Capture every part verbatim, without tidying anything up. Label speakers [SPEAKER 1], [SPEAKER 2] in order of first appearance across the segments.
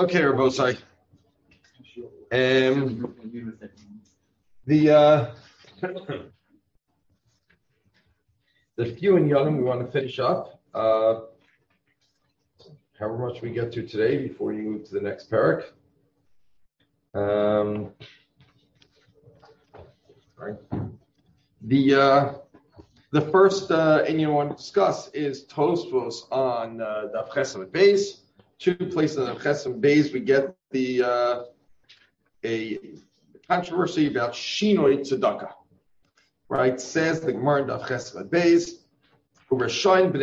[SPEAKER 1] Okay, Rabosai. Um, the uh, the few in Yonam we want to finish up. Uh, however much we get to today before we move to the next parak. Um, right. The uh, the first uh, Inyan I want to discuss is Tosfos on uh, the Chesem Beis. Two places in the Chesem Beis we get the uh, a controversy about Shinoi Tzedakah. Right? Says the Gemara in Daf Chesem Beis. Right?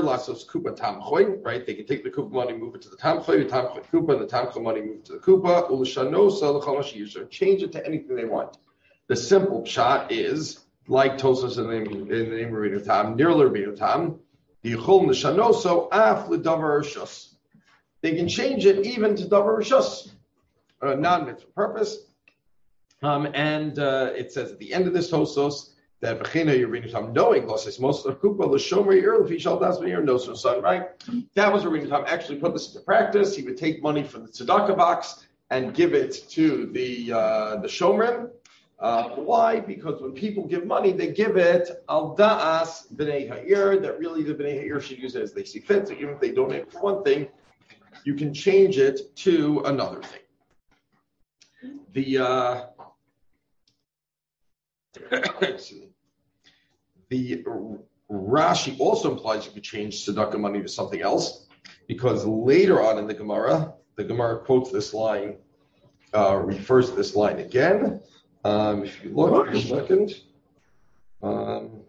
[SPEAKER 1] They can take the kupa money, move it to the tamchoy, the tamchoy kupa, and the tamchoy money move to the kupa. Ulashanosa, change it to anything they want. The simple shot is like Tosas in the in the name of Rabbeinu Tam, near Rabbeinu Tam. Yichol neshanoso af ledavar rishus. They can change it even to davar rishus, uh, non-mitzvah purpose. Um, and uh, it says at the end of this Tosos that Bechina Rabbeinu Tam knowing losses most of the kupa l'shomer yer l'fi shal das v'yer no son, right? That was Rabbeinu Tam actually put this into practice. He would take money from the tzedakah box and give it to the uh, the shomrim. Uh, why? Because when people give money, they give it al da'as b'nei ha'ir, that really the b'nei ha'ir should use it as they see fit. So even if they donate for one thing, you can change it to another thing. The uh, the Rashi also implies you could change tzedakah money to something else, because later on in the Gemara, the Gemara quotes this line, uh, refers to this line again. Um, if you look for a second, um,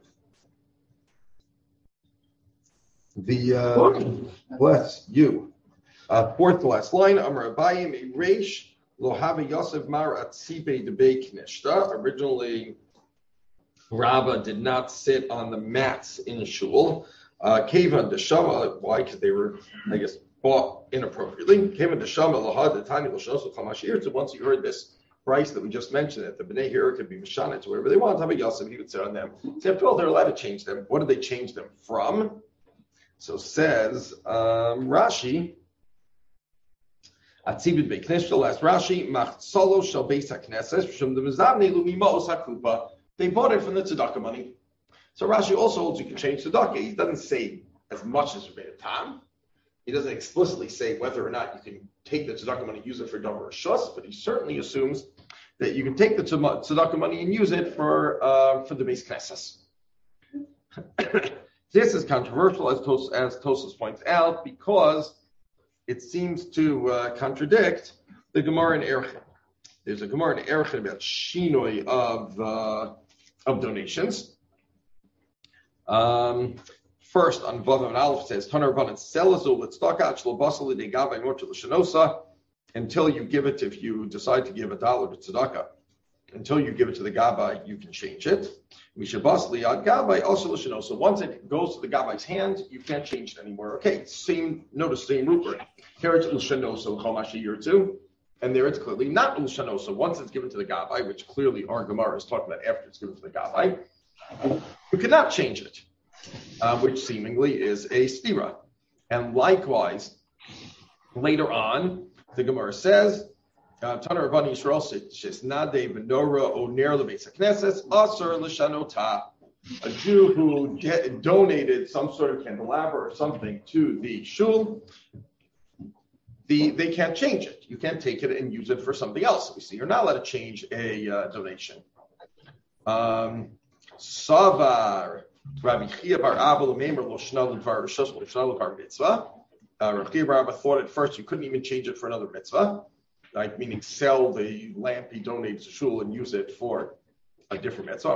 [SPEAKER 1] the uh, bless you. Uh, fourth to last line, Amar Abayim a Reish Lohava Yosef Mar Atzibe Debei Knishta. Originally, Rabbah did not sit on the mats in shul. Kevan Deshama, why? Because they were, I guess, bought inappropriately. Kevan Deshama Lahad the Tani L'Shnosu Chamashir. So once you heard this price that we just mentioned, that the Bnei Hira could be Mishanah to whatever they want, Rabbi Yosef, he would sit on them. So after all, they're allowed to change them. What did they change them from? So says um, Rashi, Atzibid Beiknishta, last Rashi, Machzolo Shal Beis HaKnesses, Shum the Mizamne Lumimos HaKupa. They bought it from the tzedakah money. So Rashi also holds you can change tzedakah. He doesn't say as much as Rabbeinu Tam. He doesn't explicitly say whether or not you can take the tzedakah money and use it for davar shus, but he certainly assumes that you can take the tzedakah money and use it for uh, for the Beis Knesses. This is controversial, as Tos, as Tosas points out, because it seems to uh, contradict the Gemara in Erechim. There's a Gemara in Erechim about shinoi of uh, of donations. Um, First, on Vav and Aleph says, Tanar Rabbanan Selazul L'Tzedakah Shlo Basal L'Dei Gavai Nor L'Shanosa, until you give it, if you decide to give a dollar to tzedakah, until you give it to the Gavai, you can change it. Mishabas Liad Gavai also L'Shanosa. Once it goes to the Gavai's hand, you can't change it anymore. Okay, same, notice same rubric. Here it's L'Shanosa L'Chomash a year or two, and there it's clearly not L'Shanosa. Once it's given to the Gavai, which clearly our Gemara is talking about after it's given to the Gavai, you cannot change it. Uh, which seemingly is a stira. And likewise, later on, the Gemara says, Tanar Rabbanan Yisrael Shisnadei Benora Oner Lebeis HaKnesses Asur L'Shanota. A Jew who get, donated some sort of candelabra or something to the shul, the they can't change it. You can't take it and use it for something else. We see you're not allowed to change a uh, donation. Um, Savar. Rabbi Chia bar Abba l'meimer lo shna l'dvar rishus lo shna l'dvar mitzvah. Rabbi Chia bar Abba thought at first you couldn't even change it for another mitzvah, like meaning sell the lamp he donates to shul and use it for a different mitzvah.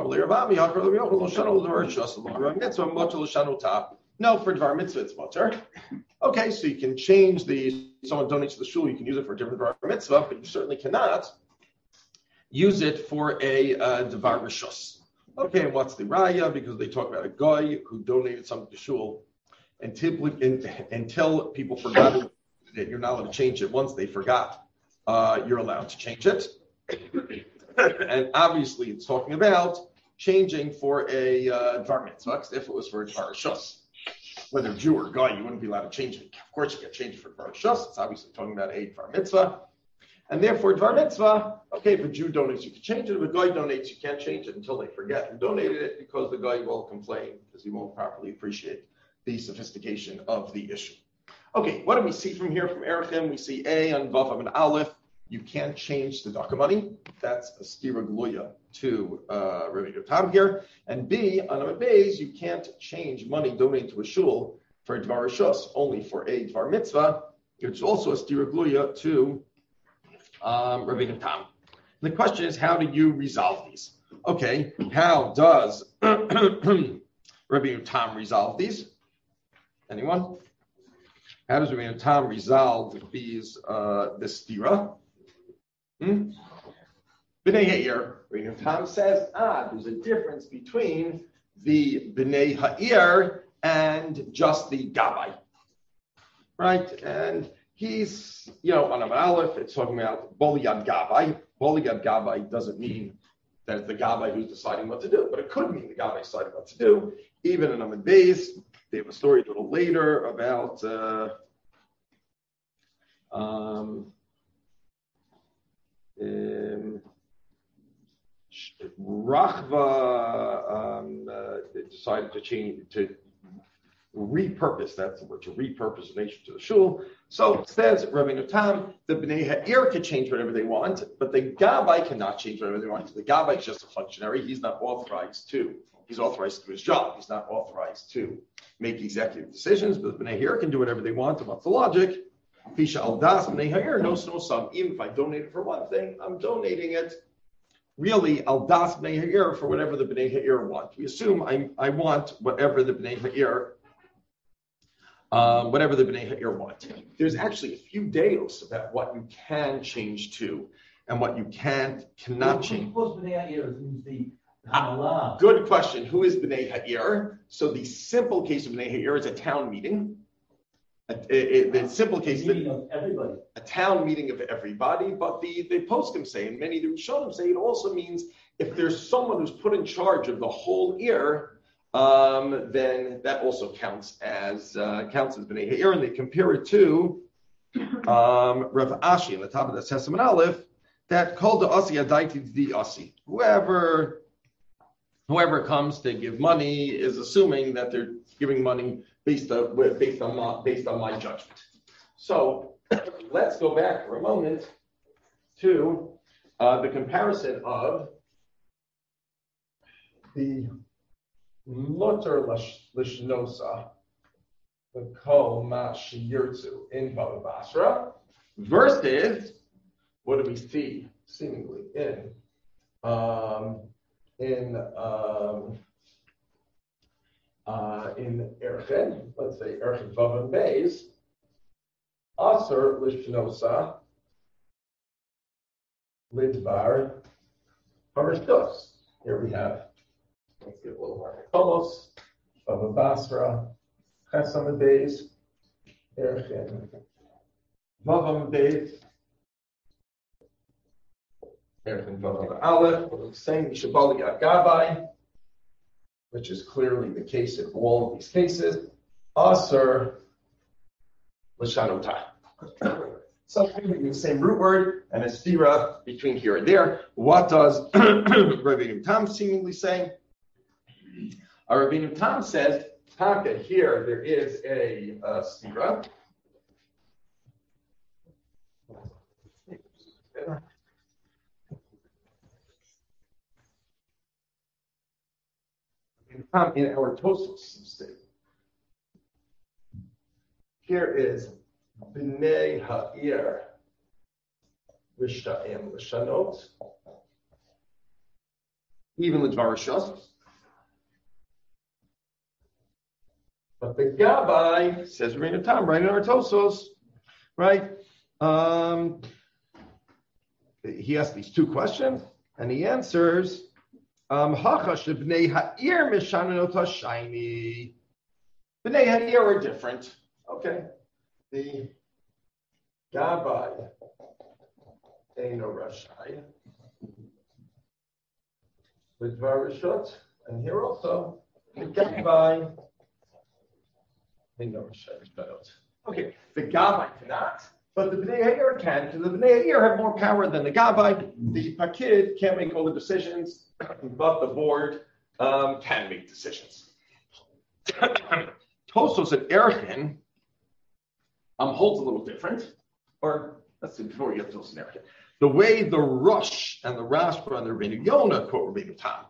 [SPEAKER 1] No, for dvar mitzvah it's mutter. Okay, so you can change the someone donates to the shul, you can use it for a different dvar mitzvah, but you certainly cannot use it for a uh, dvar rishus. Okay, and what's the raya? Because they talk about a guy who donated something to shul, until, until people forgot that you're not allowed to change it. Once they forgot, uh, you're allowed to change it. And obviously, it's talking about changing for a uh, dvar mitzvah, if it was for a dvar shus. whether Jew or guy, you wouldn't be allowed to change it. Of course, you get changed for Dvar Shus. It's obviously talking about a Dvar Mitzvah. And therefore, Dvar Mitzvah, okay, if a Jew donates, you can change it. If a guy donates, you can't change it until they forget who donated it, because the guy will complain because he won't properly appreciate the sophistication of the issue. Okay, what do we see from here from Erechim? We see A on Vav and Aleph. You can't change the tzedakah money. That's a stira gluya to uh, Rabbi Tam here. And B, on Amud Beis, you can't change money donated to a shul for a Dvar Rishus, only for a Dvar Mitzvah. It's also a stira gluya to um, Rabbi Tam. The question is, how do you resolve these? Okay, how does Rabbi Tam resolve these? Anyone? How does Rabbi Tam resolve these, uh, this stira? Hmm? B'nai Ha'ir, Rabbi Tam says, ah, there's a difference between the B'nai Ha'ir and just the Gabbai. Right? And he's, you know, on Amud Aleph, it's talking about Boliyad Gabbai. Boliyad Gabbai doesn't mean that it's the Gabbai who's deciding what to do, but it could mean the Gabbai deciding what to do. Even in Amud Beis, they have a story a little later about uh, um, um, Rachva um, uh, decided to change, to repurpose, that's the word, to repurpose the nation to the shul. So it says, Rabbi Tam, the B'nai Ha'ir can change whatever they want, but the Gabbai cannot change whatever they want. The Gabbai is just a functionary. He's not authorized to. He's authorized to do his job. He's not authorized to make executive decisions, but the B'nai Ha'ir can do whatever they want. And what's the logic? Fisha Aldas B'nai Ha'ir, no no sum. Even if I donate it for one thing, I'm donating it really Aldas B'nai Ha'ir for whatever the B'nai Ha'ir want. We assume I I want whatever the B'nai Ha'ir um, whatever the B'nai Ha'ir want. There's actually a few deos about what you can change to and what you can't cannot
[SPEAKER 2] well,
[SPEAKER 1] change.
[SPEAKER 2] B'nai Ha'ir is the
[SPEAKER 1] Ah, good question. Who is B'nai Ha'ir? So the simple case of B'nai Ha'ir is a town meeting. A, a, a, the simple case,
[SPEAKER 2] meeting of everybody.
[SPEAKER 1] A town meeting of everybody, but the, the poskim say, and many of the Rishonim say, it also means if there's someone who's put in charge of the whole ear, um, then that also counts as uh, counts as B'nai Ha'ir, and they compare it to um, Rav Ashi on the top of the Testament Aleph, that called the Asi Adaiti the Asi. Whoever Whoever comes to give money is assuming that they're giving money based on based on my, based on my judgment. So let's go back for a moment to uh, the comparison of the Mutter Lishnosa, the Kol Ma Shiyurtzu in Bava Basra, versus what do we see seemingly in um, in um, uh, in Erchen, let's say Erchen Vav and Beis, Aser Lishnosa Lidvar Harishtos. Here we have, let's get a little more Komos, Vav Basra, Chesam and Beis, Erchen Vav and Beis, Erchen Vav and Aleph, saying Mishabali Agabai, which is clearly the case in all of these cases, Aser L'Shanotah. So the same root word and a stira between here and there. What does Rabbi Tam seemingly say? Uh, Rabbi Tam says, Taka, here there is a uh, stira. In our Tosfos state, here is B'nai Ha'ir Rishta'im L'Shanot, even L'Dvar Rishus. But the Gabbai, says Rabbi Tam, right in our Tosfos, right? Um, he asks these two questions, and he answers, Um, B'nai Ha'ir Mishananot Hashayni. B'nai Ha'ir are different. Okay. The Gabbai Eino Rashai. L'Dvar Rishut. And here also, the Gabbai Okay, the Gabbai cannot, but the Bnei Ha'ir can, because the Bnei Ha'ir have more power than the Gabbai. The Pakid can't make all the decisions, but the board um, can make decisions. Tosfos and Erchin um, holds a little different, or let's see, before we get to Tosfos and Erchin, the way the Rush and the Rashba and the Rabbeinu Yonah quote Rabbeinu Tam.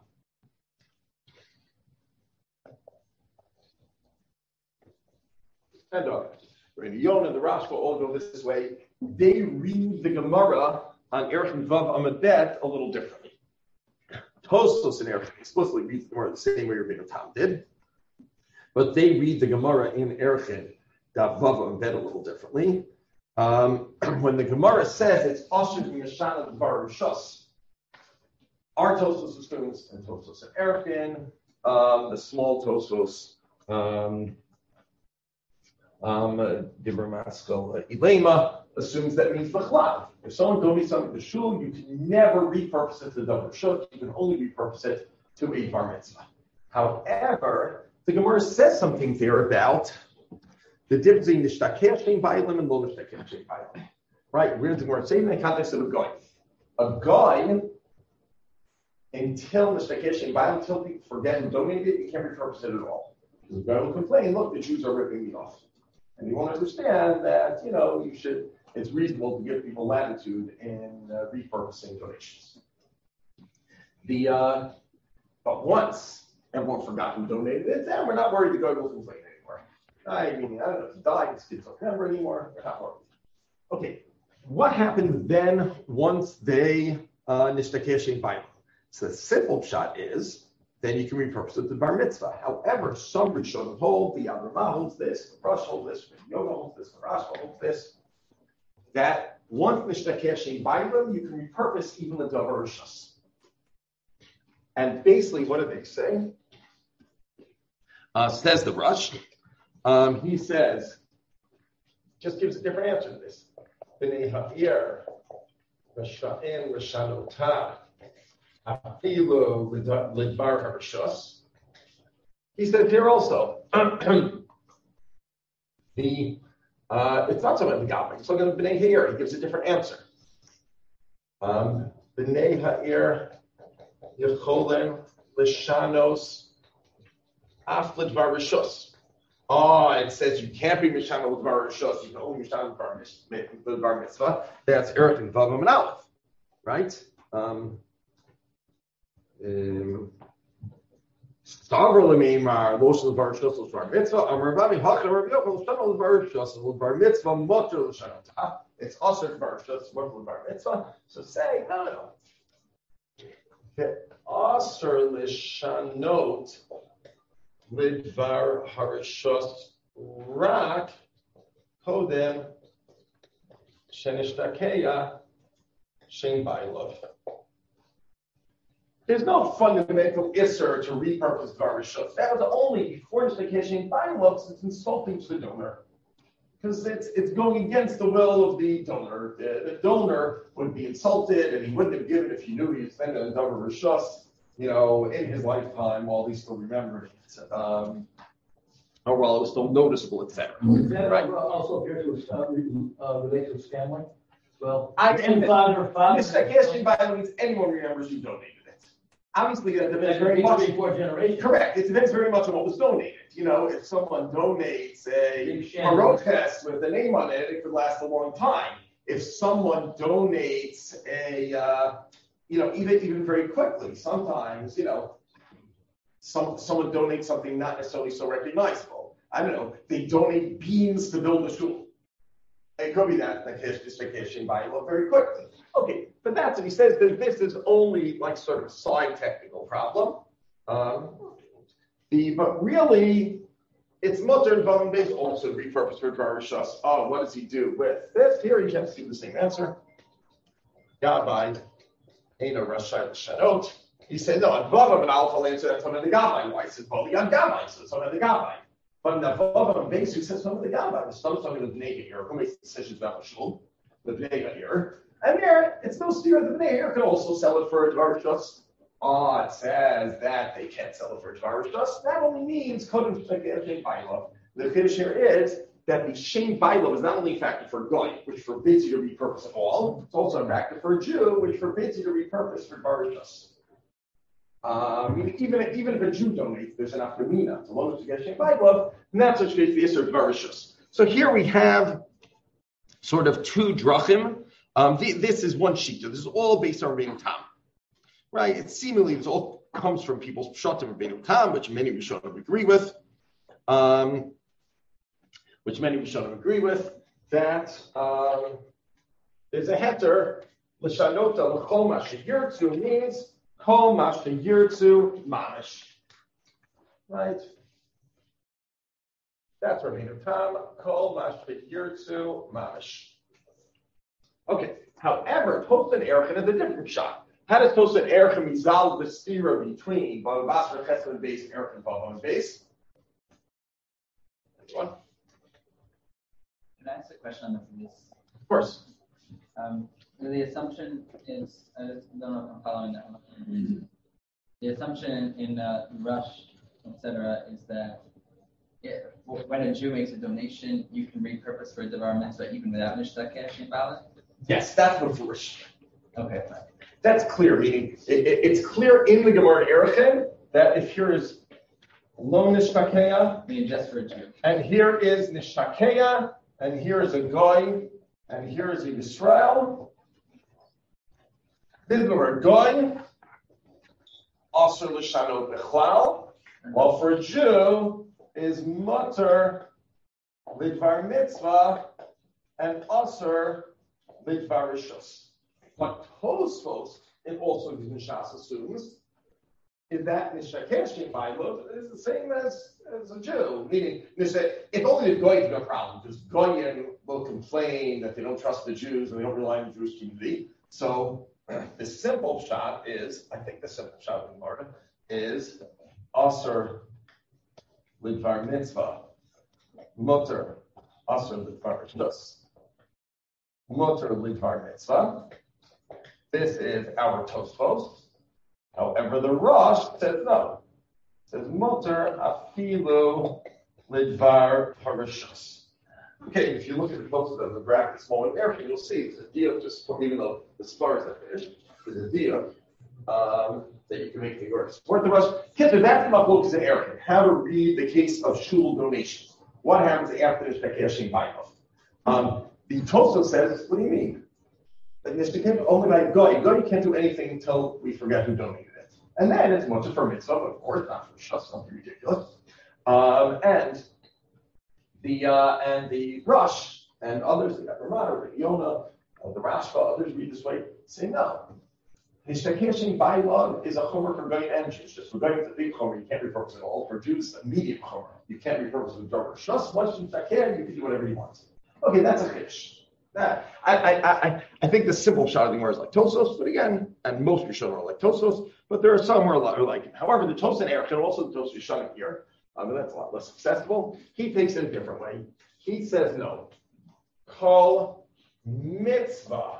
[SPEAKER 1] And uh, Rabbeinu Yonah and the Rashba all go this way. They read the Gemara on Erchin Vav Amud Bet a little differently. Tosfos and Erchin explicitly reads the Gemara the same way Rabbeinu Tam did, but they read the Gemara in Erchin Vav Amud Bet a little differently. Um, when the Gemara says it's Asher Mishana Bar Shus, our Tosfos students and Tosfos and Erchin, um, the small Tosfos, um, um, Dibur Maskell Ilema assumes that means Bechlav. If someone donates something to shul, you can never repurpose it to the Davar Shut. You can only repurpose it to a bar mitzvah. However, the Gemara says something there about the difference between the Shtakeh Shein Bailim and Lo Shtakeh Shein Bailim. Right? We're going to Gemara saying in the context of a guy. A guy, until the Shtakeh Shein Bailim, until people forget and donate it, you can't repurpose it at all. Because the guy will complain, look, the Jews are ripping me off. And you won't understand that, you know, you should, it's reasonable to give people latitude in uh, repurposing donations. The, uh, but once everyone forgot who donated it, then we're not worried the guy will complain anymore. I mean, I don't know if he died, his kids don't remember anymore, we're not worried. Okay, what happens then once they nishtakeh shein bailim? So the simple shot is, then you can repurpose it to bar mitzvah. However, some Rishonim hold, the Avrama holds this, the Rosh holds this, the Yonah holds this, the Rashba holds this, that once Mishnakeh Shein Bailim, you can repurpose even the Davar Rishus. And basically, what do they say? Uh, says the Rosh. Um, he says, just gives a different answer to this. B'nei Ha'ir, Rasha'im, Rashanotah, Afilu Lidvar Harishus. He said here also, the uh, it's not so much the Gabbai, it's looking at B'nei Ha'ir. He gives a different answer. Um, B'nei Ha'ir Yecholen Lishanos Af Lidvar Rishus. Oh, it says you can't be Mishana Lidvar Rishus, you can only Mishana Lidvar Mitzvah. That's Eric and Vav and Aleph, right? Um, Stavro lemeimar loshel levar shosel bar mitzvah. Amar Rabbi Hacham Rabbi Yochanan shosel levar shosel bar mitzvah motor l'shanotah. It's also levar shosel levar mitzvah. So say no, no. Okay, aser l'shanot lidvar harishos rak kodem shenishtakeya shein bailov. There's no fundamental isser to repurpose Dvar Rishus. That was only before the Shtakeh Shein Bailim, it's insulting to the donor. Because it's it's going against the will of the donor. The, the donor would be insulted, and he wouldn't have given if he knew he was spending a Dvar Rishus, you know, in his lifetime while he still remembered it. Um, or while it was still noticeable, et cetera.
[SPEAKER 2] Does that right. also appear to uh, uh, relate to his family? Well,
[SPEAKER 1] I
[SPEAKER 2] and father, father.
[SPEAKER 1] The Shtakeh Shein Bailim means anyone remembers who donated. Obviously, it depends very much.
[SPEAKER 2] Four generations.
[SPEAKER 1] Correct. It depends very much on what was donated. You know, if someone donates a Marotest with a name on it, it could last a long time. If someone donates a, uh, you know, even even very quickly, sometimes, you know, some someone donates something not necessarily so recognizable. I don't know. They donate beans to build a shul. It could be that the Shtakeh Shein Bailim very quickly. Okay, but that's what he says that this is only like sort of a side technical problem. Um, the but really, it's mutter and bone based also repurposed for Dvar Rishus. Oh, what does he do with this? Here he has to do the same answer. Gabbai, Eino Rashai L'Shanot. He said no. On Vav and Aleph, I'll answer that one of the Gabbai. Why? He says Boli on Gabbai, so it's one of the Gabbai. But in the Vav and base, who says one of the Gabbai? The stuff talking about the Bnei Ha'ir. Who makes decisions about the shul? The Bnei Ha'ir. And there, it's no steer that the Bnei Ha'ir could also sell it for a Dvar Rishus. Oh, it says that they can't sell it for a Dvar Rishus. That only means Kodem Shtakeh Shein Bailim. The Chiddush here is that the Shem Bailo is not only a factor for Goy, which forbids you to repurpose at all, it's also a factor for a Jew, which forbids you to repurpose for Barishas. Um, even, even if a Jew donates, there's an aftermina, so long as you get Shem Bailo, and that's what creates the Isser of Barishas. So here we have sort of two drachim. Um, the, this is one sheet. This is all based on Rabbeinu Tam, right? It seemingly it's all comes from people's pshatim of Rabbeinu Tam, which many Rishonim agree with. Um, which many Rishonim agree with, that um, there's a heter, l'shanota l'chol ma sheyirtzu means kol ma sheyirtzu mamish. Right? That's Rabbeinu Tam, kol ma sheyirtzu mamish. Okay, however, Tosfot Erechim is a different shot. How does Tosfot Erechim resolve the stira between Bava Basra, Chesed base, and Erechim Bava base? Next one.
[SPEAKER 3] Can I ask a question on this?
[SPEAKER 1] Of course.
[SPEAKER 3] Um, the assumption is, I just don't know if I'm following that one. Mm-hmm. The assumption in uh, Rush, et cetera, is that it, when a Jew makes a donation, you can repurpose for a Devar Mitzvah even without Nishtah Cash and ballot?
[SPEAKER 1] Yes, that's what's Rush.
[SPEAKER 3] Okay, fine.
[SPEAKER 1] That's clear, meaning it, it, it's clear in the Gemara Erechim that if here is lo nishtakeya,
[SPEAKER 3] meaning just for a Jew,
[SPEAKER 1] and here is nishtakeya, and here is a goy, and here is a Yisrael. This is the word goy, aser l'shanot bechlal, while for a Jew is mutter lidvar mitzvah and aser lidvar rishus. What Tosfos, it also Nishas assumes, is that Nishakesh Bailo is the same as, as a Jew. Meaning, it's only the Goy no problem, because Goyim will complain that they don't trust the Jews and they don't rely on the Jewish community. So the simple shot is, I think the simple shot in Marta is Aser Lidvar Mitzvah, Mutter Aser Lidvar Rishus, Mutter Lidvar Mitzvah. This is our Tosfos. However, the Rosh says no. It says Mutter Afilu Lidvar Parashus. Okay, if you look at the Tosfos of the bracket, small and everything, you'll see it's a deal, just even though the stars are finished, there's a deal um, that you can make the Gemara support the Rosh. Kinder, that's my books in Eric, how to read the case of shul donations. What happens after the Shekeshim Baimov? Um, the Tosfos says, what do you mean? That Nishtakim only by Goy. Goy can't do anything until we forget who donated it. And then it's much for mitzvah, but of course not for shus, something ridiculous. Um, and the uh, and the Rush and others, the Ramana, the Yonah, uh, the Rashba, others read this way, say no. Nishtakim by log is a chomer for Goy and Jews. Just for Goy, it's a big chomer, you can't repurpose it all. For Jews, a medium chomer. You can't repurpose it over shus. Once you can, you can do whatever you want. Okay, that's a chiddush. That I, I I I think the simple shot of the Gemara is like Tosos, but again, and most Rishonim are like Tosos, but there are some who are like him. However, the Tos and Erech and also the Tos Rishonim here, um, and that's a lot less accessible. He takes it a different way. He says no. Kol mitzvah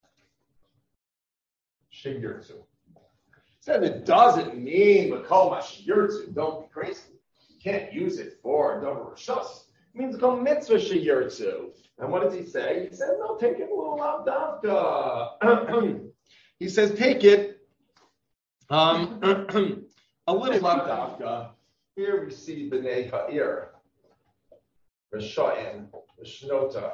[SPEAKER 1] sheyirtzu. Says it doesn't mean but kol mashiyirtzu. Don't be crazy. You can't use it for davar rishus. It means kol mitzvah sheyirtzu. And what does he say? He says, no, take it a little lavdavka. He says, take it um, a little lavdavka. Here we see B'nai Ha'ir, Rishayim, Rishnota,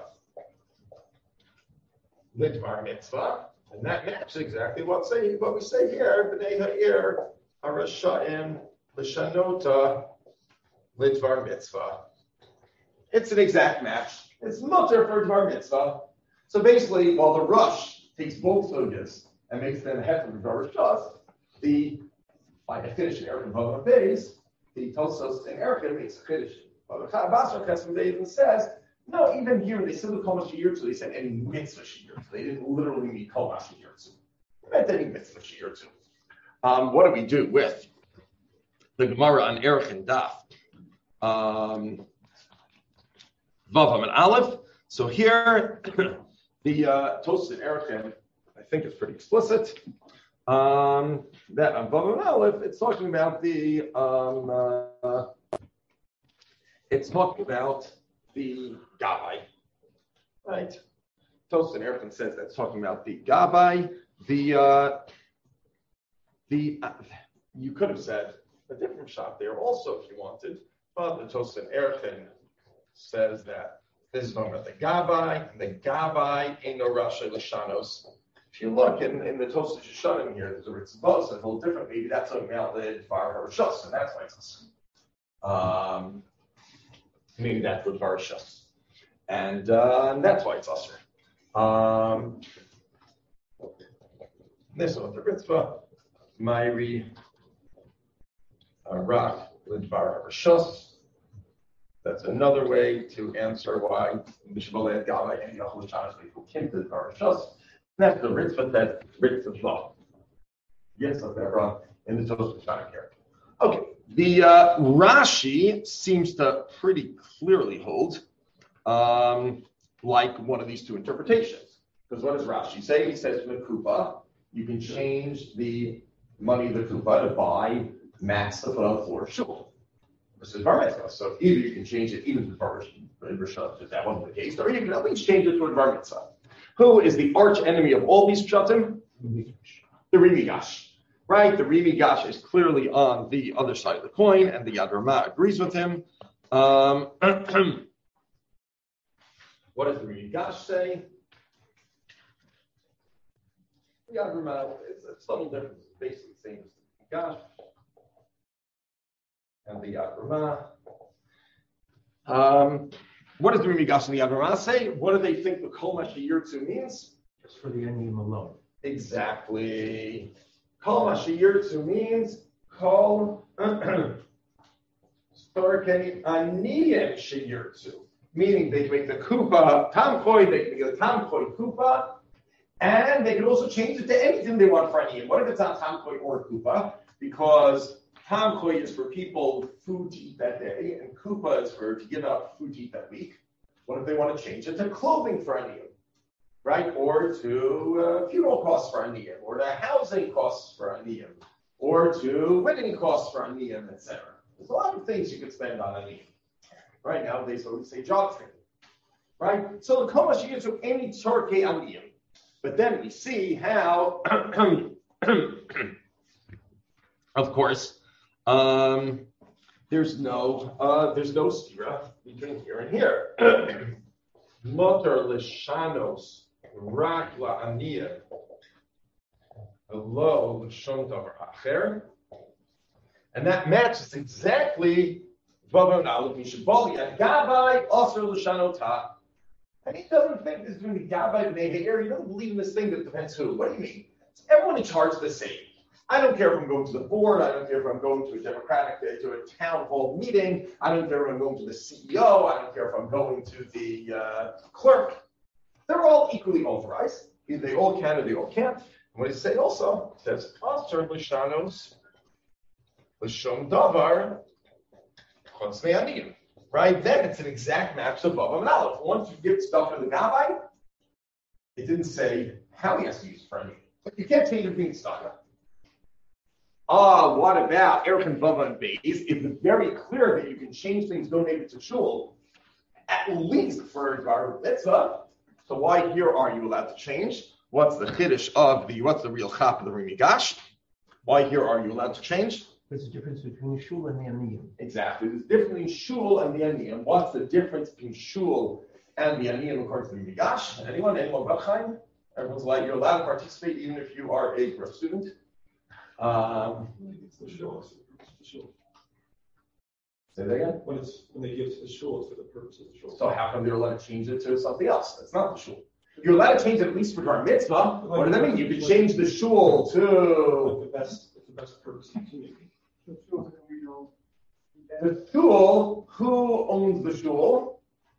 [SPEAKER 1] Lidvar Mitzvah. And that matches exactly what, say, what we say here. B'nai Ha'ir, Rishayim, Rishanota, Lidvar Mitzvah. It's an exact match. It's mutter for Dvar Mitzvah. So basically, while the Rush takes both sugyas and makes them heter for Dvar Rishus, the, by a finish in Erech and Bava base, the Tosos and Erech makes a chiddush. But the Basra Chesed even says, no, even here, they said the Kol Mashiyirtzu, they said any mitzvah Shiyirtzu. They didn't literally mean Kol Mashiyirtzu. They meant any mitzvah Shiyirtzu. Um, what do we do with the Gemara on Erech and Daf? Um, Vavam and Aleph. So here, the uh, Tosfos and Erechim, I think it's pretty explicit. Um, that on Vavam and Aleph, it's talking about the um, uh, it's talking about the Gabai, right? Tosfos and Erchin says that's talking about the Gabai. The uh, the uh, you could have said a different shot there also if you wanted, but the Tosfos and Erchin says that this is talking about the Gabai, and the Gabai ain't no Rasha Lishanos. If you look in, in the Tosfos Yeshanim here, there's a Ritzvah, a little different. Maybe that's talking about the Dvar HaRashos, and that's why it's um, maybe that's the Dvar HaRashos, and, uh, and that's why it's usher. Um, this one, the Ritzvah, Myri, Arak, Lidvar HaRashos. That's another way to answer why Mishmalei Gavai and Yachol Shanas people came to the Parashas. That's the Ritzvah that Ritzvah. Yes, Avera in the Tosfos Shana here. Okay, the uh, Rashi seems to pretty clearly hold um, like one of these two interpretations. Because what does Rashi say? He says from the Kupa, you can change the money of the Kupa to buy mats to put on the floor of shul. This is bar mitzvah. So either you can change it even to bar mitzvah, if that wasn't the case, or you can at least change it to a bar mitzvah. Who is the arch enemy of all these pshatim? The Rimigash. Right? The Rimigash is clearly on the other side of the coin, and the Yad Ramah agrees with him. Um, what does the Rimigash say? The Yad Ramah, it's a subtle difference. It's basically the same as the Rimigash and the Yad Ramah. Um, what does the Rimigash and the Yad Ramah say? What do they think the Kol Mashiyirtzu means?
[SPEAKER 2] Just for the Eniyim alone.
[SPEAKER 1] Exactly. Kol Mashiyirtzu means Kol Storkei Aniyim Shiyirtzu. Meaning they can make the Kupa Tamkoi, they can make the Tamkoi Kupa, and they can also change it to anything they want for Aniyim. What if it's not Tamkoi or Kupa? Because Tamkoi is for people food to eat that day, and Kupa is for to give out food to eat that week. What if they want to change it to clothing for Aniyim, right? Or to uh, funeral costs for Aniyim, or to housing costs for Aniyim, or to wedding costs for Aniyim, et cetera. There's a lot of things you could spend on Aniyim. Right nowadays, we say job training, right? So the Kol Mashiyirtzu to any Tzorkei Aniyim. But then we see how, of course, Um, there's no, uh, there's no stira between here and here. Motor lishanos rak la'aniyah lo l'shon davar acher, and that matches exactly Vav and Aleph Mishabali and Gabai also l'shanotah. And he doesn't think this is going to be Gabai b'nei Heir. He doesn't believe in this thing that depends who. What do you mean? Is everyone in charge the same? I don't care if I'm going to the board. I don't care if I'm going to a democratic, to a town hall meeting. I don't care if I'm going to the C E O. I don't care if I'm going to the uh, clerk. They're all equally authorized. Either they all can or they all can't. And what he say also says, "Aser l'shanos l'shom davar chutz me'aniyim." Right? Then it's an exact match of Vav and Aleph. Once you give stuff to the Gabai, it didn't say how he has to use it for Aniyim. But you can't change it being stuck. Ah, what about Erchin, Bava, and Beis? It's very clear that you can change things donated to shul, at least for a Dvar Mitzvah. So why here are you allowed to change? What's the chiddush of the, what's the real chap of the Rimigash? Why here are you allowed to change?
[SPEAKER 2] There's a difference between shul and the Aniyim.
[SPEAKER 1] Exactly. There's a difference between shul and the Aniyim. What's the difference between shul and the Aniyim according to the Rimigash? Anyone? Anyone? Bachheim? Everyone's like, you're allowed to participate even if you are a grad student. Um,
[SPEAKER 4] it's the shul. It's the shul.
[SPEAKER 1] Say that again?
[SPEAKER 4] When it's when they give to the shul, it's for the purpose of the shul.
[SPEAKER 1] So how come they're allowed to change it to something else? That's not the shul. You're allowed to change it at least for Dvar Mitzvah. What does that mean? You could change the shul to
[SPEAKER 4] the best, the best purpose of the community.
[SPEAKER 1] the shul. Who owns the shul?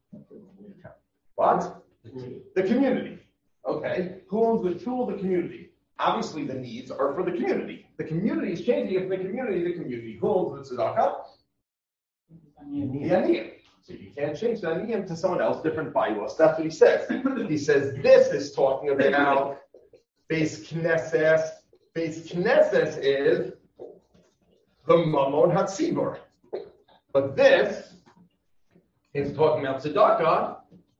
[SPEAKER 1] What?
[SPEAKER 4] The community.
[SPEAKER 1] The community. Okay. Who owns the shul? The community. Obviously, the needs are for the community. The community is changing it from the community to the community. Who owns the tzedakah? The Aniyim. So you can't change the Aniyim to someone else, different bylaws. That's what he says. He says this is talking about Beis Knesses. Beis Knesses is the Mamon HaTzibur. But this It's talking about tzedakah.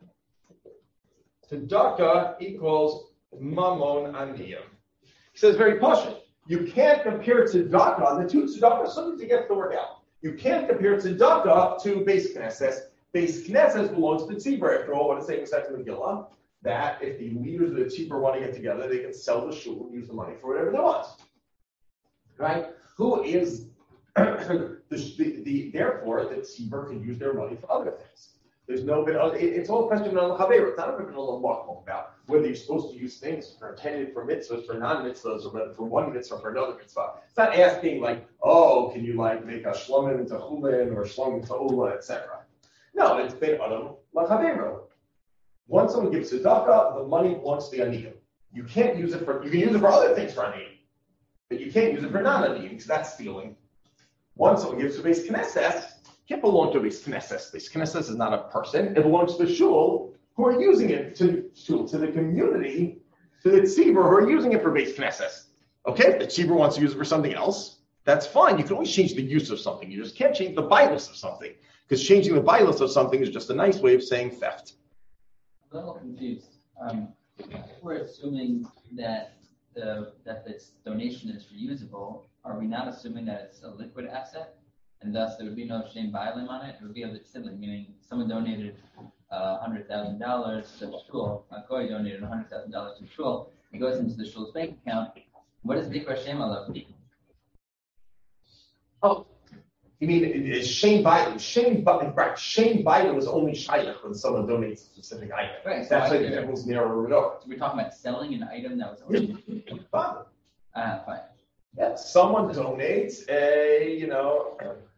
[SPEAKER 1] Tzedakah equals mamon aniyim. He says very posh. You can't compare tzedakah, the two tzedakah, something to get to work out. You can't compare tzedakah to Beis Knesset. Beis Knesset belongs to tzibur. After all, what it says in the Megillah, that if the leaders of the tzibur want to get together, they can sell the shul and use the money for whatever they want. Right? Who is the, the, the therefore the tzibur can use their money for other things. There's no bit. It's all a question of chaver. It's not a bit about whether you're supposed to use things for intended for mitzvahs, for non-mitzvahs, or for one mitzvah for another mitzvah. It's not asking like, oh, can you like make a shlomim into chulin or shlomim into ula, et cetera. No, it's been adam lachaver. Once someone gives tzedakah, the money belongs to the aniyim. You can't use it for. You can use it for other things for aniyim, but you can't use it for non-aniyim because that's stealing. Once someone gives to Beis Knesset, can't belong to Beis Knesset. Beis Knesset is not a person. It belongs to the shul who are using it to shul, to the community, to the tzibur who are using it for Beis Knesset. Okay, if the tzibur wants to use it for something else, that's fine. You can always change the use of something. You just can't change the bias of something because changing the bias of something is just a nice way of saying theft.
[SPEAKER 3] I'm a little confused. Um, we're assuming that the that this donation is reusable. Are we not assuming that it's a liquid asset? And thus, there would be no shame bailim on it. It would be of its sibling, meaning someone donated uh, one hundred thousand dollars to the shul. A goy donated one hundred thousand dollars to the shul. It goes into the shul's bank account. What is dikra shame alav?
[SPEAKER 1] Oh, you mean it's shame bailim? Shame bailim. Shame bailim is only shaykh when someone donates a specific item.
[SPEAKER 3] Right.
[SPEAKER 1] That's
[SPEAKER 3] So
[SPEAKER 1] like the devil's narrow it over.
[SPEAKER 3] So we're talking about selling an item that was already.
[SPEAKER 1] Fine.
[SPEAKER 3] Ah, fine.
[SPEAKER 1] Yeah, someone donates a, you know,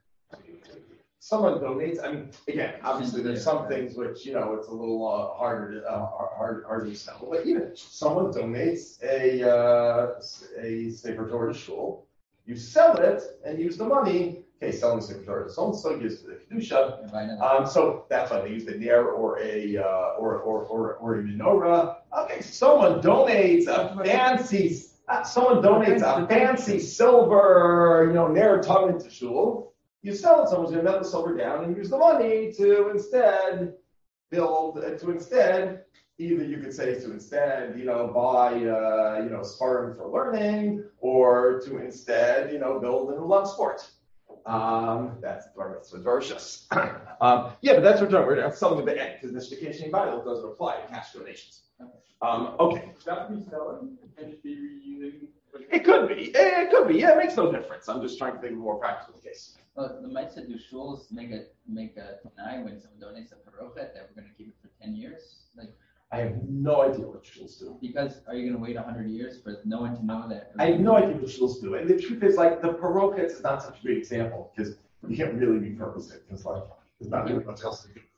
[SPEAKER 1] someone donates. I mean, again, obviously there's some things which, you know, it's a little uh, harder to, uh, hard, hard to sell. But even someone donates a, uh, a Sefer Torah to shul, you sell it and use the money. Okay, selling Sefer Torah to so-and-so gives to the Kedusha. Um, so that's why they use the ner or a, uh, or, or, or, or a menorah. Okay, someone donates a fancy Uh, someone donates a fancy silver, you know, ner tugget to shul. You sell it, someone's going to melt the silver down and use the money to instead build, uh, to instead, either you could say to instead, you know, buy, uh, you know, sparring for learning, or to instead, you know, build an love sport. Um, that's Dvar Mitzvah Dorshus. um, yeah, but that's what we're doing. We're selling at the end because the Shtication Bible doesn't apply to cash donations. Um, okay.
[SPEAKER 4] That would be selling and be reusing.
[SPEAKER 1] It could be. It could be. Yeah, it makes no difference. I'm just trying to think of a more practical case.
[SPEAKER 3] Well, the mitzvah do shuls make a make a tanai when someone donates a parochet that we're going to keep it for ten years. Like,
[SPEAKER 1] I have no idea what shuls do.
[SPEAKER 3] because are you going to wait a hundred years for no one to know that?
[SPEAKER 1] I have no idea what shuls do. And the truth is, like, the parochets is not such a great example because you can't really repurpose it because, like, there's not really much else to do.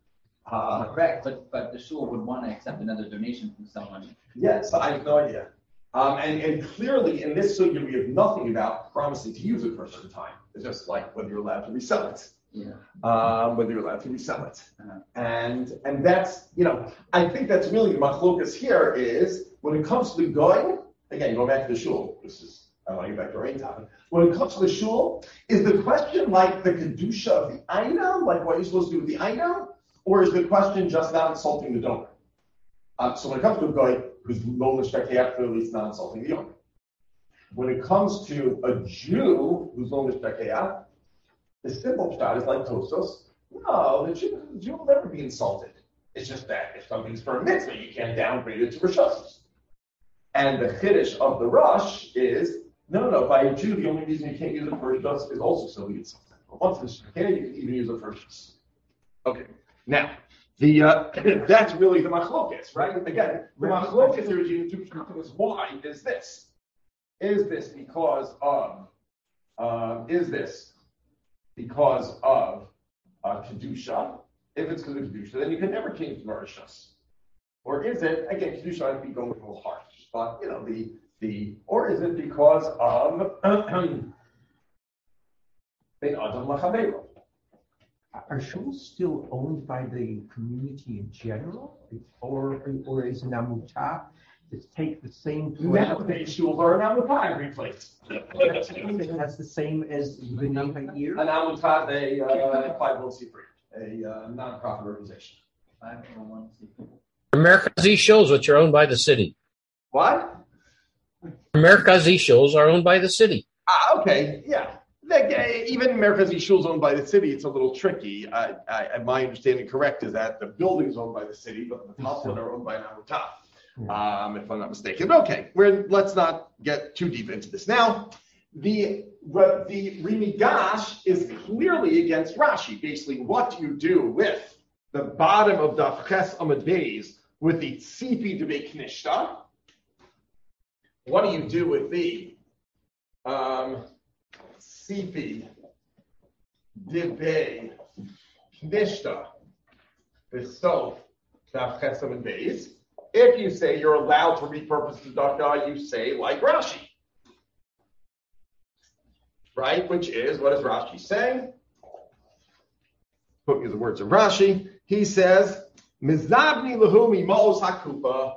[SPEAKER 1] Uh,
[SPEAKER 3] Correct, but but the shul would want to accept another donation from someone.
[SPEAKER 1] yes, I have no idea. Um, and, and clearly, in this sugya, we have nothing about promising to use it for a certain time. It's just like whether you're allowed to resell it.
[SPEAKER 3] Yeah.
[SPEAKER 1] Um, whether you're allowed to resell it.
[SPEAKER 3] Uh-huh.
[SPEAKER 1] And and that's, you know, I think that's really the machlokas here is, when it comes to the going, again, going back to the shul, this is, I want to get back to our main topic. When it comes to the shul, is the question like the kedusha of the item, like what you're supposed to do with the item, or is the question just not insulting the donor? Um, so when it comes to a guy who's no respect, clearly it's not insulting the owner. When it comes to a Jew who's no respect, the simple shot is like Tostos. No, the Jew, the Jew will never be insulted. It's just that if something's for a mitzvah, you can't downgrade it to Rishos. And the Chiddush of the Rush is, no, no, no, by a Jew, the only reason you can't use it for Rishos is also so we insulted. But once it's okay, you can even use it for Rishos. Okay. Now, the uh, that's really the machlokes, right? Again, the machlokes there is why is this? Is this because of? Uh, is this because of uh, kedusha? If it's because of kedusha, then you can never change the marishas. Or is it again kedusha? I'd be going a little hard, but you know the the. Or is it because of ben adam lachaveiro?
[SPEAKER 5] Are shuls still owned by the community in general, or or is an amutah to take the same place?
[SPEAKER 1] Nowadays, shuls are an amutah every place.
[SPEAKER 5] That's the same as the Nahir.
[SPEAKER 1] An amutah, they uh, five oh one c three. a uh, non-profit organization.
[SPEAKER 3] Five oh one C.
[SPEAKER 6] Merkazi shows, which are owned by the city.
[SPEAKER 1] What?
[SPEAKER 6] Merkazi shows are owned by the city.
[SPEAKER 1] Ah, okay, yeah. Like, uh, even Merkazi Shul is owned by the city. It's a little tricky. I, I, my understanding correct is that the building is owned by the city, but the Talmud are owned by an Amutah, um, if I'm not mistaken. Okay, we're, let's not get too deep into this now. The but the Rimigash is clearly against Rashi. Basically, what do you do with the bottom of the Ches Amud Beis with the Tzipi Debei Knishta? What do you do with the um, Tzipi Debei Knishta? So, Daf Ches Amud Beis. If you say you're allowed to repurpose tzedakah, you say like Rashi. Right, which is, what does Rashi say? Put me the words of Rashi. He says, Mizabni lahu mima'os hakupa.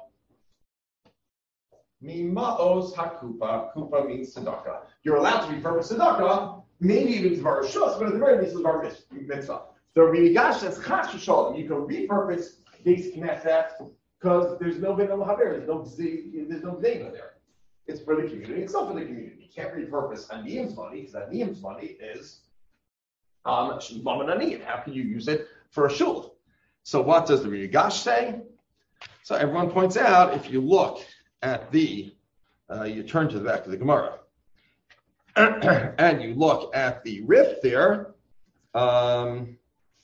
[SPEAKER 1] Mima'os hakupa. Kupa means tzedakah. You're allowed to repurpose tzedakah, maybe even Zvar Shus, but at the very least, Zvar Mitzvah. So Rimigash says, Chas v'sholem, you can repurpose Beis Knesset because there's no Ben Haber, there's no there's no Gzeva there. It's for the community. It's not for the community. You can't repurpose Aniyim's money because Aniyim's money is um, Mammon Aniyim. How can you use it for a shul? So what does the Rigash say? So everyone points out, if you look at the, uh, you turn to the back of the Gemara, and you look at the Rif there, um,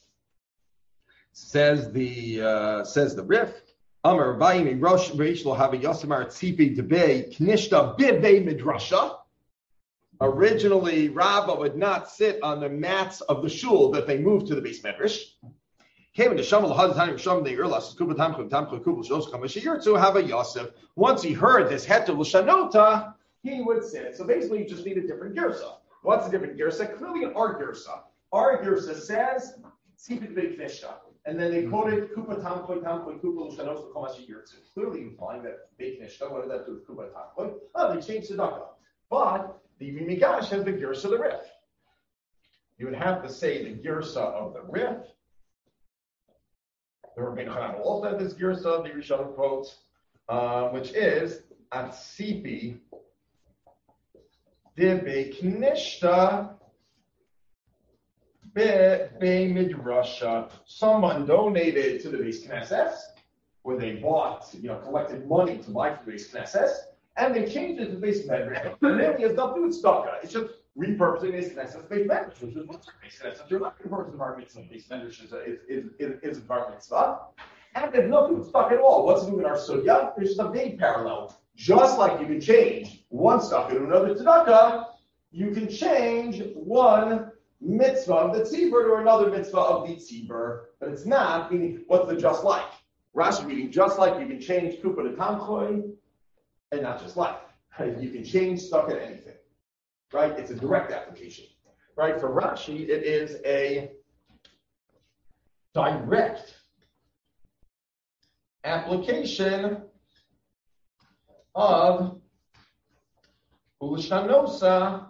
[SPEAKER 1] says the uh, says the Rif, Amar Vayim Rosh Reish Lo Havi Yosemar Tzipi Debei Knishta Bivei Midrasha. Originally, Rabbah would not sit on the mats of the shul that they moved to the base medrash. Came into Shamal Hadzanim Sham the Erlas Kuba Tamku Tamku Kuba Shos Kamashir to have a Yosef. Once he heard this Heter L'Shanota, he would sit. So basically, you just need a different girsa. What's a different girsa? Clearly, an our girsa. Our girsa says Tzipi Debei Knishta. And then they quoted Kupa Tamkoi Tamkoi Kupa Lushanos Komashi Yurtsu. Clearly implying that Beit Nishta, what did that do with Kupa Tamkoi? Oh, they changed Tzedakah. But the Rimigash has the Girsa of the Rif. You would have to say the Girsa of the Rif. The Rabbeinu Hanan also had this Girsa, the Rishon quotes, uh, which is Atzipi Debei Knishta Be Midrasha. Someone donated to the Beis Knesset, where they bought, you know, collected money to buy for the Beis Knesset, and they changed it to the Beis Medrash. And then it has nothing to do with tzedakah. It's just repurposing Beis Knesset Beis Medrash, which is what's Beis Knesset. You're not repurposing our mitzvah. Beis Medrash is is is is, is a bar mitzvah, and there's nothing to do with tzedakah at all. What's new in our sugya? There's just a vague parallel. Just like you can change one tzedakah to another tzedakah, you can change one mitzvah of the tzibur or another mitzvah of the tzibur, but it's not meaning what's the just like. Rashi meaning just like you can change kupa to tamchoy, and not just like. Right? You can change stuff at anything. Right? It's a direct application. Right? For Rashi, it is a direct application of Ulishanosa.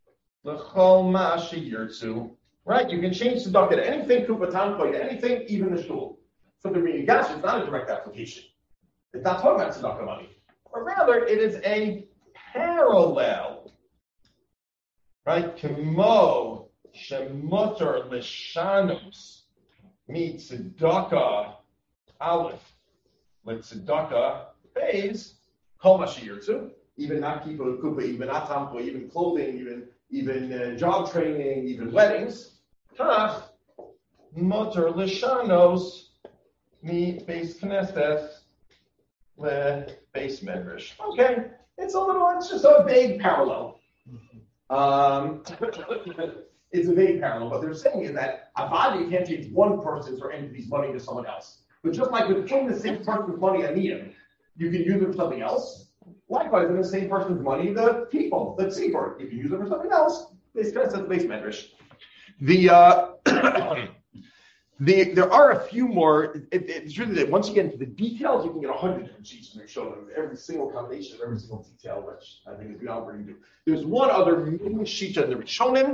[SPEAKER 1] Right? You can change tzedakah to anything, kupatan to anything, even the shul. So the Rimigash is not a direct application. It's not talking about tzedakah money. Or rather, it is a parallel. Right? Kemo shemuter lishanos mi tzedakah aleph letzedakah phase kol mashiyirtzu. Even not keep a kupa, even not tampo, even clothing, even even uh, job training, even weddings. Tach motor lishanos mi Beis Knesset le Beis Medrash. Okay, it's a little, it's just a vague parallel. Um, it's a vague parallel. What they're saying is that Avadi can't change one person's or entity's money to someone else. But just like within the same person's money, Aniyim, you can use it for something else. Likewise, in the same person's money, the people, the tzibur, you can use it for something else. Beis Knesset, Beis Medrash. The uh, the there are a few more. It, it's really that once you get into the details, you can get a hundred different sheets and they show them every single combination of every single detail, which I think is beyond what you do. There's one other main sheet in the Rishonim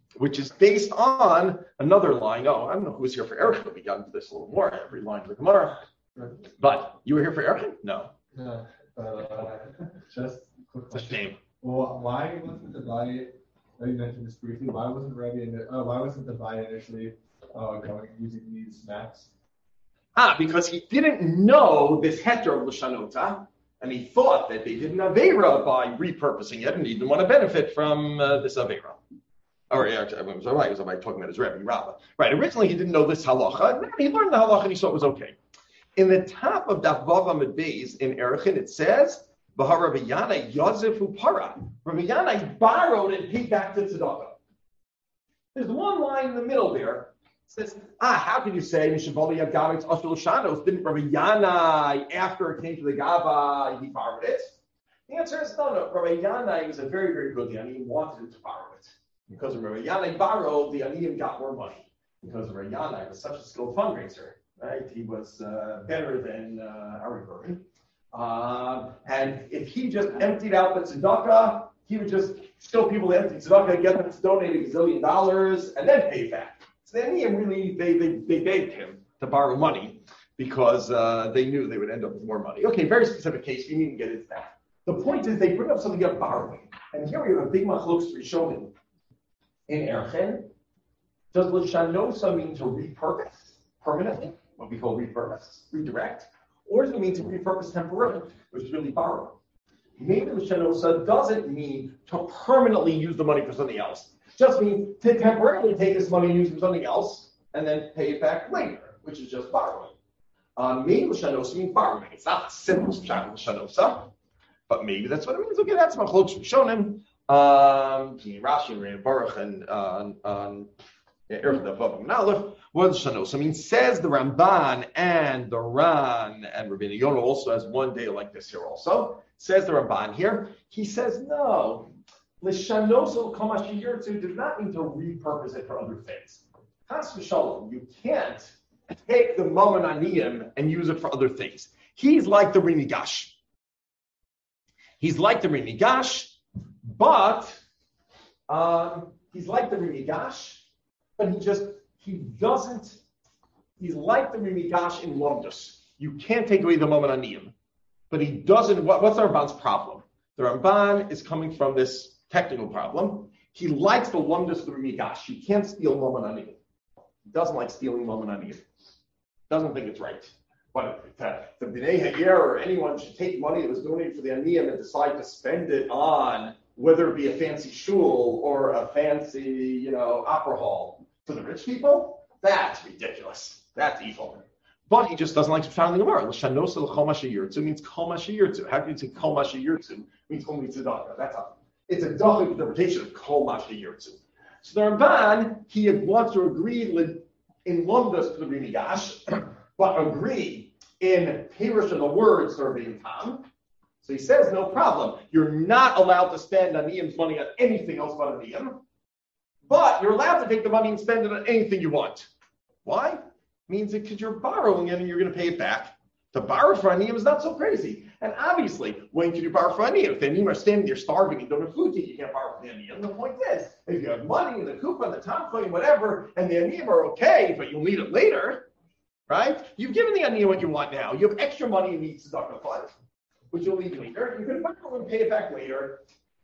[SPEAKER 1] which is based on another line. Oh, I don't know who was here for Erech, but we got into this a little more, every line of the Gemara. But you were here for Erech? No.
[SPEAKER 4] No, uh, just quick
[SPEAKER 1] It's a
[SPEAKER 4] question.
[SPEAKER 1] shame.
[SPEAKER 4] Well, why wasn't the buy? I you mentioned this briefly. Why wasn't Rebbe? In the, uh, why wasn't the buy initially uh, going using these maps?
[SPEAKER 1] Ah, because he didn't know this heter of L'shanota, and he thought that they did an Avera by repurposing it, and he didn't want to benefit from uh, this Avera. Or, actually, I was right, I was talking about his Rebbe, Rabbah. Right, originally he didn't know this halacha, and then he learned the halacha and he saw it was okay. In the top of Daf Vav Amud Beis in Erechin, it says, V'ha Rabbi Yana Yozefu Para. Rabbi Yana borrowed and paid back to Tzedakah. There's one line in the middle there. Says, ah, how can you say Mishavali Yagamit's Ashul Shanos? Didn't Rabbi Yanai, after it came to the Gaba, he borrowed it? The answer is no, no. Rabbi Yanai was a very, very good Yanai. He wanted him to borrow it. Because of Rabbi Yanai borrowed, the Aniyim got more money. Because Rabbi Yanai was such a skilled fundraiser, right? He was uh, better than uh, Ari Bergen. Uh, and if he just emptied out the tzedakah, he would just show people the empty tzedakah, get them to donate a gazillion dollars, and then pay it back. So then he really, they, they, they begged him to borrow money because uh, they knew they would end up with more money. Okay, very specific case, you need to get into that. The point is they bring up something about borrowing. And here we have a big machlokes Rishonim in Erchen. Does l'shanosa mean to repurpose permanently, what we call repurpose, redirect? Or does it mean to repurpose temporarily, which is really borrowing? Maybe l'shanosa doesn't mean to permanently use the money for something else. Just means to temporarily take this money and use it for something else, and then pay it back later, which is just borrowing. Uh, maybe l'shanosa means borrowing. It's not the simplest shot l'shanosa, but maybe that's what it means. Okay, that's machlokes Rishonim. Um, Rashi and Ran Baruch and on on Erech Davav and Aleph. What does shanosa mean? Says the Ramban and the Ran and Rabbi Yonah also has one day like this here also. Says the Ramban here. He says no. L'shanosa kamashiyurtu does not mean to repurpose it for other things. Chas v'shalom, you can't take the mammon aniyim and use it for other things. He's like the Rinigash. He's like the Rinigash, but um, he's like the Rinigash, but he just he doesn't. He's like the Rinigash in Lumdus. You can't take away the mammon aniyim, but he doesn't. What, what's the Ramban's problem? The Ramban is coming from this technical problem. He likes the Lumdus of the Rinigash. You can't steal mammon aniyim. He doesn't like stealing mammon aniyim. Doesn't think it's right. But if uh, the B'nai Ha'yer or anyone should take money that was donated for the Aniyim and decide to spend it on whether it be a fancy shul or a fancy, you know, opera hall for the rich people, that's ridiculous. That's evil. But he just doesn't like to found the Gemara. L'shanosa l'chol mashayirtu means kol mashayirtu. How can you say kol mashayirtu means only tzedakah? That's a it's a double interpretation of kol mashayirtu. So the Ramban, he wants to agree in Lumdus to the Rinigash, but agree in Pirush of the word serving Tam. So he says, no problem. You're not allowed to spend Aniyim's money on anything else but Aniyim, but you're allowed to take the money and spend it on anything you want. Why? Means it because you're borrowing it and you're going to pay it back. To borrow for Aniyim is not so crazy. And obviously, when can you borrow for Aniyim? If the Aniyim are standing there starving and don't have food to eat, you can't borrow for the Aniyim. The point is, if you have money in the kupa, the tom coin, whatever, and the Aniyim are okay, but you'll need it later, right? You've given the Aniyim what you want now. You have extra money in the tzedakah fund, which you'll need later. You can borrow and pay it back later.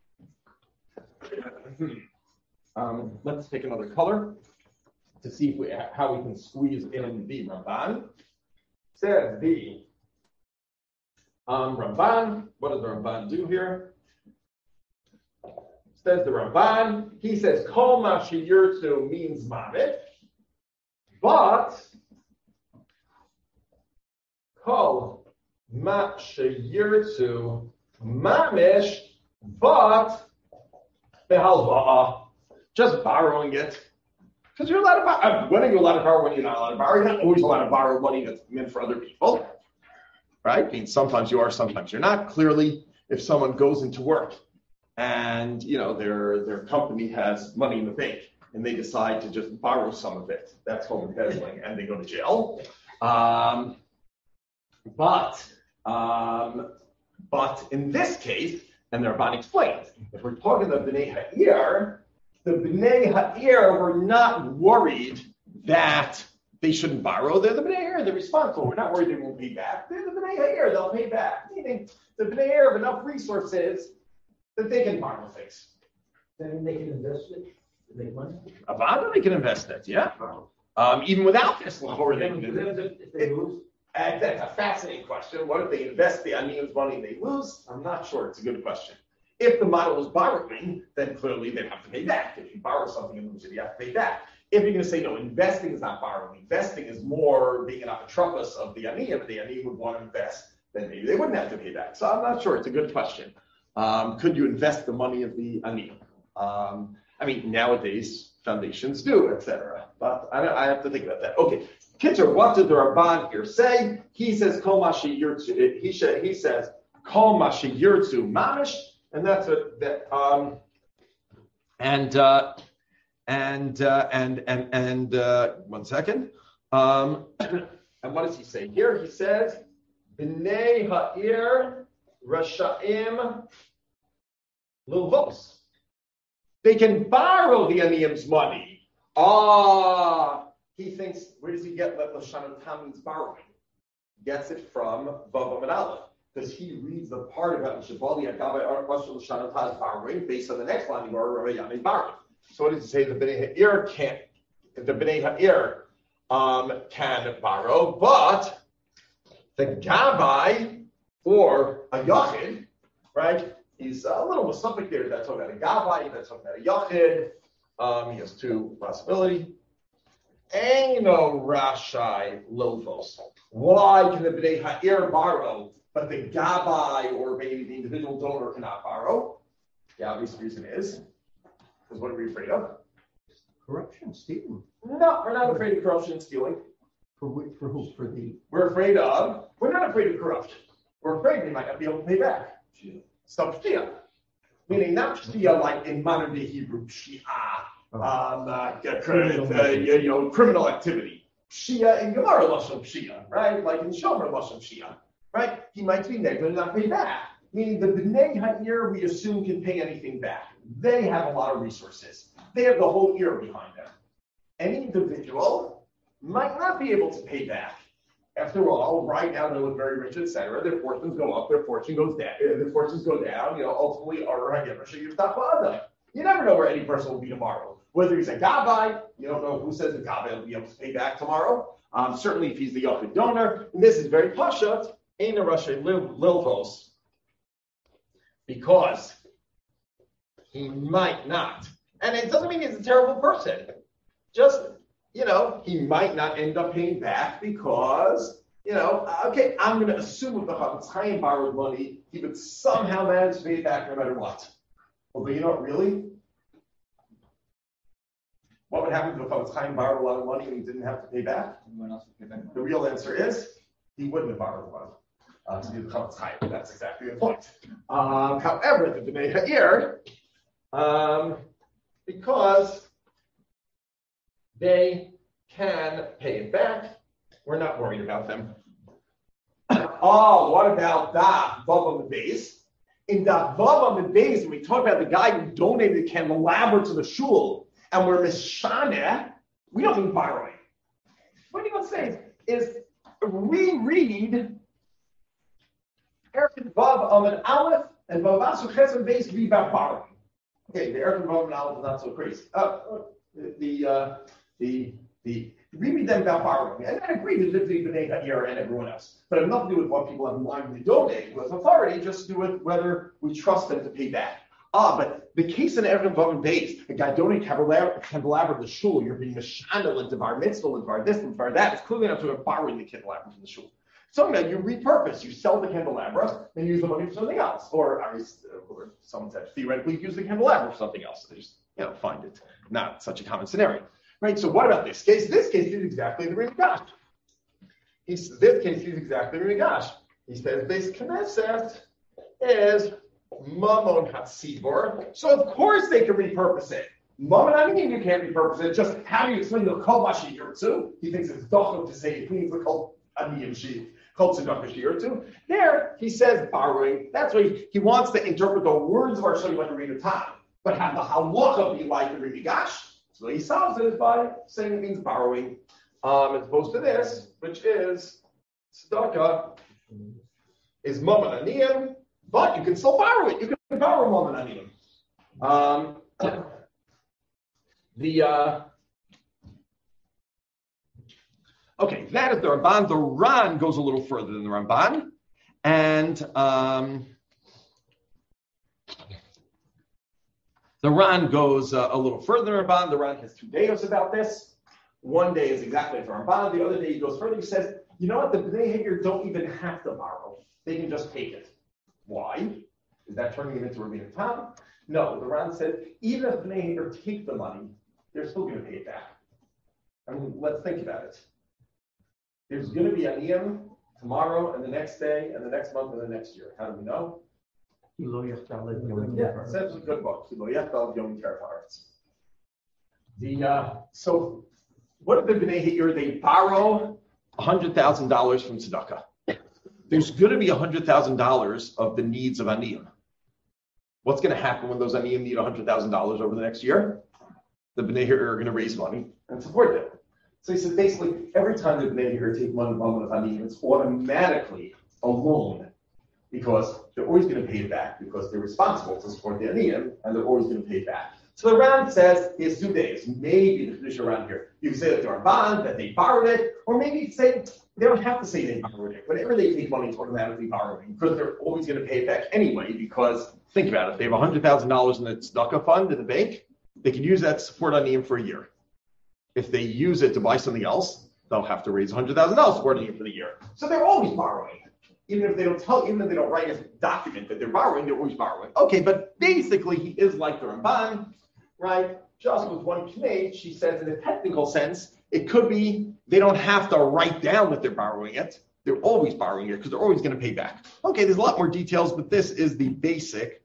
[SPEAKER 1] um, let's take another color to see if we, how we can squeeze in the Ramban. Says the um, Ramban. What does the Ramban do here? Says the Ramban. He says kol mashiyurtu means mamish, but kol mashiyurtu mamish, but behalvaah, just borrowing it. Because you're allowed to borrow. When are you allowed to borrow? When you're not allowed to borrow? You're not always allowed to borrow money that's meant for other people, right? I mean, sometimes you are, sometimes you're not. Clearly, if someone goes into work and you know their their company has money in the bank and they decide to just borrow some of it, that's called embezzling, and they go to jail. Um, but um, but in this case, and the Ramban explains, if we're talking about B'nai Ha'yer, the Bnei Ha'ir were not worried that they shouldn't borrow. They're the Bnei Ha'ir, they're responsible. We're not worried they won't pay back. They're the Bnei Ha'ir, they'll pay back. Meaning the Bnei Ha'ir have enough resources that they can borrow things.
[SPEAKER 2] Then they can invest it to make money.
[SPEAKER 1] Avada, they can invest it, yeah. Um, even without this law, they can do it.
[SPEAKER 2] If they lose,
[SPEAKER 1] And that's a fascinating question. What if they invest the aniyim's money and they lose? I'm not sure. It's a good question. If the model is borrowing, then clearly they have to pay back. If you borrow something and lose it, you have to pay back. If you're going to say, no, investing is not borrowing, investing is more being an apotropos of the aniyim, and the aniyim would want to invest, then maybe they wouldn't have to pay back. So I'm not sure. It's a good question. Um, could you invest the money of the aniyim? Um, I mean, nowadays, foundations do, et cetera. But I, I have to think about that. Okay. Kitcher, what did the Ramban here say? He says, Kol Mashi Yirtzu. He, he says, Kol Mashi Yirtzu Mamish. And that's what that, um, and, uh, and, uh, and, and, and, uh, one second. Um, and what does he say here? He says, B'nei Ha'ir Rasha'im Lilvos. They can borrow the aniyim's money. Ah, he thinks, where does he get that Lashon Tam means borrowing? He gets it from Vav and Aleph. Because he reads the part about Shabali Agave Ar Lashon Tam is borrowing based on the next line, Rabbi borrowing. So what does he say? The Bnei Ha'ir can't, the Bnei Ha'ir um, can borrow, but the Gavai or a Yachid, right? He's a little Musafic there. That's talking about a Gavai, that's talking about a Yachid. Um, he has two possibilities. Eino Rashai Lilvos. Why can the Bnei Ha'ir borrow, but the Gavai or maybe the individual donor cannot borrow? The obvious reason is, because what are we afraid of?
[SPEAKER 5] Corruption, stealing.
[SPEAKER 1] No, we're not afraid of corruption and stealing.
[SPEAKER 5] For wh- for who? For the
[SPEAKER 1] We're afraid of, we're not afraid of corruption. We're afraid they might not be able to pay back. Some Shia. Meaning not Shia like in modern day Hebrew, Shia. Um, uh, criminal, uh, you know, criminal activity. Shia in Gemara Lashon Shia, right? Like in Shomer Lashon Shia, right? He might be negligent and not pay back. Meaning the Bnei Ha'ir, we assume, can pay anything back. They have a lot of resources. They have the whole ear behind them. Any individual might not be able to pay back. After all, right now they look very rich, et cetera. Their fortunes go up, their fortune goes down, their fortunes go down. You know, ultimately, you never know where any person will be tomorrow. Whether he's a Gavai, you don't know who says the Gavai will be able to pay back tomorrow. Um, certainly, if he's the Yochid donor, and this is very pashat, Ein Rashi Lilvos, because he might not. And it doesn't mean he's a terrible person. Just, you know, he might not end up paying back because, you know, okay, I'm going to assume if the Chafetz Chaim borrowed money, he would somehow manage to pay it back no matter what. Well, but you know what, really? What would happen if the Chafetz Chaim borrowed a lot of money and he didn't have to pay back?
[SPEAKER 3] Everyone else would pay back.
[SPEAKER 1] The real answer is, he wouldn't have borrowed the money. Uh, to be the Chafetz Chaim. That's exactly the point. Um, however, the Bnei Ha'ir, um, because they can pay it back, we're not worried about them. Oh, what about that Vavam Beis? In that Vavam Beis, when we talk about the guy who donated the candelabra to the shul, and we're Mishaneh, we don't mean borrowing. What he wants to say is, reread Erkin Vav Amen Aleph and Vavasu Chesed Beis to be about borrowing. Okay, the Erkin Vav Amen Aleph is not so crazy. Uh, the uh, the the reread them about borrowing. And I agree with the Bnei Ha'ir and everyone else, but it has nothing to do with what people have in mind when they donate with authority. Just to do with whether we trust them to pay back. Ah, but the case in Erkin Vav Beis, a guy donating candelabra to the shul, you're being Mishanel into Bar Mitzvah, into Bar this, into Bar that. It's clearly not talking about borrowing the candelabra from the shul. So now you repurpose, you sell the candelabra, and use the money for something else. Or, or someone said, theoretically, use the candelabra for something else. They just, you know, find it not such a common scenario. Right? So what about this case? This case is exactly the Rigash. This case is exactly the Rigash. He says, this Knesset is Mamon Hatzibor. So of course they can repurpose it. Mamon, I mean you can't repurpose it. Just how do you explain the Kol Mashi Yirtzu? He thinks it's dochel to say it means the Kol Aniyim Shi. There, he says borrowing. That's why he, he wants to interpret the words of our Shali like a read of time. but have the halacha be like the Rimigash. So he solves it by saying it means borrowing, um, as opposed to this, which is tzedakah is mammon aniyim, but you can still borrow it. You can borrow mammon aniyim. Um, the uh, okay, that is the Ramban. The Ran goes a little further than the Ramban, and um, the Ran goes uh, a little further than the Ramban. The Ran has two dayos about this. One day is exactly like the Ramban. The other day he goes further. He says, you know what? The Bnei Hager don't even have to borrow. They can just take it. Why? Is that turning them into Rabbeinu Tam? No. The Ran said, even if Bnei Hager take the money, they're still going to pay it back. I mean, let's think about it. There's going to be aniyim tomorrow and the next day and the next month and the next year. How do we know? Yeah, it says in a good book. The uh, so what if the Bnei Hager, they borrow one hundred thousand dollars from tzedakah? There's going to be one hundred thousand dollars of the needs of aniyim. What's going to happen when those aniyim need one hundred thousand dollars over the next year? The Bnei Hager are going to raise money and support them. So he says basically every time the Bnei Hager take money from aniyim, it's automatically a loan because they're always going to pay it back because they're responsible to support the aniyim and they're always going to pay it back. So the Ran says there's two days. Maybe the tradition around here, you can say that they're a bond, that they borrowed it, or maybe you can say they don't have to say they borrowed it. Whenever they take money, it's automatically borrowing because they're always going to pay it back anyway. Because think about it, if they have one hundred thousand dollars in the tzedakah fund in the bank, they can use that to support aniyim for a year. If they use it to buy something else, they'll have to raise one hundred thousand dollars supporting it for the year. So they're always borrowing. Even if they don't tell, even if they don't write a document that they're borrowing, they're always borrowing. Okay, but basically he is like the Ramban, right? Just with one knate, she says in a technical sense, it could be they don't have to write down that they're borrowing it. They're always borrowing it because they're always going to pay back. Okay, there's a lot more details, but this is the basic.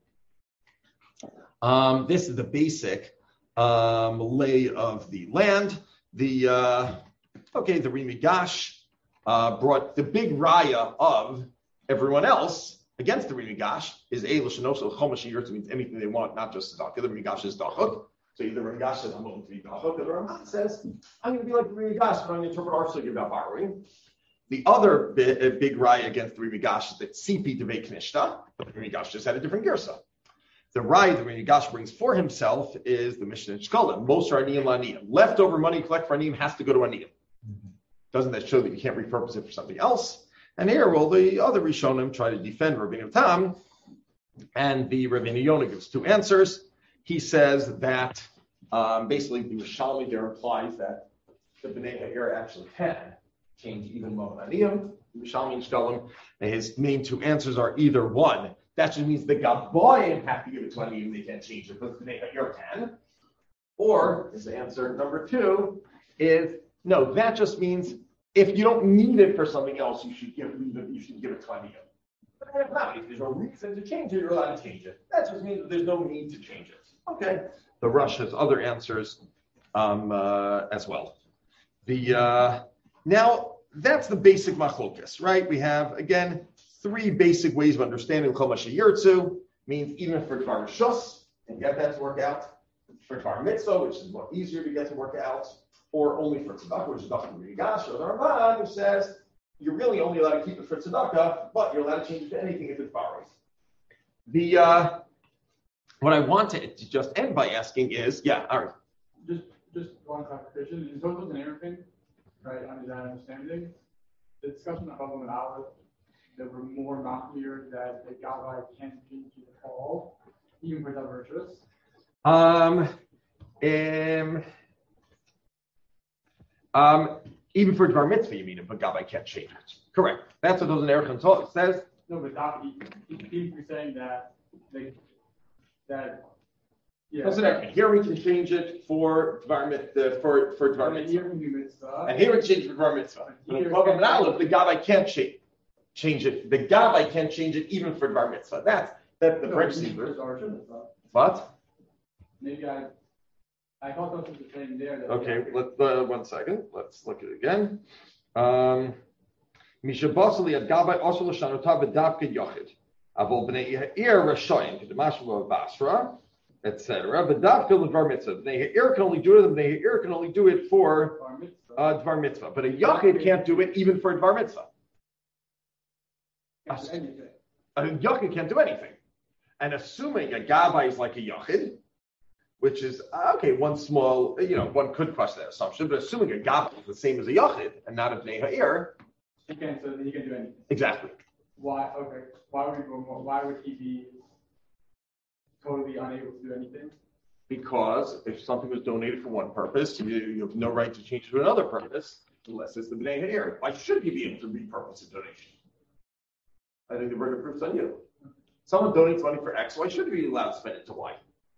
[SPEAKER 1] Um, this is the basic um, lay of the land. The uh, okay, the Rimigash uh, brought the big raya of everyone else against the Rimigash is Eilush and also Chomash Yirtz means anything they want, not just tzedakah. The Rimigash is dachuk. So either Rimigash says I'm going to be dachuk, or the Ramban says I'm going to be like the Rimigash, but I'm going to interpret our sugya about borrowing. The other big, big raya against the Rimigash is that Sipi Devei Knishta, but the Rimigash just had a different girsa. The raya the Rimigash brings for himself is the Mishnah in Shkolim. Most are aniyim l'aniyim. Leftover money collect for aniyim has to go to aniyim. Doesn't that show that you can't repurpose it for something else? And here, well, the other Rishonim try to defend Rabbeinu Tam, and the Rabbeinu Yonah gives two answers. He says that um, basically the Rishonim there implies that the Bnei Hager actually can change even Moed Aniyim, the Rishonim and Shkolim. And his main two answers are either one, that just means the Gaboyim have to give it to Aniyim, they can't change it, but the Bnei Hager can. Or his answer number two is no, that just means if you don't need it for something else, you should give it, you should give it to Aniyim. But if not, if there's no reason to change it, you're allowed to change it. That just means that there's no need to change it. Okay. The Rush has other answers um, uh, as well. The uh, now that's the basic machlokas, right? We have again three basic ways of understanding Kol Masha Yirtzu. Means even for Dvar Rishus and get that to work out, for Dvar Mitzvah, which is more easier to get to work out, or only for tzedakah, which is Dvar Rigash, or the Ramban, which says you're really only allowed to keep it for tzedakah, but you're allowed to change it to anything if it's borrowed. The uh, what I want to just end by asking is, yeah, all right.
[SPEAKER 7] Just just one clarification. In total and everything, right, under that understanding, the discussion of Chazal and Aleph, there were more not clear that the Gabbai can't change the fall, even for Dvar Rishus.
[SPEAKER 1] Um, um, um, even for Dvar Mitzvah, you mean, but Gabbai can't change it. Correct. That's what those in Erech says.
[SPEAKER 7] No, but that, even you're saying that, like, that, yeah.
[SPEAKER 1] Listen, okay. Here we can change it for Dvar Mitzvah, for, for Dvar Mitzvah. And here we change it for Dvar Mitzvah. But in Chogam and Aleph, the Gabbai can't change, change it. The Gabbai can't change it even for Dvar Mitzvah. That's, that's the no, French Hebrew. What?
[SPEAKER 7] Maybe I, I thought that was the same there.
[SPEAKER 1] Okay, let's, uh, one second. Let's look at it again. Um, Misha Basali at Gabbai also Lashanota V'Davka Yochid. Avol Bnei Yair Rashoyim Kedemashva Basra. et cetera. But dafka l'dvar mitzvah. They ir can only do it. They ir can only do it for
[SPEAKER 7] Bar mitzvah.
[SPEAKER 1] uh, dvar mitzvah. But a yachid can't do it even for a dvar mitzvah.
[SPEAKER 7] Can't do anything.
[SPEAKER 1] A yachid can't do anything. And assuming a gabbai is like a yachid, which is, uh, okay, one small, you know, one could crush that assumption, but assuming a gabbai is the same as a yachid and not a bnei ha'ir,
[SPEAKER 7] He can't, so then he can do anything.
[SPEAKER 1] exactly.
[SPEAKER 7] Why, okay, why would he go more, why would he be totally unable to do anything?
[SPEAKER 1] Because if something was donated for one purpose, you, you have no right to change it to another purpose unless it's the bnei ha'ir. Why should you be able to repurpose a donation? I think the burden of proof's on you. Someone donates money for X, why should you be allowed to spend it to Y?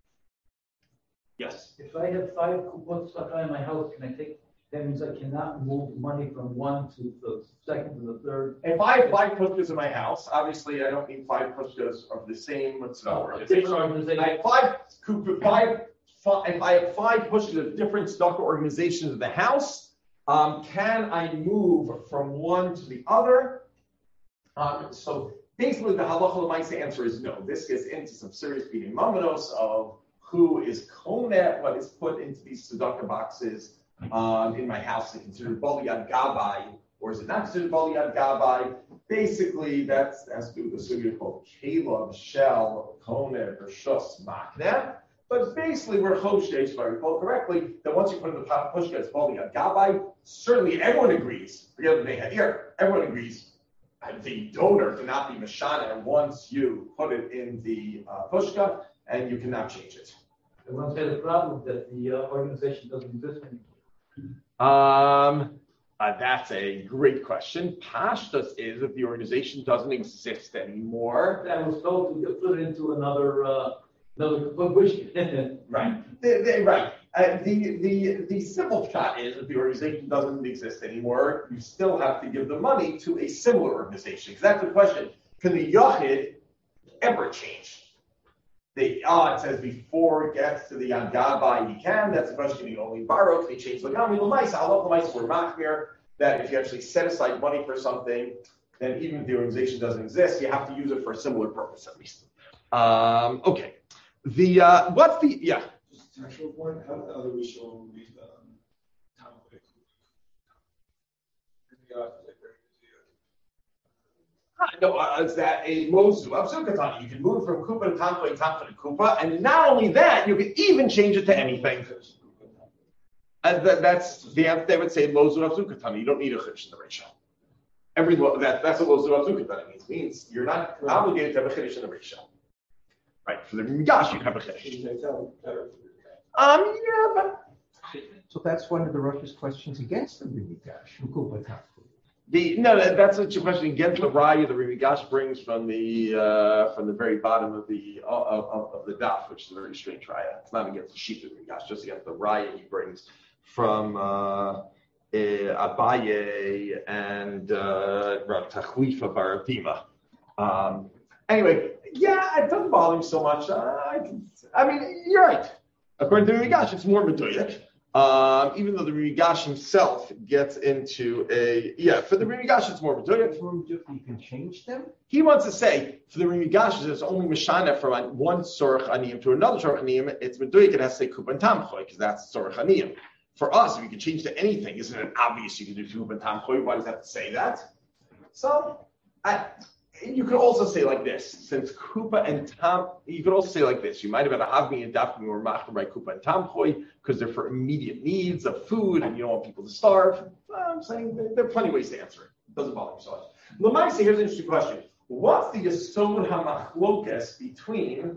[SPEAKER 1] Yes.
[SPEAKER 2] If I have five kupot tzedakah in my house, can I take, that means I cannot move money from one to the second to the third?
[SPEAKER 1] If I have five pushkas in my house, obviously I don't need five pushkas of the same what's the organization.
[SPEAKER 2] Different organization.
[SPEAKER 1] I have five, kup- five, five, if I have five pushkas of different tzedakah organizations in the house, um, can I move from one to the other? Um, so basically the halacha l'maisa answer is no. This gets into some serious beating mamanos of who is konet, what is put into these tzedakah boxes um, in my house and considered bali yad gabai, or is it not considered bali yad gabai? Basically, that's has to do with the sugya called Caleb, Shell, Konet, or Shus Makneh. But basically, we're choshesh, if I recall correctly, that once you put in the pot pushka, it's bali yad gabai. Certainly, everyone agrees. Forget the bnei ha'ir. Everyone agrees. The donor cannot be mashana once you put it in the uh, pushka, and you cannot change it.
[SPEAKER 2] The ones that have a problem that the uh, organization doesn't exist anymore.
[SPEAKER 1] Um, uh, that's a great question. Pashtus is that the organization doesn't exist anymore.
[SPEAKER 2] I was told to put it into another, uh, another bush.
[SPEAKER 1] Right. They, they, right. Uh, the, the, the simple shot is that the organization doesn't exist anymore. You still have to give the money to a similar organization. Because that's the question. Can the yachid ever change? The, ah, it says before it gets to the Yad Gabai, he can. That's the question. You only borrow. Can he change the Gami? L'maisa, Allah l'maisa, we're machmir that if you actually set aside money for something, then even if the organization doesn't exist, you have to use it for a similar purpose at least. Um, okay. The uh, what's the yeah?
[SPEAKER 4] Just a textual point. How did the other Rishon read the time of it?
[SPEAKER 1] No, uh, is that a mozu of sukatani? You can move from kupa to tampa and tampa to kupa, and not only that, you can even change it to anything. And that, that's the answer. They would say mozu of sukatani. You don't need a chiddush in the ratio. Every that that's what mozu of sukatani means. Means you're not obligated to have a chiddush in the ratio. Right? For the migash, you have a chiddush. Um, yeah, but
[SPEAKER 5] So that's one of the Russia's questions against the Rimigash.
[SPEAKER 1] The, no, that, that's what your question against the raya the Rimigash brings from the uh, from the very bottom of the of, of, of the daf, which is a very strange raya. It's not against the sheep of Rimigash, just against the raya he brings from uh, uh, Abaye and uh, Rav Tachlifa Bar Avima. Um Anyway, yeah, it doesn't bother me so much. Uh, I, I mean, you're right. According to the Rimigash, it's more meduyak. Um, even though the Rimigash himself gets into a, yeah, for the Rimigash, it's more meduyak.
[SPEAKER 5] You can change them?
[SPEAKER 1] He wants to say, for the Rimigash, there's only Mishana from one Sorach Aniyim to another Sorach Aniyim. It's meduyak, it has to say Kupan Tamchoy, because that's Sorach Aniyim. For us, if you can change to anything, isn't it obvious you can do Kupan Tamchoy? Why does it have to say that? So, I... You could also say like this, since Kupa and Tam, you could also say like this. You might have had a Havmi and Dafmi or Machar by Kupa and Tamchoy because they're for immediate needs of food and you don't want people to starve. Well, I'm saying there, there are plenty of ways to answer it. It doesn't bother me so much. Lamaisa, here's an interesting question. What's the Yesod HaMachlokas between,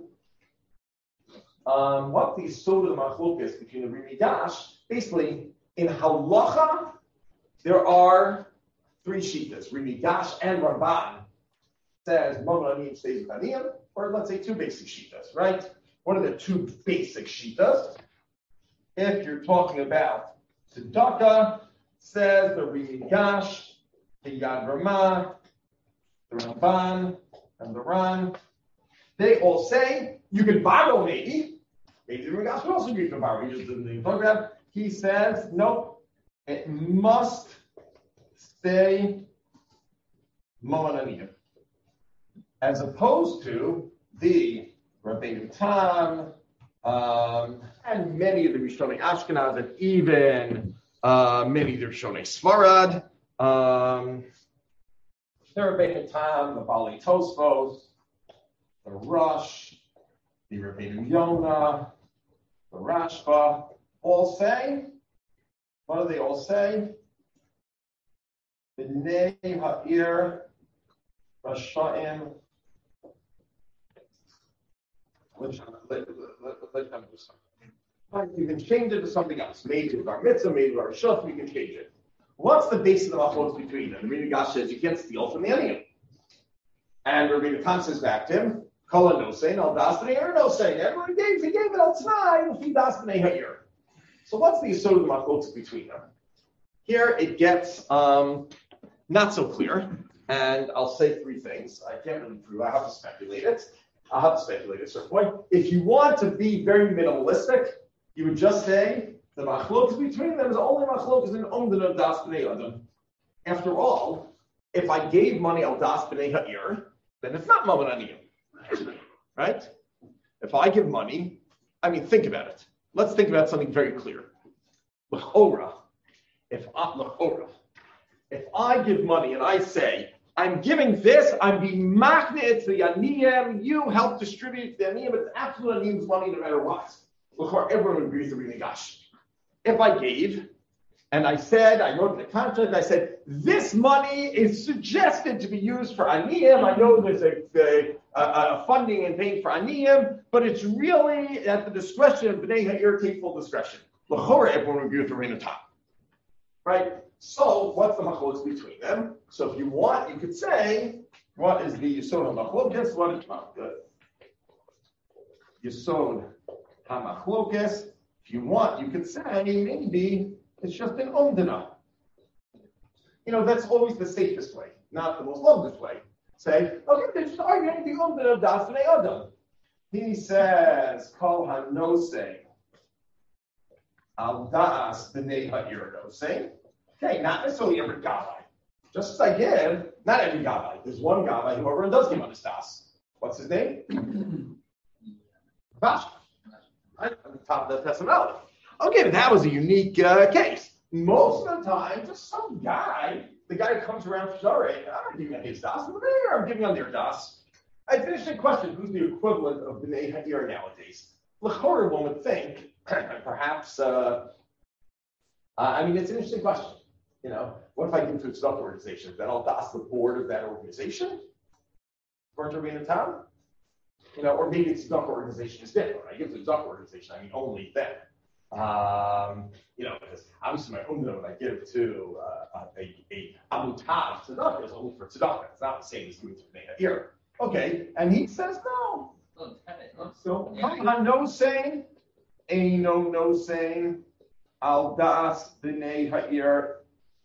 [SPEAKER 1] um, what's the Yesod HaMachlokas between the Rimigash? Basically, in Halacha, there are three shitas, Rimigash and Ramban. Says Mamon Aniyim stays with Aniyim, or let's say two basic shitas, right? What are the two basic shitas? If you're talking about tzedakah, says the Rimigash, the Yad Ramah, the Ramban, and the Ran. They all say you can borrow maybe. Maybe the Rimigash would also agree to borrow. He just didn't even talk about. He says nope, it must stay Mamon Aniyim. As opposed to the Rabbeinu Tam um, and many of the Rishonim Ashkenaz, and even uh, many of the Rishonim Sfarad. Um, the Rebbeinu Tam, the Bali Tosfos, the Rush, the Rebbeinu Yonah, the Rashba, all say, what do they all say? B'nei ha'ir Rasha'im. Let's, let, let, let's have do something. You can change it to something else. Maybe Bar Mitzvah, maybe Bar Shuf, we can change it. What's the base of the machlokes between them? Rabbi Gash says you can't steal from the enemy. And Rabbi Tam says back to him, Kol no saying, al das b'nei ha'ir no saying. Everyone gave, he gave it al t'nai, l'fi das b'nei ha'ir. So what's the yesod of the machlokes between them? Here it gets um, not so clear, and I'll say three things. I can't really prove. I have to speculate it. I have to speculate at a certain point. If you want to be very minimalistic, you would just say the machlokes between them is only machlokes in omdin of das b'nei adam. After all, if I gave money al das b'nei ha'ir, then it's not mammon aniyim, right? If I give money, I mean, think about it. Let's think about something very clear. L'chora, if I, l'chora, if I give money and I say, I'm giving this, I'm being magnet to the aniyim, you help distribute the aniyim, it's absolute aniyim's money no matter what. L'chora, everyone agrees to be negash. If I gave, and I said, I wrote in the contract, I said, this money is suggested to be used for aniyim. I know there's a, a, a funding and paying for aniyim, but it's really at the discretion of B'nai Ha'ir, take full discretion. L'chora, everyone would agree with the Reina Tam. Right? So, what's the machlokes between them? So, if you want, you could say, what is the yesod ha-machlokes? What is good? Yesod ha-machlokes. If you want, you could say, maybe it's just an omdana. You know, that's always the safest way, not the most lovely way. Say, okay, they're just arguing the omdana of das b'nei adam. He says, kol ha-nosei al das b'nei ha'ir nosei. Okay, not necessarily every gabbai. Just as I give, not every gabbai. There's one gabbai who everyone does give on his das. What's his name? Vash. Right? At the top of the personality. Okay, but that was a unique uh, case. Most of the time, just some guy, the guy who comes around, sorry, I'm not giving on his das, over there, I'm giving on their das. I finished the question, who's the equivalent of B'nai Ha'ir nowadays? L'chora, one would think, perhaps, uh, uh, I mean, it's an interesting question. You know, what if I give to a tzedakah organization? Then I'll das the board of that organization? According to Rabbeinu Tam? You know, or maybe the tzedakah organization is different. I give to the tzedakah organization, I mean only them. Um, you know, because obviously my umdah when I give to uh, a, a amutav tzedakah is only for tzedakah. It's not the same as giving to B'nai Ha'ir. Okay, and he says no. So, no saying, Eino no saying, al das B'nai Ha'ir.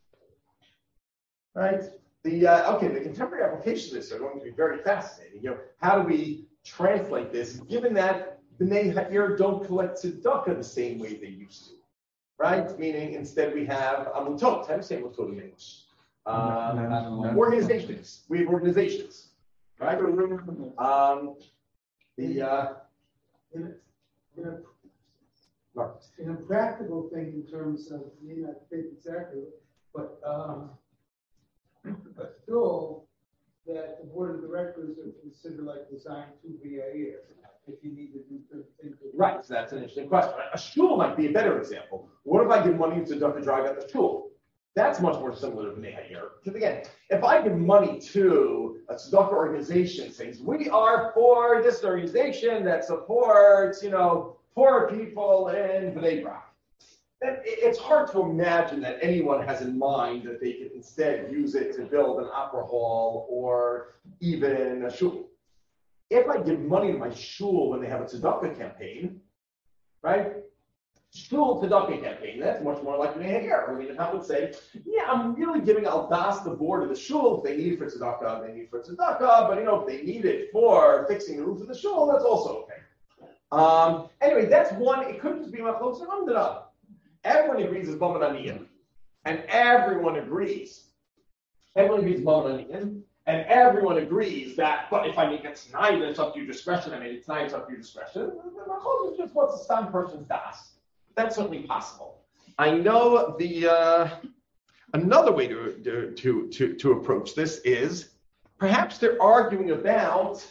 [SPEAKER 1] Right? The uh, okay, the contemporary applications of this are going to be very fascinating. You know, how do we translate this, given that B'nai Ha'ir don't collect tzedakah the same way they used to, right? Meaning, instead we have amutot. How do you say amutot in English? Um, organizations. We have organizations, right? Um, the uh,
[SPEAKER 8] in, a, in, a, in a practical thing in terms of, may not fit exactly, but um, but still, that the board of directors are considered like designed to be a year if you need to do certain things.
[SPEAKER 1] Right, so that's an interesting question. A shul might be a better example. What if I give money to tzedakah drive at the shul? That's much more similar to B'nai Ha'ir. Because again, if I give money to a tzedakah organization saying, we are for this organization that supports, you know, poor people in B'nai Brak, then it's hard to imagine that anyone has in mind that they could instead use it to build an opera hall or even a shul. If I give money to my shul when they have a tzedakah campaign, right? Shul tzedakah campaign, that's much more like B'nai Ha'ir. I mean, I would say, yeah, I'm really giving al das the board of the shul. If they need it for tzedakah, they need it for tzedakah. But, you know, if they need it for fixing the roof of the shul, that's also okay. Um, anyway, that's one. It could just be machlokes and umdana. Everyone agrees it's Mammon Aniyim. And everyone agrees. Everyone agrees Mammon Aniyim.
[SPEAKER 9] and everyone agrees that, but if I make it tonight, it's up to your discretion. I made it tonight, it's up to your discretion. It's just what's the some person's das. That's certainly possible. I know the uh, another way to, to to to approach this is perhaps they're arguing about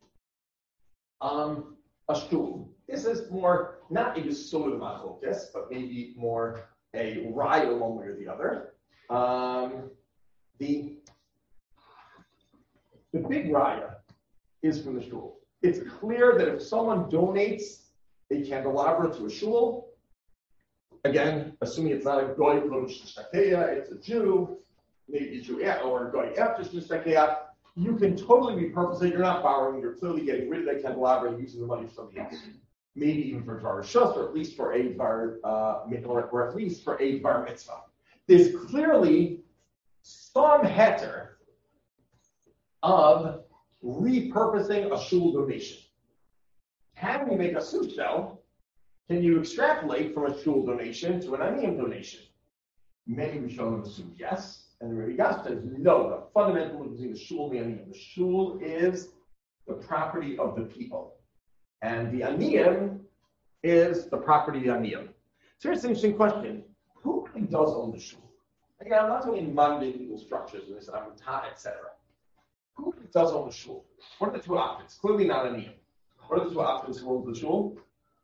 [SPEAKER 9] um, a shul. This is more not a yesod machlokes, but maybe more a raya one way or the other. Um, the the big raya is from the shul. It's clear that if someone donates a candelabra to a shul, again, assuming it's not a goy from Shtakeya, it's a Jew, maybe a Jew or a goy after Shtakeya, you can totally repurpose it. You're not borrowing. You're clearly getting rid of that candelabra and using the money for something else. Maybe even for Dvar Shus, or at least for a Dvar, uh, or, or at least for a Dvar Mitzvah. There's clearly some heter of repurposing a shul donation. How do you make a sushel? Can you extrapolate from a shul donation to an aniyim donation? Many Rishonim assume yes, and the Rebbe Gas says no. The fundamental difference between the shul and the aniyim. The shul is the property of the people. And the aniyim is the property of the aniyim. So here's an interesting question. Who really does own the shul? Again, I'm not talking mundane legal structures, and this amutah, et cetera. Who really does own the shul? What are the two options? Clearly not aniyim. What are the two options who owns the shul?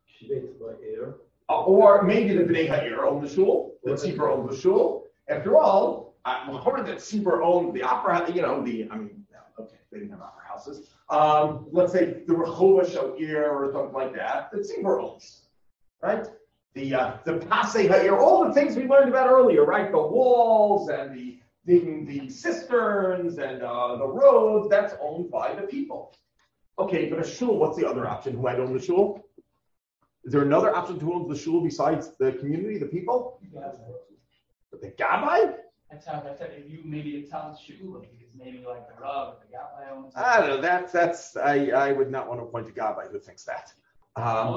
[SPEAKER 9] Uh, or maybe the Bnei Ha'ir own the shul, the Tzibur owned the shul. After all, I uh, heard that Tzibur owned the opera, you know, the, I mean, okay, they didn't have opera houses. Um, let's say the Rehova Sha'ir or something like that, the Tzibur owns, right? The uh, the Pasei Ha'ir, all the things we learned about earlier, right? The walls and the the, the cisterns and uh, the roads, that's owned by the people. Okay, but a shul, what's the other option? Who might own the shul? Is there another option to own the shul besides the community, the people?
[SPEAKER 2] Yeah.
[SPEAKER 9] But the Gabbai?
[SPEAKER 2] That sounds like if you maybe it sounds shul, because maybe like the Rav, the Gabbai owns.
[SPEAKER 9] I don't know. That's that's I, I would not want to appoint a Gabbai who thinks that. Um,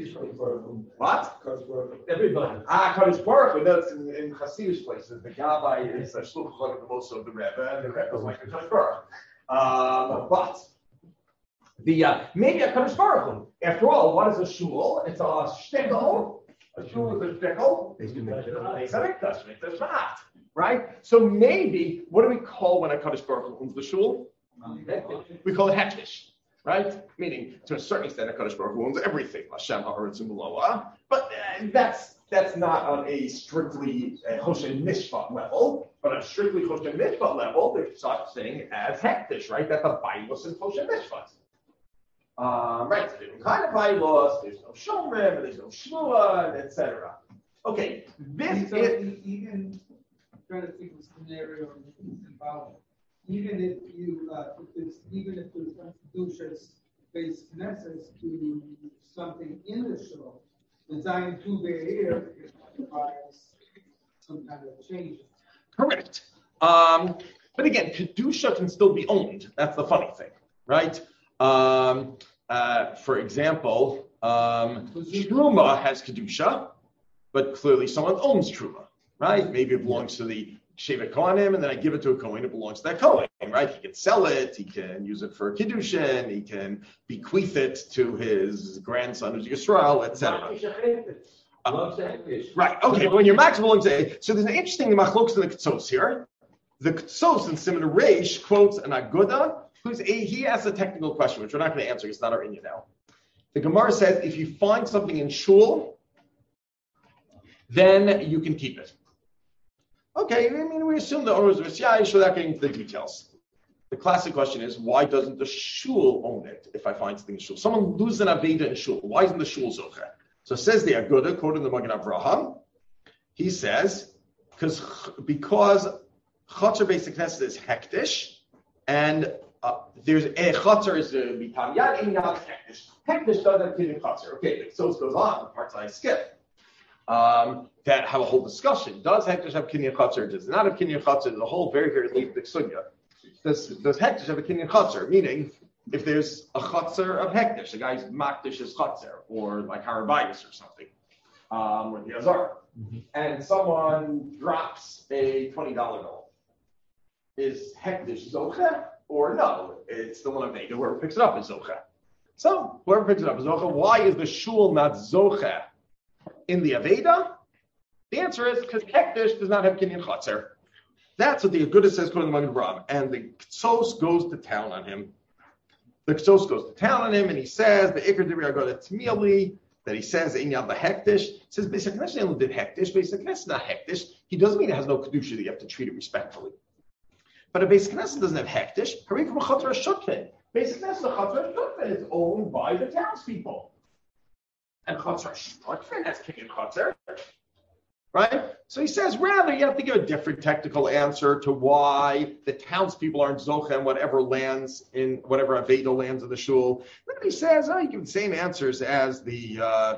[SPEAKER 9] what?
[SPEAKER 2] Everybody.
[SPEAKER 9] Ah, Kadosh Baruch Hu. That's in, in Hasidish places. The Gabbai is a shluch like the most of the Rebbe, and the Rebbe is like a Kadosh Baruch Hu. Um, but the uh, maybe a Kadosh Baruch Hu. After all, what is a shul? It's a shtickle. A shul is a shtickle. It's a mikdash, mikdash not, right? So maybe what do we call when a Kadosh Baruch Hu owns the shul? We call it hektish. Right? Meaning, to a certain extent, a Kadosh Baruch Hu owns everything. Hashem ha'aretz u'maloah. But uh, that's that's not on a strictly uh, Choshen Mishpat level. But on a strictly Choshen Mishpat level, there's such thing as hektish, right? That's a bailos in Choshen Mishpat. Um, right? So different kind of bailos. There's no shomrim, there's no shmua, et cetera. Okay, this
[SPEAKER 8] so
[SPEAKER 9] is
[SPEAKER 8] even trying to think of a scenario involved. Even if you, uh, if it's, even if there's Kedushas based connections to something in the show, the Zion Tu Be'er requires some kind of change.
[SPEAKER 9] correct. Um, but again, Kedusha can still be owned. That's the funny thing, right? Um, uh, for example, um, Truma has Kedusha, but clearly someone owns Truma, right? Maybe it belongs to the Shevet Kohanim, and then I give it to a Kohen, it belongs to that Kohen, right? He can sell it, he can use it for Kiddushin, he can bequeath it to his grandson, who's Yisrael, et cetera. Uh, right, okay, but when you're maximal, say, so there's an interesting machlokes in the Ketzos here. The Ketzos in Siman Reish quotes an Aguda, who's a, he asks a technical question, which we're not going to answer, it's not our Inyan now. The Gemara says, if you find something in shul, then you can keep it. Okay, I mean, we assume the owner is Rishyai, so that getting into the details. The classic question is, why doesn't the shul own it if I find something in shul? Someone loses an Aveda in shul. Why isn't the shul zocher? So says the Aguda, quoted in the Magen Avraham, he says, because because Chatzar basic Knesset is hektish, and uh, there's a Chatzar is a Mitam Yad, and Yad hektish. Hektish doesn't have Kinyan Chatzar. Okay, so it goes on, the parts I skip. Um, that have a whole discussion. Does Hektish have Kinyan Chatzar? Does it not have Kinyan Chatzar? There's a whole very, very late B'Ksunya. Does, does Hektish have a Kinyan Chatzar? Meaning, if there's a Chatzar of Hektish, the guy's Makdish is Chatzar, or like Harabayas or something, um, or the Azar, mm-hmm. and someone drops a twenty dollar bill. Is Hektish Zocheh, or no, it's still an Aveda. Whoever picks it up is Zocha. So whoever picks it up is Zocha. Why is the shul not Zocha in the Aveda? The answer is because Hektish does not have Kinyan Chotzer. That's what the Aguda says according to the Magen Avraham. And the Ktsos goes to town on him. The Ktsos goes to town on him, and he says, the Iker Dibri Aguda Tmili, that he says, Inyam the Hektish. Says, Beis HaKnesset did Hektish. Beis HaKnesset is not Hektish. He doesn't mean it has no Kedusha that you have to treat it respectfully. But a Beis HaKnesset doesn't have Hektish. Harik from a Chatzar Shutfin. Beis HaKnesset, the Chatzar Shutfin is owned by the townspeople. And Chatzar Shutfin has King and Chatzar. Right? So he says, rather, you have to give a different technical answer to why the townspeople aren't Zocha in whatever lands, in whatever Aveda lands of the shul. Then he says, oh, you give the same answers as the uh,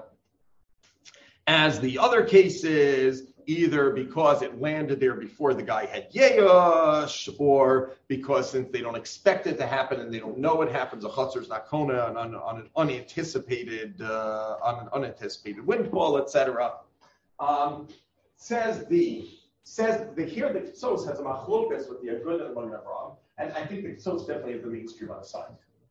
[SPEAKER 9] as the other cases, either because it landed there before the guy had Yeosh, or because since they don't expect it to happen and they don't know it happens, a chutzner is not kona on, on, on an unanticipated uh, on an unanticipated windfall, et cetera. Um, Says the says the here the Ktsos has a machlokas with the Aguda and the Magen Avraham, and I think the Ktsos definitely have the mainstream on the side.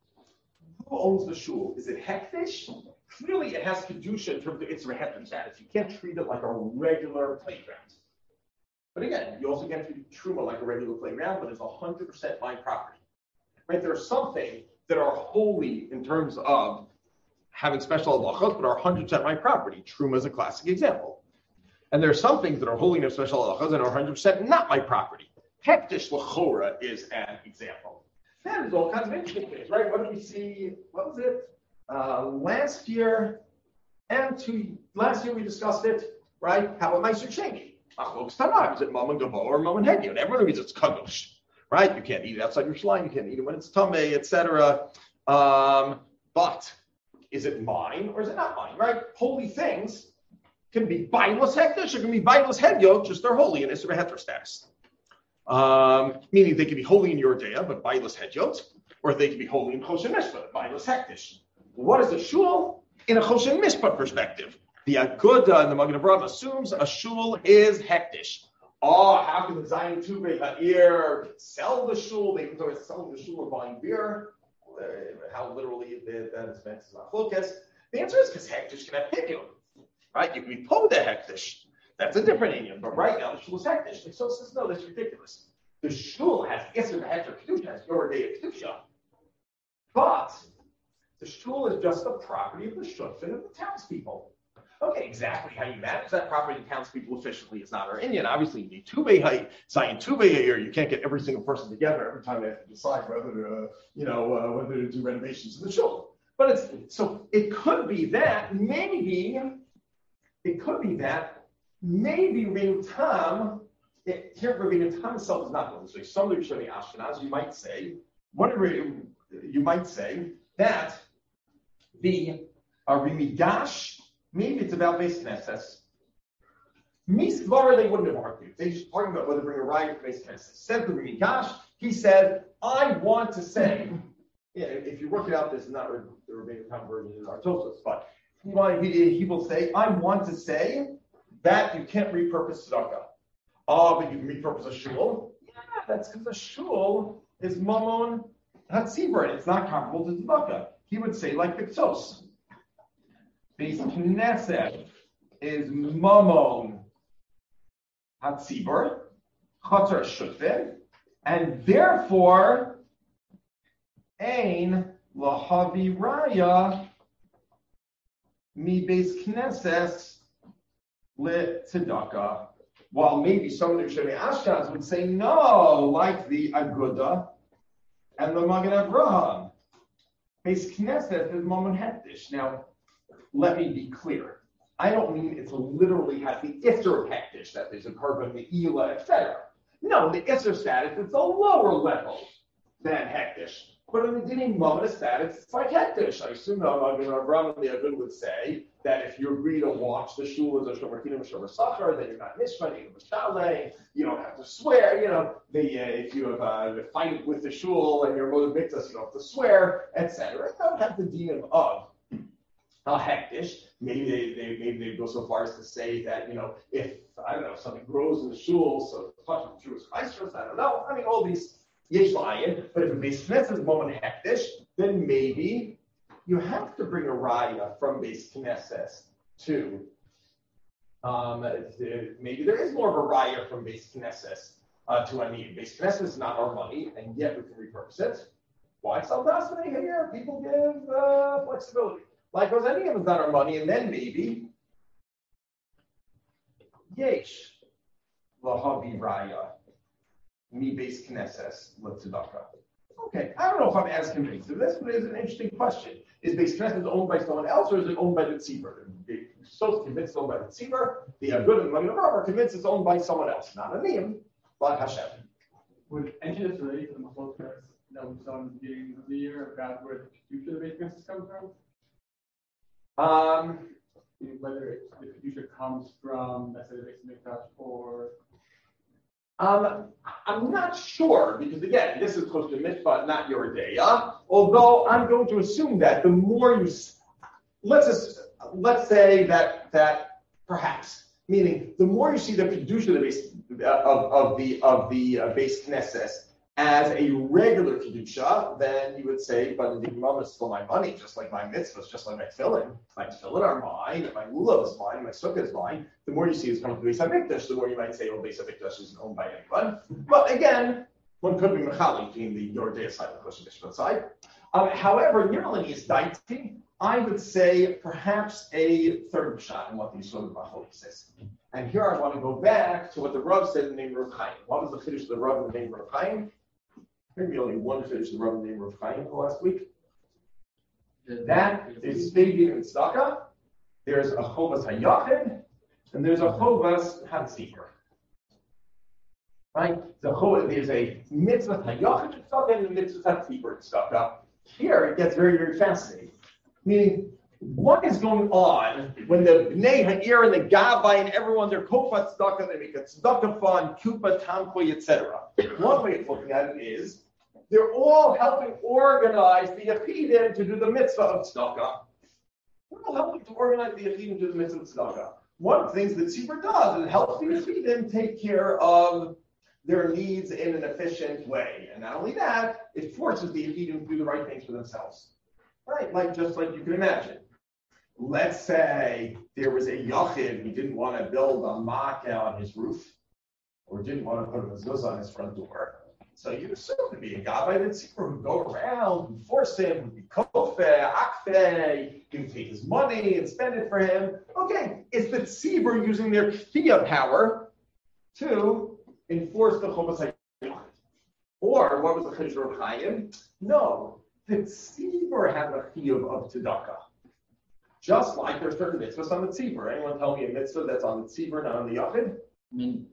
[SPEAKER 9] Who owns the shul? Is it Hektish? Clearly, it has kedusha in terms of its reheter status. You can't treat it like a regular playground. But again, you also can't treat truma like a regular playground, but it's one hundred percent my property. Right? There are some things that are holy in terms of having special halachot, but are one hundred percent my property. Truma is a classic example. And there are some things that are holy in special halachas and are one hundred percent not my property. Hektish l'chora is an example. Then there's all kinds of interesting things, right? What did we see? What was it? Uh, last year and two, last year we discussed it, right? How about Meiser Sheni? Achlokes Tanakh. Is it Mammon Gabo or Mammon Hegi? And everyone reads it's Kadosh, right? You can't eat it outside your shlai. You can't eat it when it's Tameh, et cetera. Um, but is it mine or is it not mine, right? Holy things can be bailos hektish, or can be bailos hedyot, just they're holy in Isra Heter status. Um, meaning they can be holy in your daya, but bailos hedyot, or they can be holy in Choshen Mishpat, bailos hektish. What is a shul? In a Choshen Mishpat perspective, the Aguda and the Magen Avraham assumes a shul is hektish. Oh, how can the Zion Tuvei Ha'ir sell the shul? They can start selling the shul or buying beer. Uh, how literally that is meant is not focus. The answer is because hektish can have pickle. Right? You can be po the hektish. That's a different Indian. But right now, the shul is hektish. The Ktsos says, no, that's ridiculous. The shul has Isser Heter Kedusha, has your day of Kedusha. But the shul is just the property of the shutfin of the townspeople. Okay, exactly how you manage that property of townspeople efficiently is not our Indian. Obviously, you need Tuvei Hayit, Zion Tuvei Hayir. You can't get every single person together every time they have to decide whether to, uh, you know, uh, whether to do renovations in the shul. But it's so it could be that maybe. It could be that maybe Rabbeinu Tam, here Rabbeinu Tam himself is not going to say, some of the Rishonim Ashkenaz, you might say, what you might say that the uh, Rimigash, maybe it's about Beis Knesses. Misvar, they wouldn't have argued. They just argued about whether to bring a riot to Beis Knesses. Said the Rimigash, he said, I want to say, yeah, if you work it out, this is not the Rabbeinu Tam version of our Tosfos, but He, he will say, I want to say that you can't repurpose tzedakah. Oh, but you can repurpose a shul? Yeah, that's because a shul is mamon hatzibur, and it's not comparable to tzedakah. He would say like the Ktsos. Beis Knesset is mamon hatzibur, chatzar shutfin, and therefore, ein lahavi raya mi Beis Knesses le tzedakah. While maybe some of the Rishonim Ashkenaz would say no, like the Aguda and the Magen Avraham. Beis Knesset is Mammon Hektish. Now, let me be clear. I don't mean it's literally has the Isser Hektish, that there's a carbon, the Ela, et cetera. No, the Isser status is a lower level than Hektish. But in the Dinim Mammon status, it's like Hektish. I assume that Magen Avraham and the Agud would say that if you agree to watch the shul as a shomer kinam shomer sachar, then you're not nishma, you're mishale, you don't have to swear, you know, the, uh, if you have uh, fight with the shul and you're motive victus, you don't have to swear, et cetera. It don't have the dinim of a hektish. Maybe they, they maybe they go so far as to say that, you know, if I don't know, something grows in the shul, so it's much of the Jewish Christos, I don't know. I mean, all these yesh lion, but if a base knesset is moment hektish, then maybe you have to bring a raya from base knesset to, um, to, maybe there is more of a raya from base knesset uh, to aniyim. Base knesset is not our money, and yet we can repurpose it. Why sell dasmei here? People give uh, flexibility. Likewise, aniyim is not our money, and then maybe yesh lahavi raya. Me base knesses with tzedakah. Okay, I don't know if I'm as convinced of this, but it's an interesting question. Is base knesses owned by someone else, or is it owned by the tzibur? They're so convinced it's owned by the tzibur. The good and money are convinced it's owned by someone else, not a niyim, but Hashem.
[SPEAKER 7] Would any of this relate to the Machlokas that we saw in the beginning of the year about where the kedusha of the base knesses comes from?
[SPEAKER 9] Um,
[SPEAKER 7] Whether the kedusha comes from, let's say, the base mikdash or
[SPEAKER 9] Um, I'm not sure, because again, this is close to mitzvah, not your ideya. Although I'm going to assume that the more you, let's just, let's say that that perhaps, meaning the more you see the kedusha of the base of, of the of the uh, base knesses as a regular kedusha, then you would say, but the imam is still my money, just like my mitzvahs, just like my tefillin. My tefillin are mine, and my lulav is mine, and my sukkah is mine. The more you see it's coming to the Beis HaMikdash, the more you might say, oh, Beis HaMikdash isn't owned by anyone. But again, one could be mechali between the Yordea side and the Kosher Mishpat side. Um, however, Nirlani is daiti. I would say perhaps a third shot in what the Yisod of Machlokas says. And here I want to go back to what the Rav said in the name of Rav Chaim. What was the finish of the Rav in the name of Rav Chaim? Maybe only one finish of the Rav in the name of Rav Chaim for last week. That is Stadium and Tzedakah. There's a Chovas HaYachid, and there's a Chovas HaTzibur. Right? The Chovas, there's a Mitzvah HaYachid Tzedakah and a Mitzvah HaTzibur Tzedakah. Here it gets very, very fascinating. Meaning, what is going on when the Bnei Ha'ir and the Gabbai and everyone, they're Kofat Tzedakah, they make a Tzedakah fund, Kupa, Tamkoi, et cetera. One way of looking at it is, they're all helping organize the Yechidim to do the mitzvah of tzedakah. They're all helping to organize the Yechidim to do the mitzvah of tzedakah. One of the things that Tzibur does is it helps the Yechidim take care of their needs in an efficient way. And not only that, it forces the Yechidim to do the right things for themselves. Right? Like, just like you can imagine. Let's say there was a Yachid who didn't want to build a makkah on his roof, or didn't want to put a mezuzah on his front door. So you'd assume to be a guy by the tzibur who'd go around, who'd force him, who'd be kofeh, akfeh, he would take his money and spend it for him. Okay, it's the tzibur using their kfiyah power to enforce the chovas hayachid. Or what was the chiddush of Chaim? No, the tzibur had the chiyuv of tzedakah. Just like there's certain mitzvahs on the tzibur. Anyone tell me a mitzvah that's on the tzibur, not on the yachid?
[SPEAKER 3] I mean,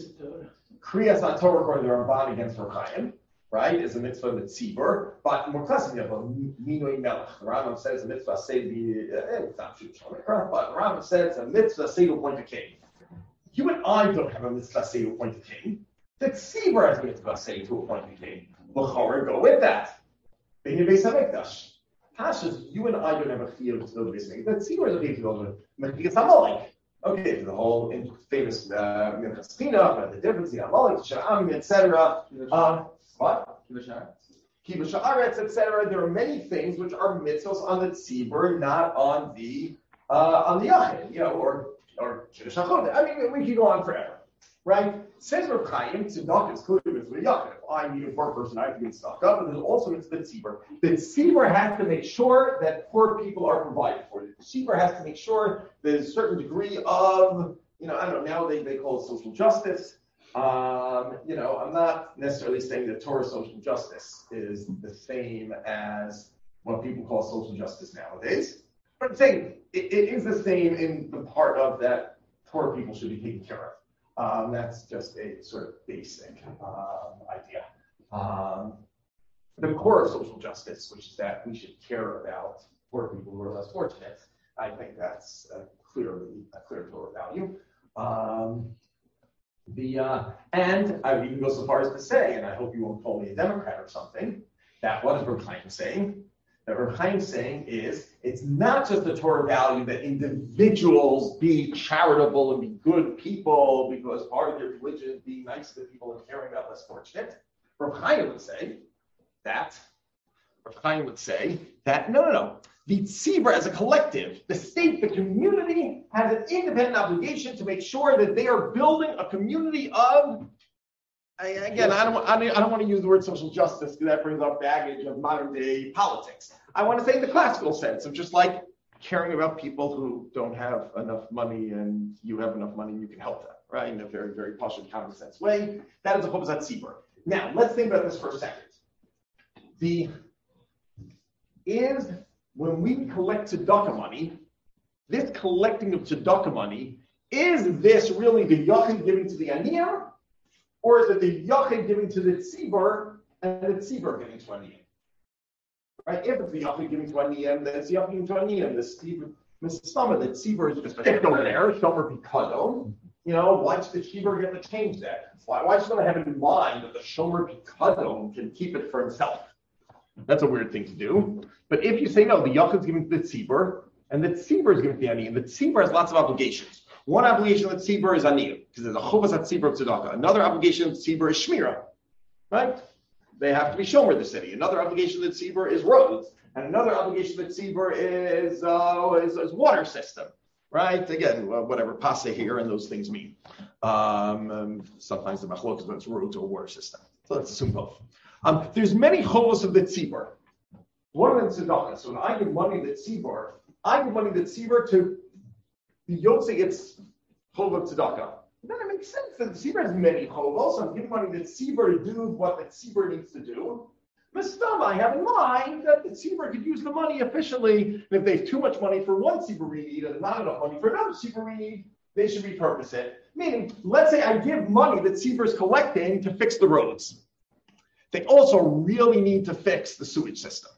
[SPEAKER 9] Kriyas HaTorah according to the Ramban against Rav Chaim, right, is a mitzvah of the tzibur, but more classically, a minoi melech. The Rambam says a mitzvah say the uh, it's not true, but the Rambam says a mitzvah say to appoint a king. You and I don't have a mitzvah say to appoint a king. The tzibur has a mitzvah say to appoint a king. L'chorah go with that. Bein Beis HaMikdash. Pashas, you and I don't have a chiyuv to build the Beis HaMikdash. The tzibur is a chiyuv to build the Mechillas HaMolech. Okay, the whole famous Minchas Chinuch, the difference, the Amalek, Sha'am, et cetera. Uh, what? Kibbutz Haaretz, et cetera. There are many things which are mitzvahs on the tzibur, not on the uh, on the yachid, you know, or or Kiddush HaChodesh. I mean, we can go on forever, right? Says Rav Chaim, tzedakah is clearly mitzvah yachid. If I need a poor person, I have to give tzedakah, but there's also mitzvah tzibur. The tzibur has to make sure that poor people are provided for. The tzibur has to make sure there's a certain degree of, you know, I don't know, now they, they call it social justice. Um, you know, I'm not necessarily saying that Torah social justice is the same as what people call social justice nowadays. But I'm saying it, it is the same in the part of that poor people should be taken care of. Um, that's just a sort of basic um, idea. Um, the core of social justice, which is that we should care about poor people who are less fortunate, I think that's a clearly a clear Torah value. Um, the uh, and I would even go so far as to say, and I hope you won't call me a Democrat or something, that what is Rav Chaim saying? That Rav Chaim saying is it's not just a Torah value that individuals be charitable and be good people because part of their religion is being nice to people and caring about less fortunate. Rav Chaim would say that, Rav Chaim would say that, no, no, no. The tzibur as a collective, the state, the community has an independent obligation to make sure that they are building a community of, I, again, I don't, I don't, I don't want to use the word social justice because that brings up baggage of modern day politics. I want to say in the classical sense of just like caring about people who don't have enough money and you have enough money and you can help them, right? In a very, very posh and common sense way. That is a chuvas tzibur. Now, let's think about this for a second. The, is, when we collect tzedakah money, this collecting of tzedakah money, is this really the yachid giving to the aniyah, or is it the yachid giving to the tzibur and the tzibur giving to aniyah? Right? If it's the yachid giving to aniyah, then it's the yachid giving to aniyah. The tzibur, the stomach, the tzibur is just a stick over there, shomer pikadon. You know, why should the tzibur get to change that? Why, why should I have it in mind that the shomer pikadon can keep it for himself? That's a weird thing to do. But if you say no, the yachid is giving to the tzibur, and the tzibur is giving to the aniyah, and the tzibur has lots of obligations. One obligation of the tzibur is aniyah, because there's a chuvas at tzibur of tzedakah. Another obligation of the tzibur is shmira, right? They have to be shomer the city. Another obligation of the tzibur is roads, and another obligation of the tzibur is, uh, is is water system, right? Again, whatever pasa here and those things mean. Um, um, sometimes the machlok is when it's roads or water system. So let's assume both. Um, there's many chuvas of the tzibur. One of them is tzedakah. So when I give money to the tzibur, I give money to the tzibur to the yotze its chov of tzedakah. Then it makes sense that the tzibur has many chovos, so I'm giving money to the tzibur to do what the tzibur needs to do. Mistama, I have in mind that the tzibur could use the money efficiently, and if they have too much money for one tzibur we need and not enough money for another tzibur we need, they should repurpose it. Meaning, let's say I give money that tzibur is collecting to fix the roads. They also really need to fix the sewage system.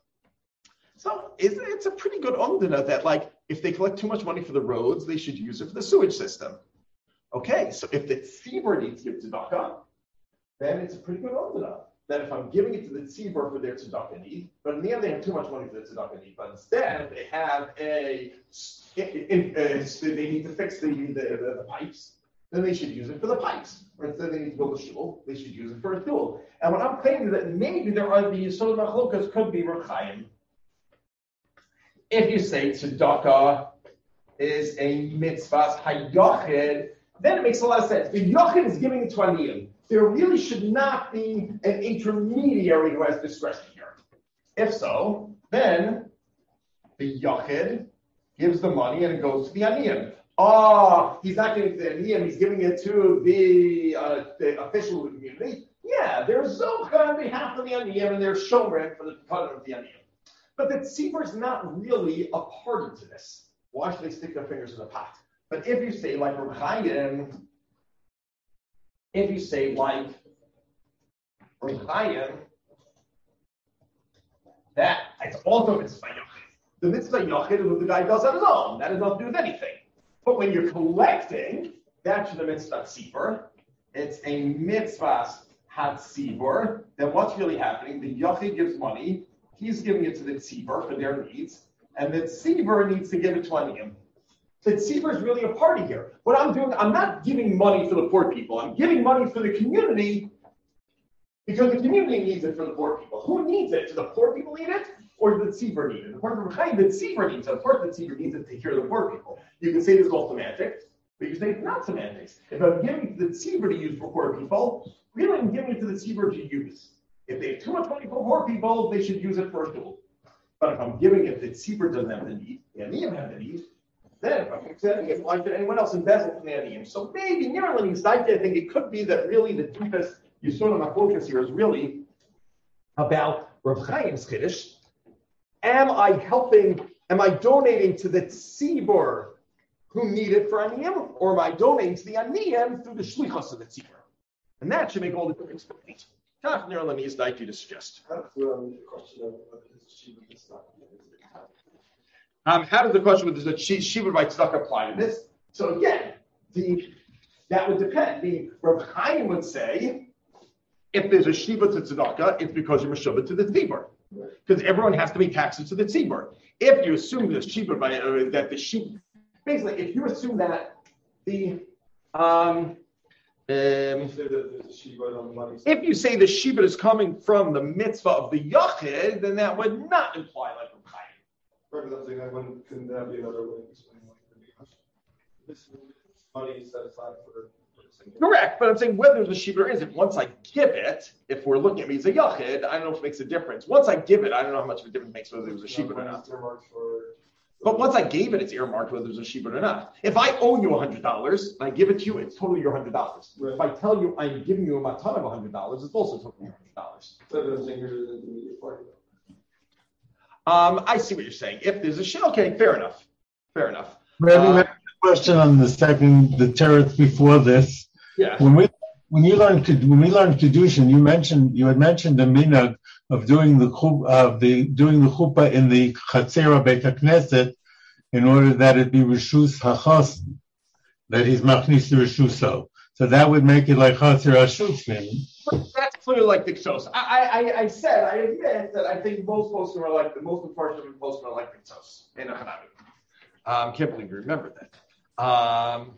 [SPEAKER 9] So it's a pretty good omdana that, like, if they collect too much money for the roads, they should use it for the sewage system. Okay, so if the tzibur needs to give tzedakah, then it's a pretty good omdana. That if I'm giving it to the tzibur for their tzedakah need, but in the end they have too much money for the tzedakah need, but instead they have a, in, uh, they need to fix the, the, the, the pipes, then they should use it for the pipes. Or instead they need to build a shul, they should use it for a shul. And what I'm claiming is that maybe there are the Yisod Machlokas could be Rav Chaim. If you say tzedakah is a mitzvah's hayachid, then it makes a lot of sense. The yachid is giving it to aniyim. There really should not be an intermediary who has discretion here. If so, then the yachid gives the money and it goes to the aniyim. Oh, he's not giving it to the aniyim, he's giving it to the, uh, the official of the community. Yeah, there's zocha on behalf of the aniyim and there's shomer for the pekadon of the aniyim. But the tzibur is not really a party to this. Why should they stick their fingers in the pot? But if you say like Rav Chaim, if you say like Rav Chaim, that it's also mitzvah yachid. The mitzvah yachid is what the guy does on his own. That has nothing to do with anything. But when you're collecting, that's the mitzvah tzibur. It's a mitzvah hatzibur. Then what's really happening? The yachid gives money. He's giving it to the tzibur for their needs, and the tzibur needs to give it to aniyim. The tzibur is really a party here. What I'm doing, I'm not giving money for the poor people. I'm giving money for the community because the community needs it for the poor people. Who needs it? Do the poor people need it, or does the tzibur need it? According to Rav Chaim, the tzibur needs it. Of course, the tzibur needs it to take care of the poor people. You can say this is all semantics, but you can say it's not semantics. If I'm giving it to the tzibur to use for poor people, really I'm giving it to the tzibur to use. If they have too much money for poor people, they should use it for a shul. But if I'm giving it, the tzibur doesn't have the need, the aniyim have the need, then if I'm extending it, why should anyone else embezzle from the aniyim? So maybe near learning side, I think it could be that really the deepest Yisod HaMachlokas here is really about Rav Chaim's chiddush. Am I helping, am I donating to the tzibur who need it for aniyim, or am I donating to the aniyim through the shlichus of the tzibur? And that should make all the difference for me. Kind of near is like you to suggest. Um, how does the question with the shiva by tzedakah apply to this? So again, the that would depend. The Rav Chaim would say, if there's a shiva to tzedakah, it's because you're meshubah to the tzibur, because everyone has to pay taxes to the tzibur. If you assume the shiva by uh, that the shiva, basically, if you assume that the um,
[SPEAKER 1] Um,
[SPEAKER 4] Say that there's a shibud on the money.
[SPEAKER 1] if you say the shibud is coming from the mitzvah of the yachid, then that would not imply like a chayim.
[SPEAKER 4] Right, but I'm saying that wouldn't, couldn't that be another way of explaining like the this money is set aside for.
[SPEAKER 1] Correct, but I'm saying whether the shibud or isn't. Once I give it, if we're looking at me as a yachid, I don't know if it makes a difference. Once I give it, I don't know how much of a difference it makes whether it was a shibud or not. But once I gave it, it's earmarked whether there's a shibud or not. If I owe you one hundred dollars and I give it to you, it's totally your one hundred dollars.
[SPEAKER 4] Right.
[SPEAKER 1] If I tell you I'm giving you a ton of one hundred dollars, it's also totally your one hundred dollars.
[SPEAKER 4] So it doesn't take her to the immediate party.
[SPEAKER 1] Um, I see what you're saying. If there's a shit, okay, fair enough. Fair enough.
[SPEAKER 10] Rabbi,
[SPEAKER 1] Uh,
[SPEAKER 10] I have a question on the second, the teretz before this.
[SPEAKER 1] Yeah.
[SPEAKER 10] When we when you learned when we learned kedushin, you mentioned you had mentioned the minhag of doing the chup of the doing the chuppah in the chatzera beit hakneset in order that it be reshus hachos, that he's machnis the reshuso. So that would make it like chatzera hashufim.
[SPEAKER 1] That's clearly like the ksos. I, I, I said, I admit that I think most poskim are like, the most unfortunate poskim are like the ksos in a Hanabi. Um, can't believe you remember that. Um,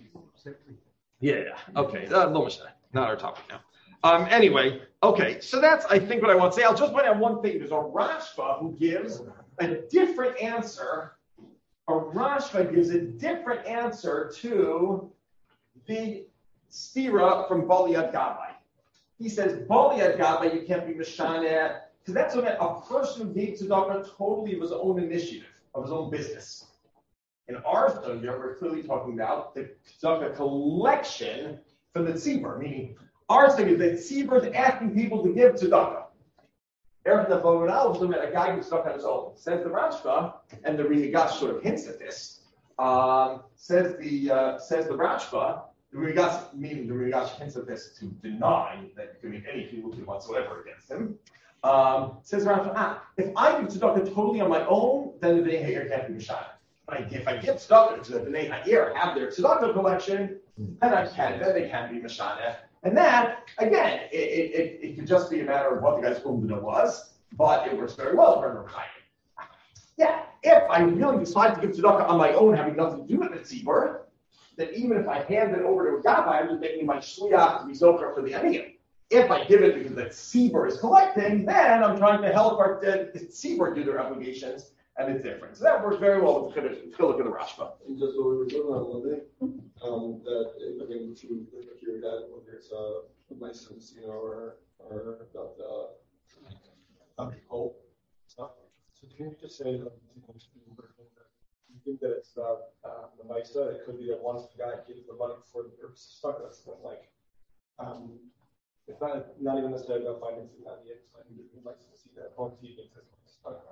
[SPEAKER 1] yeah, okay, uh, no, not our topic now. Um, anyway, okay, so that's, I think, what I want to say. I'll just point out one thing. There's a Rashba who gives a different answer. A Rashba gives a different answer to the stira from Bali Yad Gabbai. He says, Bali Yad Gabbai, you can't be Mishaneh, because that's when a person who gave tzedakah totally of his own initiative, of his own business. In our study, we're clearly talking about the tzedakah collection from the tzibur, meaning our thing is that tzibur is asking people to give tzedakah. Erev Navon Aleph is a guy who's stuck on his own. Says the Rashba, and the Rihigash sort of hints at this. Um, says the uh, says the Rashba, the Rihigash, meaning the Rihigash hints at this to deny that you can make any people do whatsoever against him. Um, says the Rashba, ah, if I do tzedakah totally on my own, then the Bnei Ha'ir can't be Mishayach. If I give tzedakah to the Bnei Ha'ir, have their tzedakah collection, then I can, then they can be Mishayach. And that, again, it, it, it, it could just be a matter of what the guy's umdana was, but it works very well for Reb. Yeah, if I really decide to give tzedakah on my own, having nothing to do with the tzibur, then even if I hand it over to a gabbai, I'm just making my shliach to be zocher for the aniyim. If I give it because the tzibur is collecting, then I'm trying to help our the tzibur do their obligations, and it's different. So that works very well with the Chiluk of the Rashba.
[SPEAKER 4] And just what we were talking about one day, um, that I mean, if you if you're that whether it's a license, you know, or or about the um, hope stuff. So can you just say that you think that it's about uh, the Maisa? It could be that once the guy gives the money for the purpose of stuck us, but like um, it's not not even necessarily about financing that yet. So I think we'd like to see that once he gets his stuck.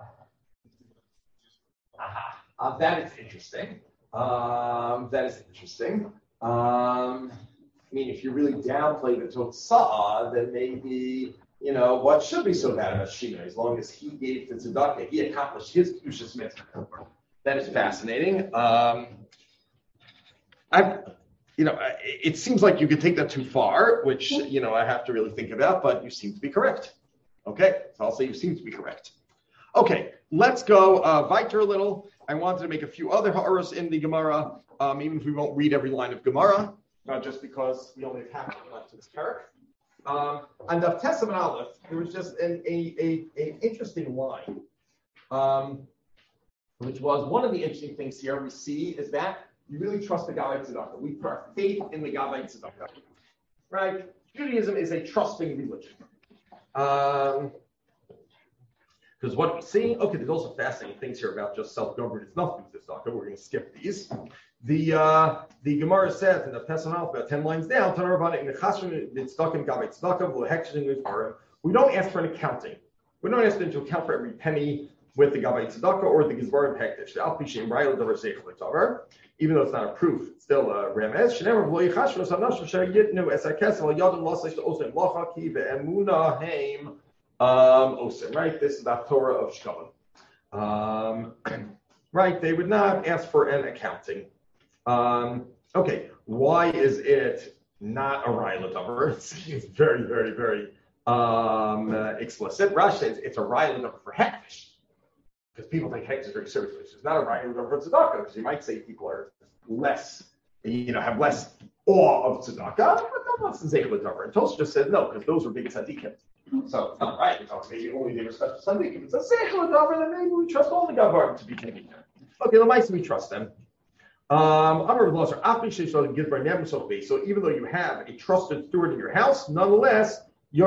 [SPEAKER 1] Aha. Uh, that is interesting. Um, that is interesting. Um, I mean, if you really downplay the Totsah, then maybe, you know, what should be so bad about Shimon? As long as he gave the tzedakah, he accomplished his Kedushas mitzvah. That is fascinating. Um, I, you know, it seems like you could take that too far, which, you know, I have to really think about, but you seem to be correct. Okay, so I'll say you seem to be correct. Okay, let's go uh, weiter a little. I wanted to make a few other ha'aros in the Gemara, um, even if we won't read every line of Gemara, not just because we only have half left to this parak. Um, on Daf Tesam and Aleph, there was just an a, a, a interesting line, um, which was one of the interesting things here we see is that you really trust the Gavai Tzedakah. We put our faith in the Gavai Tzedakah, right? Judaism is a trusting religion. Um, Because what we see, okay, there's also fascinating things here about just self-government. It's nothing with this doctor. We're going to skip these. The uh, the Gemara says in the Pesach, about ten lines down, we don't ask for an accounting. We don't ask them to account for every penny with the Gabbai Tzedakah or the Gizbarim Hektish. Even though it's not a proof, it's still a remez. Um, Osim, right? This is the Torah of Shkolim. Um, right? They would not ask for an accounting. Um, okay, why is it not a Rayla Dover? It's very, very, very um, uh, explicit. Rashi says it's a Rayla Dover for Hektish. Because people take Hektish very seriously. It's not a Rayla Dover for Tzedakah, because you might say people are less, you know, have less
[SPEAKER 9] awe of tzedakah, but that wasn't zeich l'davar. And Tosfos just said no, because those were big tzaddikim. So it's not right. So maybe only they were special tzaddikim. If it's a zeich l'davar, then maybe we trust all the gavarim to be taking care. Okay, the mice we trust them. Um, so even though you have a trusted steward in your house, nonetheless,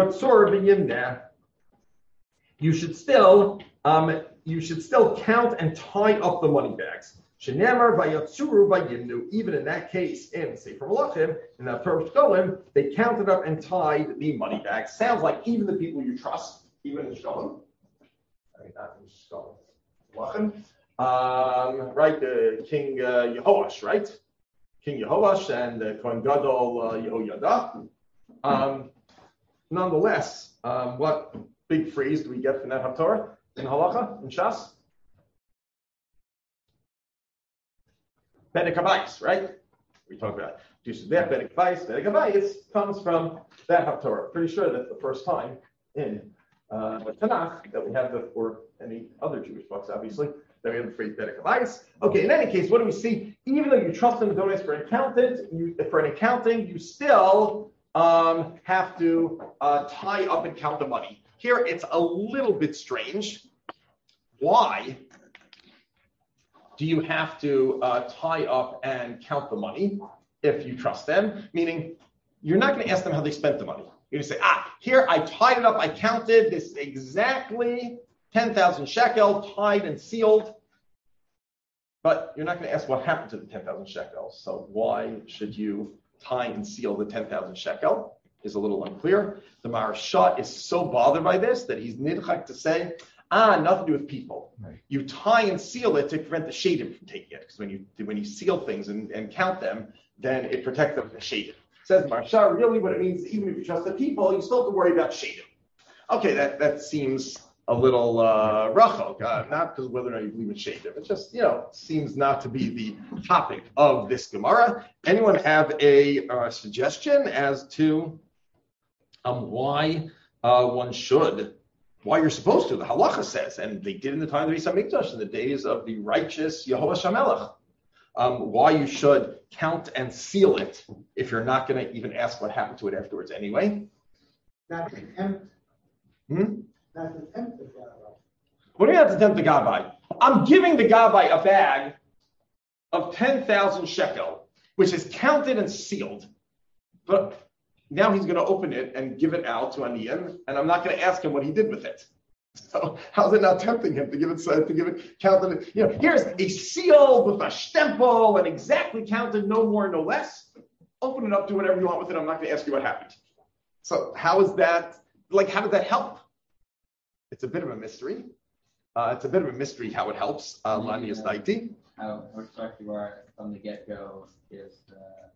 [SPEAKER 9] you should still um, you should still count and tie up the money bags. Even in that case, in Sefer Malachim, in that first Shkolim, they counted up and tied the money bags. Sounds like even the people you trust, even in Shkolim, I mean not in Shkolim, Malachim. Um, right, uh, King uh, Yehoash, right? King Yehoash and uh, Kohen Gadol uh, Yehoyada. Um, nonetheless, um, what big phrase do we get from that Haftorah in Halacha, in Shas? Bedek Habayis, right? We talk about this. That Bedek Habayis, Bedek Habayis comes from that Haftorah. Pretty sure that's the first time in uh, Tanakh that we have the, or any other Jewish books, obviously. Then we have the phrase Bedek Habayis. Okay, in any case, what do we see? Even though you trust them to donate for an accountant, you, for an accounting, you still um, have to uh, tie up and count the money. Here, it's a little bit strange. Why do you have to uh, tie up and count the money if you trust them? Meaning, you're not going to ask them how they spent the money. You're going to say, ah, here, I tied it up, I counted this exactly ten thousand shekel, tied and sealed. But you're not going to ask what happened to the ten thousand shekel. So why should you tie and seal the ten thousand shekel? Is a little unclear. The Maharsha is so bothered by this that he's nidchak to say, ah, nothing to do with people. Right. You tie and seal it to prevent the shadim from taking it. Because when you when you seal things and, and count them, then it protects them from the shadim. Says Maharsha, really what it means, even if you trust the people, you still have to worry about shadim. Okay, that, that seems a little uh, rachok, uh, not because whether or not you believe in shadim. It just, you know, seems not to be the topic of this Gemara. Anyone have a uh, suggestion as to um, why uh, one should, why you're supposed to? The halacha says, and they did in the time of the Beis Hamikdash, in the days of the righteous Yehoash HaMelech, um, why you should count and seal it if you're not going to even ask what happened to it afterwards anyway.
[SPEAKER 8] Not to tempt.
[SPEAKER 9] Hmm?
[SPEAKER 8] Not to tempt the gabbai.
[SPEAKER 9] What do you have to tempt the gabbai? I'm giving the gabbai a bag of ten thousand shekel, which is counted and sealed. But now he's going to open it and give it out to Aniyim, and I'm not going to ask him what he did with it. So how's it not tempting him to give it, to give it counted? You know, here's a seal with a stempel and exactly counted, no more, no less. Open it up, do whatever you want with it. I'm not going to ask you what happened. So how is that, like, how does that help? It's a bit of a mystery. Uh, it's a bit of a mystery how it helps. Uh, Lani is ninety.
[SPEAKER 3] How respect you are from the get-go is uh,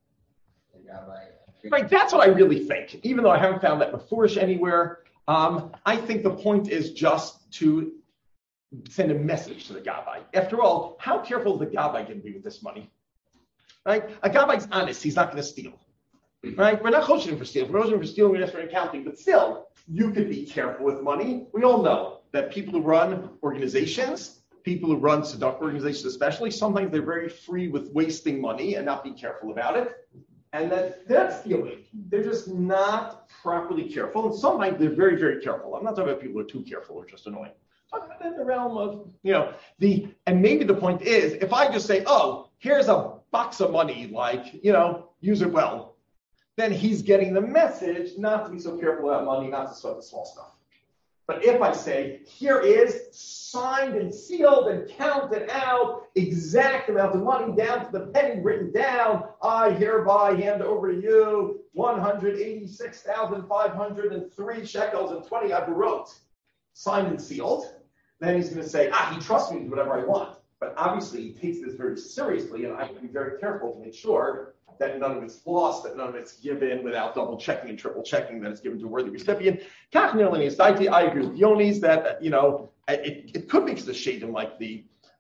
[SPEAKER 3] the rabbi.
[SPEAKER 9] Right, that's what I really think. Even though I haven't found that before anywhere, um, I think the point is just to send a message to the gabbai. After all, how careful is the gabbai going to be with this money? Right? A gabbai's honest. He's not going to steal. Right? We're not choshing for stealing. We're choshing for stealing. We're just for accounting. But still, you could be careful with money. We all know that people who run organizations, people who run tzedakah organizations especially, sometimes they're very free with wasting money and not being careful about it. And that they're not stealing. They're just not properly careful. And sometimes they're very, very careful. I'm not talking about people who are too careful or just annoying. I'm talking about in the realm of, you know, the, and maybe the point is, if I just say, oh, here's a box of money, like, you know, use it well, then he's getting the message not to be so careful about money, not to sweat the small stuff. But if I say, here is signed and sealed and counted out, exact amount of money down to the penny written down, I hereby hand over to you one hundred eighty-six thousand five hundred three shekels and twenty aburot, signed and sealed, then he's going to say, ah, he trusts me to do whatever I want. But obviously he takes this very seriously, and I have to be very careful to make sure that none of it's lost, that none of it's given without double checking and triple checking that it's given to a worthy recipient. I agree with Yonis that, you know, it, it could mix the shadim like the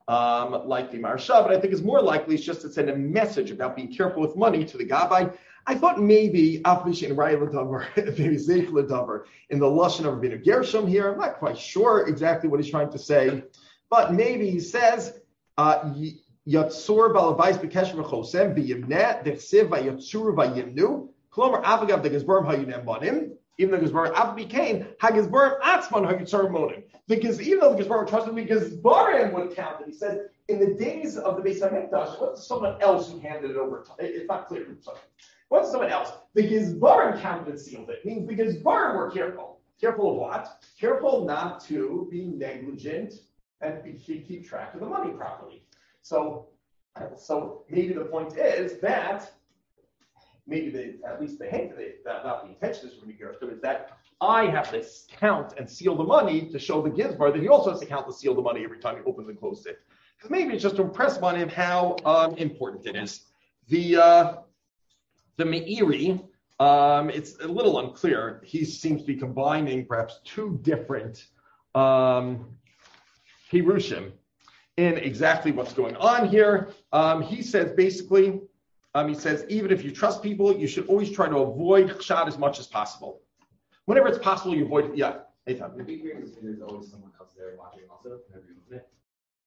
[SPEAKER 9] um, like the Maharsha, but I think it's more likely it's just to send a message about being careful with money to the gabbai. I thought maybe Afvish and Raya L'Davar, maybe Zeich L'Davar in the Lashon of Rabbeinu Gershom here. I'm not quite sure exactly what he's trying to say, but maybe he says, uh,
[SPEAKER 1] Yatsur balabais b'kesher v'chosem b'yimneh dechsiv v'yatsur v'yimnu. Klomer avagav the gizbarim hayunem monim. Even the gizbarim av became hagizbarim atzman hayitzur monim. Because even though the gizbarim trusted me, gizbarim would count it. He said in the days of the Beis Hamikdash, what's someone else who handed it over? It's not clear. Sorry. What's someone else? The gizbarim counted and sealed it. It means the gizbarim were careful. Careful of what? Careful not to be negligent and be, keep track of the money properly. So, so maybe the point is that maybe the, at least the hint of it, that not the intention is from the Gershom, is that I have to count and seal the money to show the gizbar that he also has to count and seal the money every time he opens and closes it. Because maybe it's just to impress upon him how um, important it is. The uh, the Meiri, um, it's a little unclear. He seems to be combining perhaps two different um, Hirushim in exactly what's going on here. Um, he says basically, um, he says, even if you trust people, you should always try to avoid chshad as much as possible. Whenever it's possible, you avoid, yeah. Eitan.
[SPEAKER 9] There's always someone else there watching also, whenever you move it.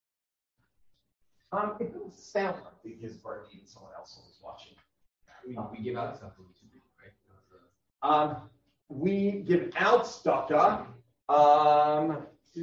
[SPEAKER 9] Um, it doesn't sound like the Gizbar needed someone else who was watching. We, um, we give out stuff to two people, right? Um, we give out tzedakah um,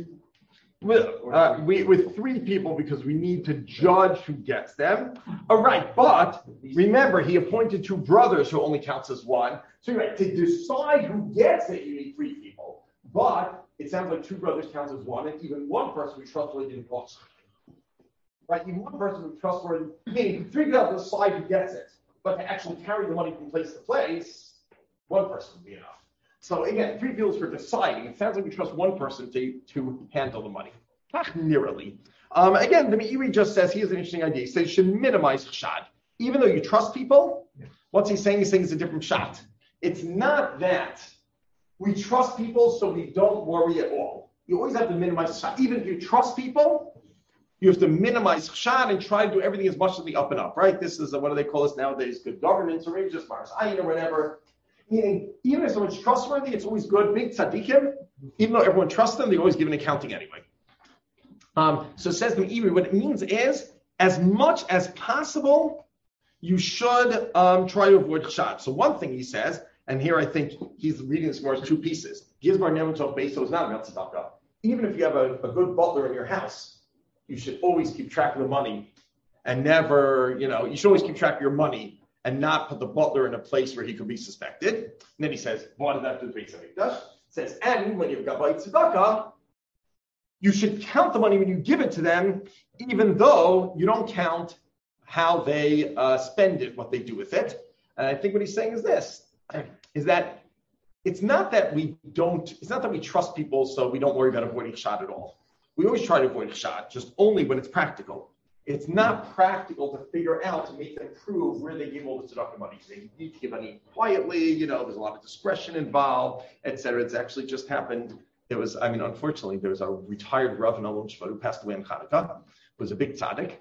[SPEAKER 9] with, uh, we, with three people because we need to judge who gets them. All right, but remember, he appointed two brothers who only counts as one. So you're right, to decide who gets it, you need three people. But it sounds like two brothers counts as one, and even one person who's trustworthy didn't cost. Right, even one person who's trustworthy, meaning three people decide who gets it. But to actually carry the money from place to place, one person would be enough. So again, three people for deciding. It sounds like we trust one person to, to handle the money. Not nearly. Um, again, the Meiri just says he has an interesting idea. He says you should minimize chshad. Even though you trust people, what's he saying? He's saying it's a different shot. It's not that we trust people so we don't worry at all. You always have to minimize chshad. Even if you trust people, you have to minimize chshad and try to do everything as much as the up and up, right? This is, a, what do they call this nowadays? Good governance, or maybe just Mars Ayin or whatever. Meaning, even if someone's trustworthy, it's always good. Big tzaddikim, even though everyone trusts them, they always give an accounting anyway. Um, so it says the Meiri, what it means is, as much as possible, you should um, try to avoid chshad. So one thing he says, and here I think he's reading this more as two pieces. Gizbar Nemitov Beso is not about tzedakah. Even if you have a, a good butler in your house, you should always keep track of the money and never, you know, you should always keep track of your money and not put the butler in a place where he could be suspected. And then he says, what does that do with Beis Hamikdash? Says, and when you've got Beit Tzedakah, you should count the money when you give it to them, even though you don't count how they uh, spend it, what they do with it. And I think what he's saying is this, is that it's not that we don't, it's not that we trust people so we don't worry about avoiding chshad at all. We always try to avoid chshad, just only when it's practical. It's not practical to figure out, to make them prove where they give all the tzedakah money. They need to give money quietly, you know, there's a lot of discretion involved, et cetera. It's actually just happened. It was, I mean, unfortunately, there was a retired Rav in Alon Shvat who passed away in Hanukkah, was a big tzaddik.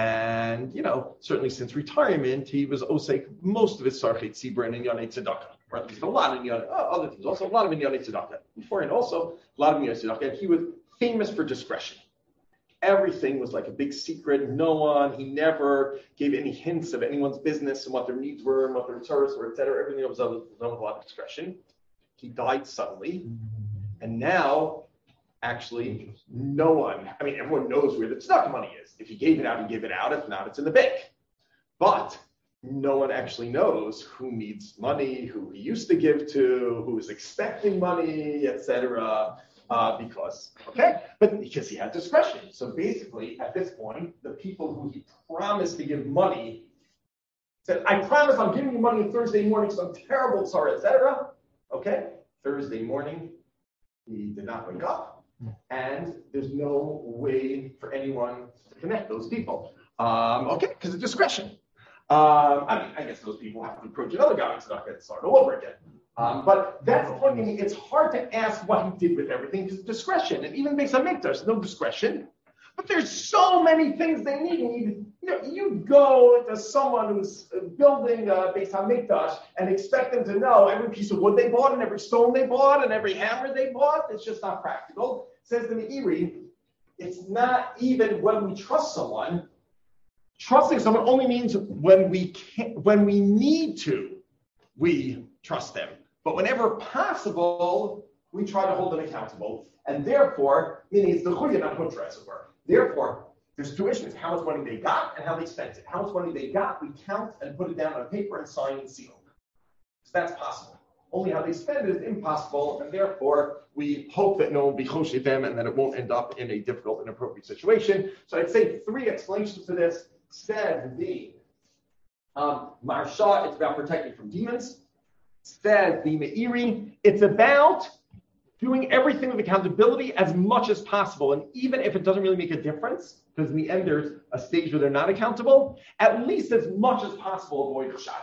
[SPEAKER 9] And, you know, certainly since retirement, he was osek most of his sarchet tzibur and inyanei tzedakah, or at least a lot of inyanei, oh, other things, also a lot of inyanei tzedakah. Beforehand also, a lot of inyanei tzedakah. And he was famous for discretion. Everything was like a big secret. No one, he never gave any hints of anyone's business and what their needs were and what their resources were, et cetera. Everything was done with a lot of discretion. He died suddenly. And now, actually, no one, I mean, everyone knows where the tzedakah money is. If he gave it out, he gave it out. If not, it's in the bank. But no one actually knows who needs money, who he used to give to, who is expecting money, et cetera. Uh, because, okay, but because he had discretion. So basically, at this point, the people who he promised to give money said, I promise I'm giving you money on Thursday morning, so I'm terrible, sorry, et cetera. Okay, Thursday morning, he did not wake up, and there's no way for anyone to connect those people. Um, okay, because of discretion. Um, I mean, I guess those people have to approach another guy, it's not going to start all over again. Um, but that's the point. Meaning it's hard to ask what he did with everything because discretion, and even Beis Hamikdash, there's no discretion. But there's so many things they need. You know, you go to someone who's building a Beis Hamikdash and expect them to know every piece of wood they bought and every stone they bought and every hammer they bought. It's just not practical. Says the Meiri, it's not even when we trust someone. trusting someone only means when we can, when we need to, we trust them. But whenever possible, we try to hold them accountable. And therefore, meaning it's the chuya, not hutra, as it were. Therefore, there's two issues: how much money they got and how they spent it. How much money they got, we count and put it down on paper and sign and seal. So that's possible. Only how they spend it is impossible, and therefore we hope that no one will be choshev them and that it won't end up in a difficult, inappropriate situation. So I'd say three explanations to this. Said the um, Marsha, it's about protecting from demons. Says the Meiri, it's about doing everything with accountability as much as possible. And even if it doesn't really make a difference, because in the end there's a stage where they're not accountable, at least as much as possible avoid chashat.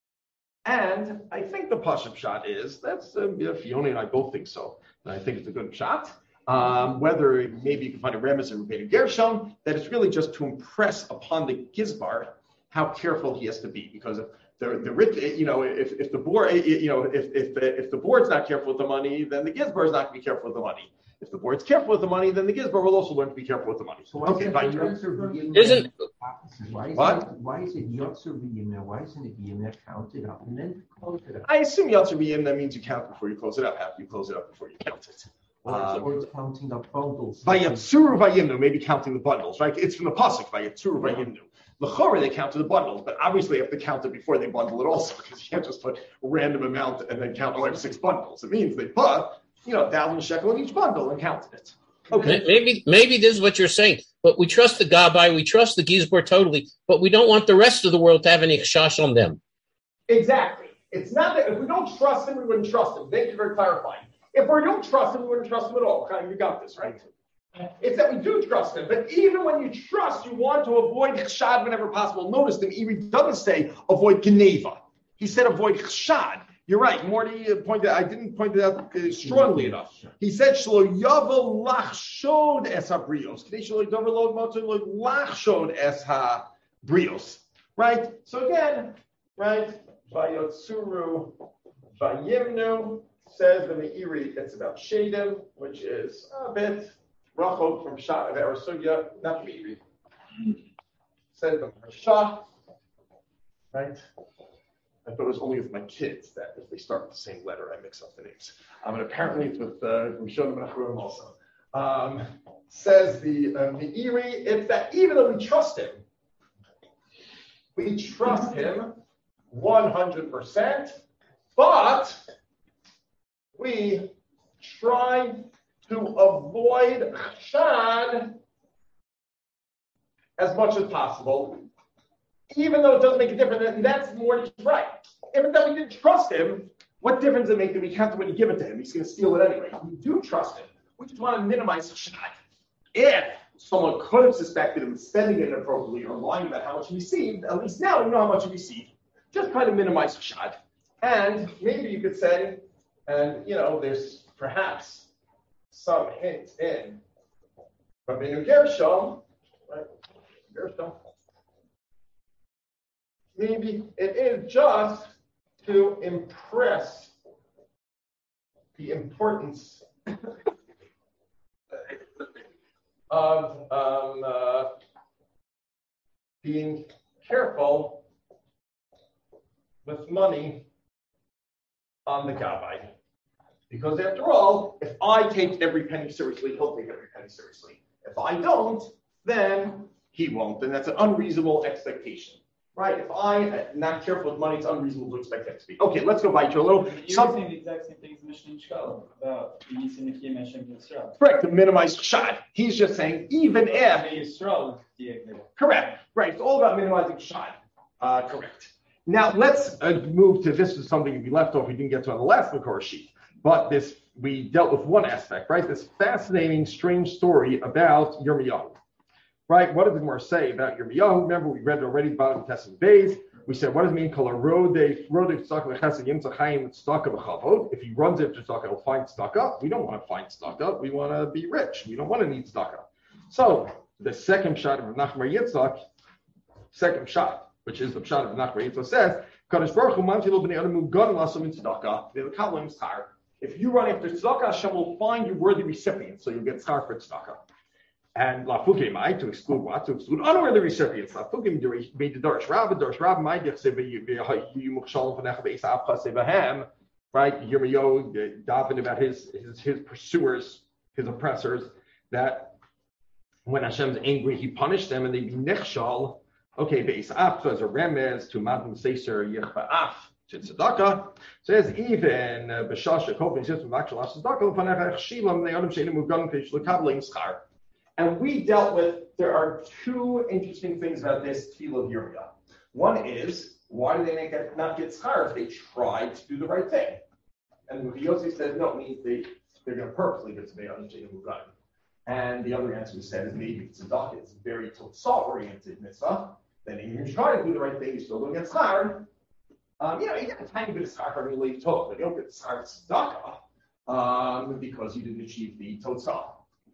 [SPEAKER 9] And I think the Pashup shot is, that's, uh, Fiona and I both think so. And I think it's a good shot. Um, whether maybe you can find a Remes and Rebbeinu Gershon, that it's really just to impress upon the Gizbar how careful he has to be. Because if the, the you know, if, if the board, you know, if, if, if the board's not careful with the money, then the Gizbar is not going to be careful with the money. If the board's careful with the money, then the Gizbar will also learn to be careful with the money.
[SPEAKER 5] So
[SPEAKER 9] okay, fine.
[SPEAKER 6] Isn't
[SPEAKER 5] why is
[SPEAKER 9] what?
[SPEAKER 5] It, why is it Yotzer V'Yimna? Why isn't it Yimna counted up and then close it up?
[SPEAKER 9] I assume Yotzer V'Yimna means you count before you close it up. After you close it up before you count it.
[SPEAKER 5] Or,
[SPEAKER 9] Um,
[SPEAKER 5] or it's counting up bundles.
[SPEAKER 9] Vayatsuru Vayimnu, maybe counting the bundles, right? It's from the pasuk Vayatsuru Vayimnu. L'chora they counted the bundles, but obviously you have to count it before they bundle it also, because you can't just put a random amount and then count all every six bundles. It means they put, you know, a thousand shekel in each bundle and counted it. Okay.
[SPEAKER 6] Maybe maybe this is what you're saying, but we trust the Gabbai, we trust the Gizbar totally, but we don't want the rest of the world to have any chash on them.
[SPEAKER 9] Exactly. It's not that if we don't trust him, we wouldn't trust him. Thank you for clarifying. If we don't trust him, we wouldn't trust him at all. Okay, you got this, right? It's that we do trust him, but even when you trust, you want to avoid chshad whenever possible. Notice that he doesn't say avoid geneva. He said avoid chshad. You're right. Morty pointed. I didn't point it out uh, strongly enough. He said shlo yavo lachshod es habrios. K'nei shlo ydover lo motzei lo lachshod es habrios. Right. So again, right. Vayotsuru vayimnu says the Meiri. It's about shadim, which is a bit rachok from Shah of Arasugya, not Meiri. Says the Marsha. Right. I thought it was only with my kids that if they start with the same letter, I mix up the names. Um, and apparently it's with uh, Rishon Menachim also. Um, says the uh, Meiri, it's that even though we trust him, we trust him one hundred percent, but we try to avoid chshad as much as possible, even though it doesn't make a difference, and that's more right. If that we didn't trust him, what difference does it make that we count when you give it to him? He's going to steal it anyway. We do trust him. We just want to minimize chshad. If someone could have suspected him spending it inappropriately or lying about how much he received, at least now we know how much he received. Just try to minimize chshad. And maybe you could say, and you know, there's perhaps some hint in Rebbeinu Gershon, right? Gershon. Maybe it is just to impress the importance of um, uh, being careful with money on the Gabbai. Because after all, if I take every penny seriously, he'll take every penny seriously. If I don't, then he won't. And that's an unreasonable expectation. Right? If I'm not careful with money, it's unreasonable to expect that to be. Okay, let's go by to a little.
[SPEAKER 11] You're Some, saying the exact same things Mishnah Shkal about the Yisin Nikim Hashem Yisrael.
[SPEAKER 9] Correct, to minimize chshad. He's just saying, even if. Correct, right. It's all about minimizing chshad. Uh, correct. Now, let's uh, move to this is something we left off, we didn't get to on the last Makor sheet. But this, we dealt with one aspect, right? This fascinating, strange story about Yirmiyahu. Right? What does the Gemara say about Yirmiyahu? Remember, we read it already about in Tessin Bays. We said, what does it mean? If he runs after tzedakah, he'll find tzedakah. We don't want to find tzedakah. We want to be rich. We don't want to need tzedakah. So the second shot of Nachman Yitzchak, second shot, which is the shot of Nachman Yitzchak, says, if you run after tzedakah, Hashem will find you worthy recipients, so you'll get schar for tzedakah. And lafukim mai to exclude what? To exclude unworthy recipients. Lafukim made the darsh rabba, darsh rabba mai dichse you mukshalom v'necha beis avcha sevahem. Right? Yirmiyahu davened about his, his his pursuers, his oppressors, that when Hashem's angry, he punished them, and they be nechshal. Okay, beis avcha is a remez to matam seiser yechba'af. Tzedakah says even b'shasha kofin says v'makshal tzedakah v'panecha echshilam ne'odim she'enim muganim fish l'kablein schar. And we dealt with, there are two interesting things about this tefillah of Yirmiyah. One is, why do they make it not get schar if they tried to do the right thing? And Yossi says, no, it means they, they're going to purposely get to ne'odim she'enim muganim. And the other answer we said is maybe tzedakah is very totzah-oriented mitzvah. Then even if you try to do the right thing, you still don't get schar. Um, you know, you get a tiny bit of schar for every tov, but you don't get the schar tzedakah um, because you didn't achieve the totzah.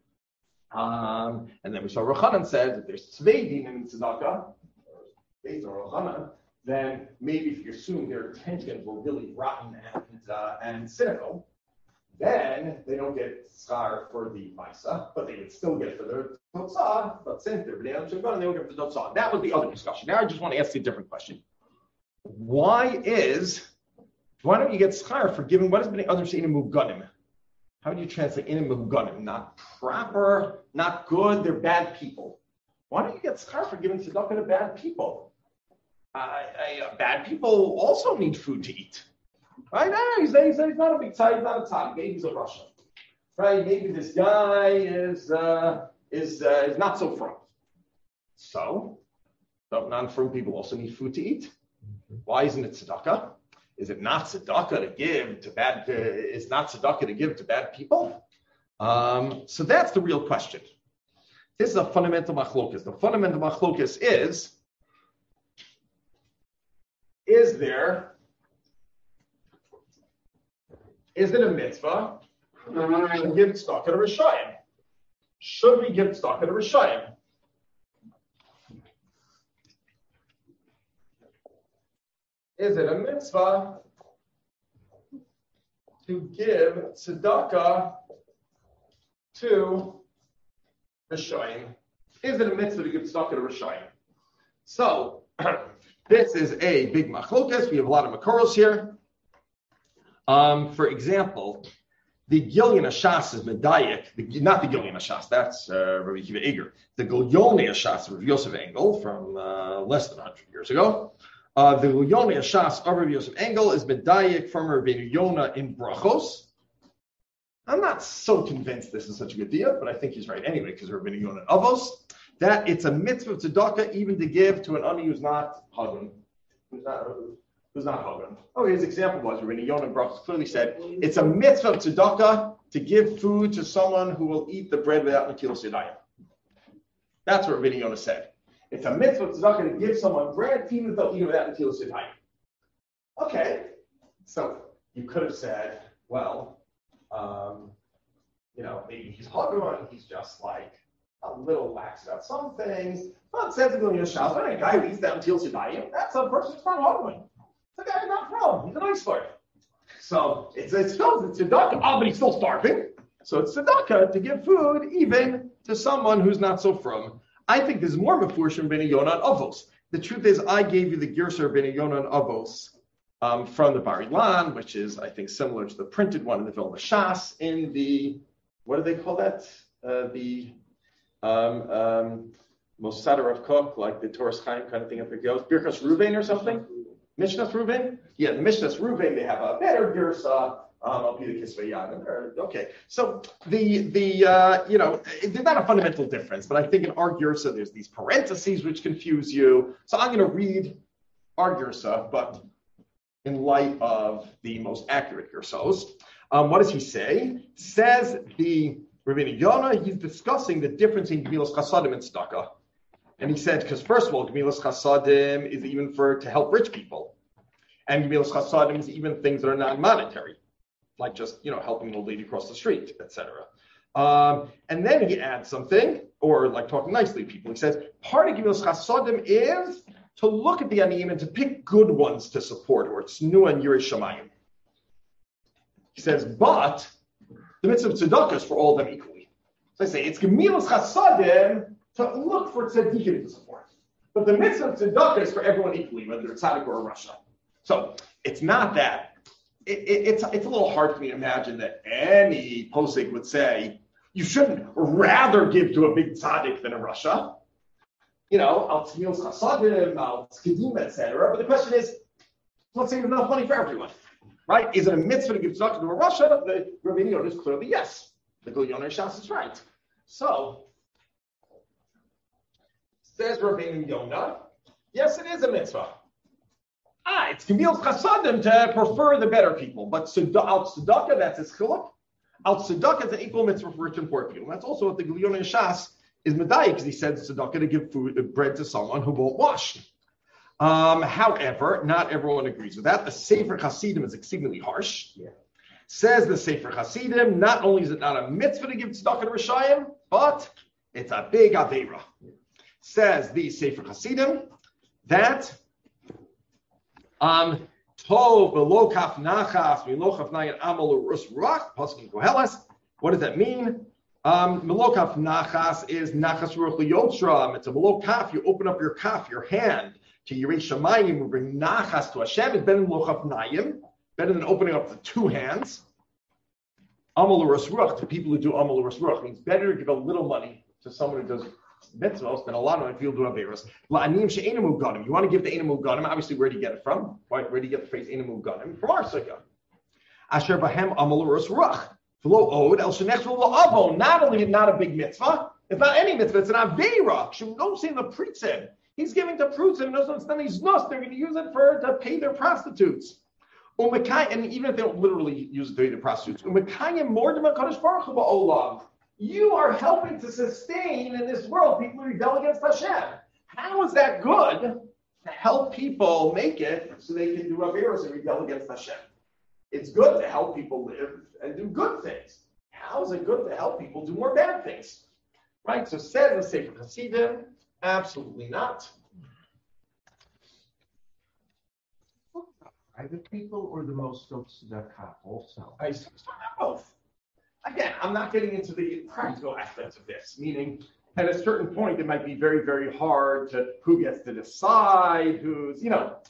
[SPEAKER 9] Um, and then we saw Rochanan said that there's tzvei din in tzedakah, based on Rochanan, then maybe if you assume their intentions were really rotten and uh, and cynical, then they don't get schar for the maisa, but they would still get for their totzah. But since they're b'nei Adam Shem, they don't get for the totzah. That was the other discussion. Now I just want to ask you a different question. Why is, why don't you get schar for giving, what is b'nei Adam Shem muganim? How do you translate in muganim? Not proper, not good, they're bad people. Why don't you get schar for giving tzedakah to bad people? Uh, uh, bad people also need food to eat. Right? No, he's, he's, he's not a big tzaddik, he's not a tzaddik, maybe he's a Russian. Right? Maybe this guy is uh, is uh, is not so frum. So, non-frum people also need food to eat. Why isn't it tzedakah? Is it not tzedakah to give to bad? Uh, is not tzedakah to give to bad people? Um, so that's the real question. This is a fundamental machlokas. The fundamental machlokas is: is there? Is it a mitzvah to give tzedakah to Rishayim? Should we give tzedakah to Rishayim? Is it a mitzvah to give tzedakah to Rishayim? Is it a mitzvah to give tzedakah to Rishayim? So, this is a big machlokas. We have a lot of makoros here. Um, for example, the Gilyon Hashas is medayik, the, not the Gilyon Hashas, that's uh, Rabbi Akiva Eger. The Gilyon Hashas of Rabbi Yosef Engel from uh, less than one hundred years ago. Uh, the Gilyon Hashas of Rabbi Yosef Engel is medayik from Rabbi Yonah in Brachos. I'm not so convinced this is such a good deal, but I think he's right anyway, because Rabbi Yonah in Avos, that it's a mitzvah of tzedakah even to give to an ani who's not Hagun, who's not who's not Hagan. Oh, his example was, Rabbi Yonah Brachos clearly said, it's a mitzvah of tzedakah to give food to someone who will eat the bread without Netilas Yadayim. That's what Rabbi Yonah said. It's a mitzvah of tzedakah to give someone bread, even if they'll eat it without Netilas Yadayim. Okay, so you could have said, well, um, you know, maybe he's Hagan, he's just like a little lax about some things. But it says in the Yashas, when a guy who eats that Netilas Yadayim, that's a person who's not Hagan. The guy's not from. He's a nice boy. So it's it's still it's tzedakah, oh, but he's still starving. So it's tzedakah to give food even to someone who's not so from. I think there's more mefurshim ben Yonah and Avos. The truth is, I gave you the Girser ben Yonah and Avos um, from the Bar Ilan, which is I think similar to the printed one in the Vilna Shas in the what do they call that? Uh, the um, um, Mosadar of Kook, like the Torah Chaim kind of thing up it goes. Birkas Ruvain or something. Mishnas Ruvain? Yeah, the Mishnas Ruvain, they have a better Girsa. Um, I'll be the Kisvei Yad. Okay, so the, the uh, you know, there's not a fundamental difference, but I think in our Girsa, there's these parentheses which confuse you. So I'm going to read our Girsa, but in light of the most accurate Girsos. Um, what does he say? Says the Rabbeinu Yonah, he's discussing the difference in Gemilas Chasadim and Tzedakah. And he said, because first of all, Gemilas Chasadim is even for to help rich people. And Gemilas Chasadim is even things that are non-monetary, like just, you know, helping an old lady across the street, et cetera. Um, and then he adds something, or like talking nicely to people. He says, part of Gemilas Chasadim is to look at the aniyim and to pick good ones to support, or tznuah and yirei shamayim. He says, but the mitzvah of tzedakah is for all of them equally. So I say it's gemilas chasadim to look for tzaddikim to support. But the mitzvah of tzedakah is for everyone equally, whether it's tzaddik or a rasha. So it's not that. It, it, it's it's a little hard for me to imagine that any posek would say you shouldn't rather give to a big tzaddik than a rasha. You know, al tzmilos chasadim, al tzkedim, et cetera. But the question is, let's say there's enough money for everyone, right? Is it a mitzvah to give tzedakah to a rasha? The Rabbeinu Yonah is clearly yes. The Gilyon Shas is right. So says Rabbeinu Yonah, yes, it is a mitzvah. Ah, it's gemilas chasadim to prefer the better people, but al tzedakah, that's its chiluk. Al tzedakah is an equal mitzvah for rich and poor people. That's also what the Gilyon Shas is medayik, because he said tzedakah to give food, bread to someone who won't wash. Um, however, not everyone agrees with that. The Sefer Hasidim is exceedingly harsh. Yeah. Says the Sefer Hasidim, not only is it not a mitzvah to give tzedakah to Rishayim, but it's a big aveira. Yeah. Says the Sefer Hasidim that um tov v'lo kaf nachas v'lo kaf nayin amal urus ruach paskin koheles. What does that mean? Um, v'lo kaf nachas is nachas ruach liyotra. It's a v'lo kaf. You open up your kaf, your hand to Yirei Shamayim. You bring nachas to Hashem. It's better than lo kaf nayim. Better than opening up the two hands. Amal urus ruach to people who do amal urus ruach means better to give a little money to someone who does mitzvahs than a lot of them feel do averos. La'aniyim she'enamu ganim. You want to give the enamu ganim. Obviously, where do you get it from? Right? Where do you get the phrase enamu ganim? From our sukkah. Asher bahem amal urus ruach. V'lo od el shenechzu la'avon. Not only not a big mitzvah, it's not any mitzvah. It's an aveira. Should go see the pritzim. He's giving to pritzim. No, it's not his nus. They're going to use it for to pay their prostitutes. And even if they don't literally use it to pay their prostitutes, you are helping to sustain in this world people who rebel against Hashem. How is that good to help people make it so they can do averos and rebel against Hashem? It's good to help people live and do good things. How is it good to help people do more bad things? Right? So says the Sefer Hasidim, absolutely not.
[SPEAKER 5] Private people or the most of tzedakah also?
[SPEAKER 9] I start both. Again, I'm not getting into the practical aspects of this, meaning at a certain point it might be very, very hard to who gets to decide, who's, you know,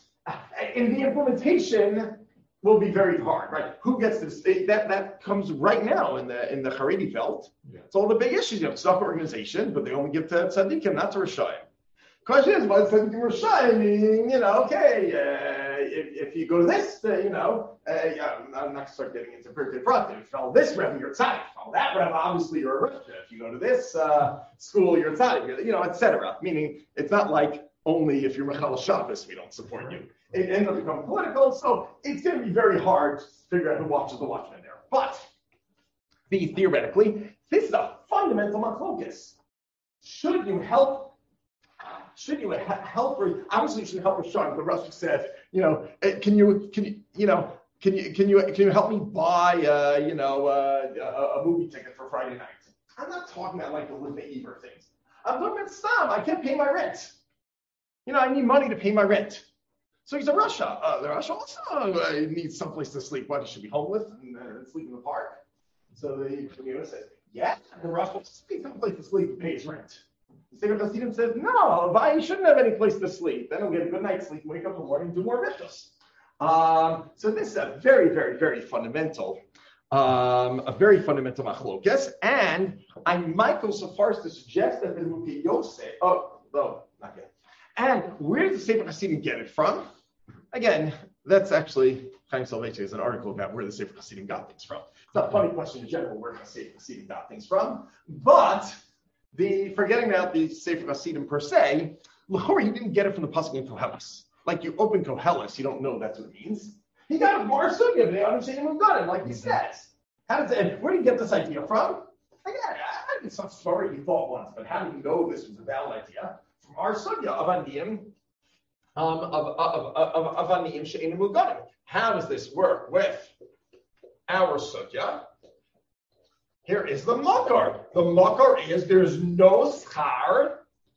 [SPEAKER 9] in the implementation will be very hard, right? Who gets to decide? That that comes right now in the in the Haredi belt. Yeah. It's all the big issues. You have stuff organization, but they only give to tzaddikim, not to Rishayim. Question is, what does tzaddikim Rishayim mean? You know, okay, uh, if, if you go to this, uh, you know, uh, yeah, I'm not going to start getting into birthday front. If you follow this Rebbe, you're tzaddik. Follow that Rebbe, obviously you're a Risha. If you go to this uh, school, you're tzaddik. You know, et cetera. Meaning, it's not like only if you're Mechal Shabbos, we don't support you. It ends up becoming political, so it's going to be very hard to figure out who watches the Watchmen there. But, the, theoretically, this is a fundamental machlokas. Should you help Should you help her? Obviously, you should help her. Sean, the Rashi said, you know, can you, can you, you know, can you, can you, can you help me buy, uh, you know, uh, a, a movie ticket for Friday night? I'm not talking about like the Linda Eber things. I'm talking about Stam. I can't pay my rent. You know, I need money to pay my rent. So he's a Russia. Uh, the Russia also uh, needs someplace to sleep. What, he should be homeless and uh, sleep in the park? So the community says, yeah, the Russia wants to someplace to sleep and pay his rent. The Sefer Hasidim says, no, he shouldn't have any place to sleep. Then he'll get a good night's sleep, wake up in the morning, and do more rituals. Um, so this is a very, very, very fundamental, um, a very fundamental machlokas. And I might go so far as to suggest that the Mukhi Yosef, oh, no, not yet. And where does the Sefer Hasidim get it from? Again, that's actually, Chaim Salvation has an article about where the Sefer Hasidim got things from. It's not a funny question in general where the Sefer Hasidim got things from, but the forgetting about the Sefer Hasidim per se, Lahore, he didn't get it from the pasuk in Koheles. Like you open Koheles, you don't know that's what it means. He got it from our sugya, they understand him got it, like he says. How does it, where did he get this idea from? Again, it's not a story he thought once, but how do you know this was a valid idea? From our sugya of Aniyim, um, of of of of Aniyim she'enim muganim. How does this work with our sugya? Here is the makar. The makar is there's no schar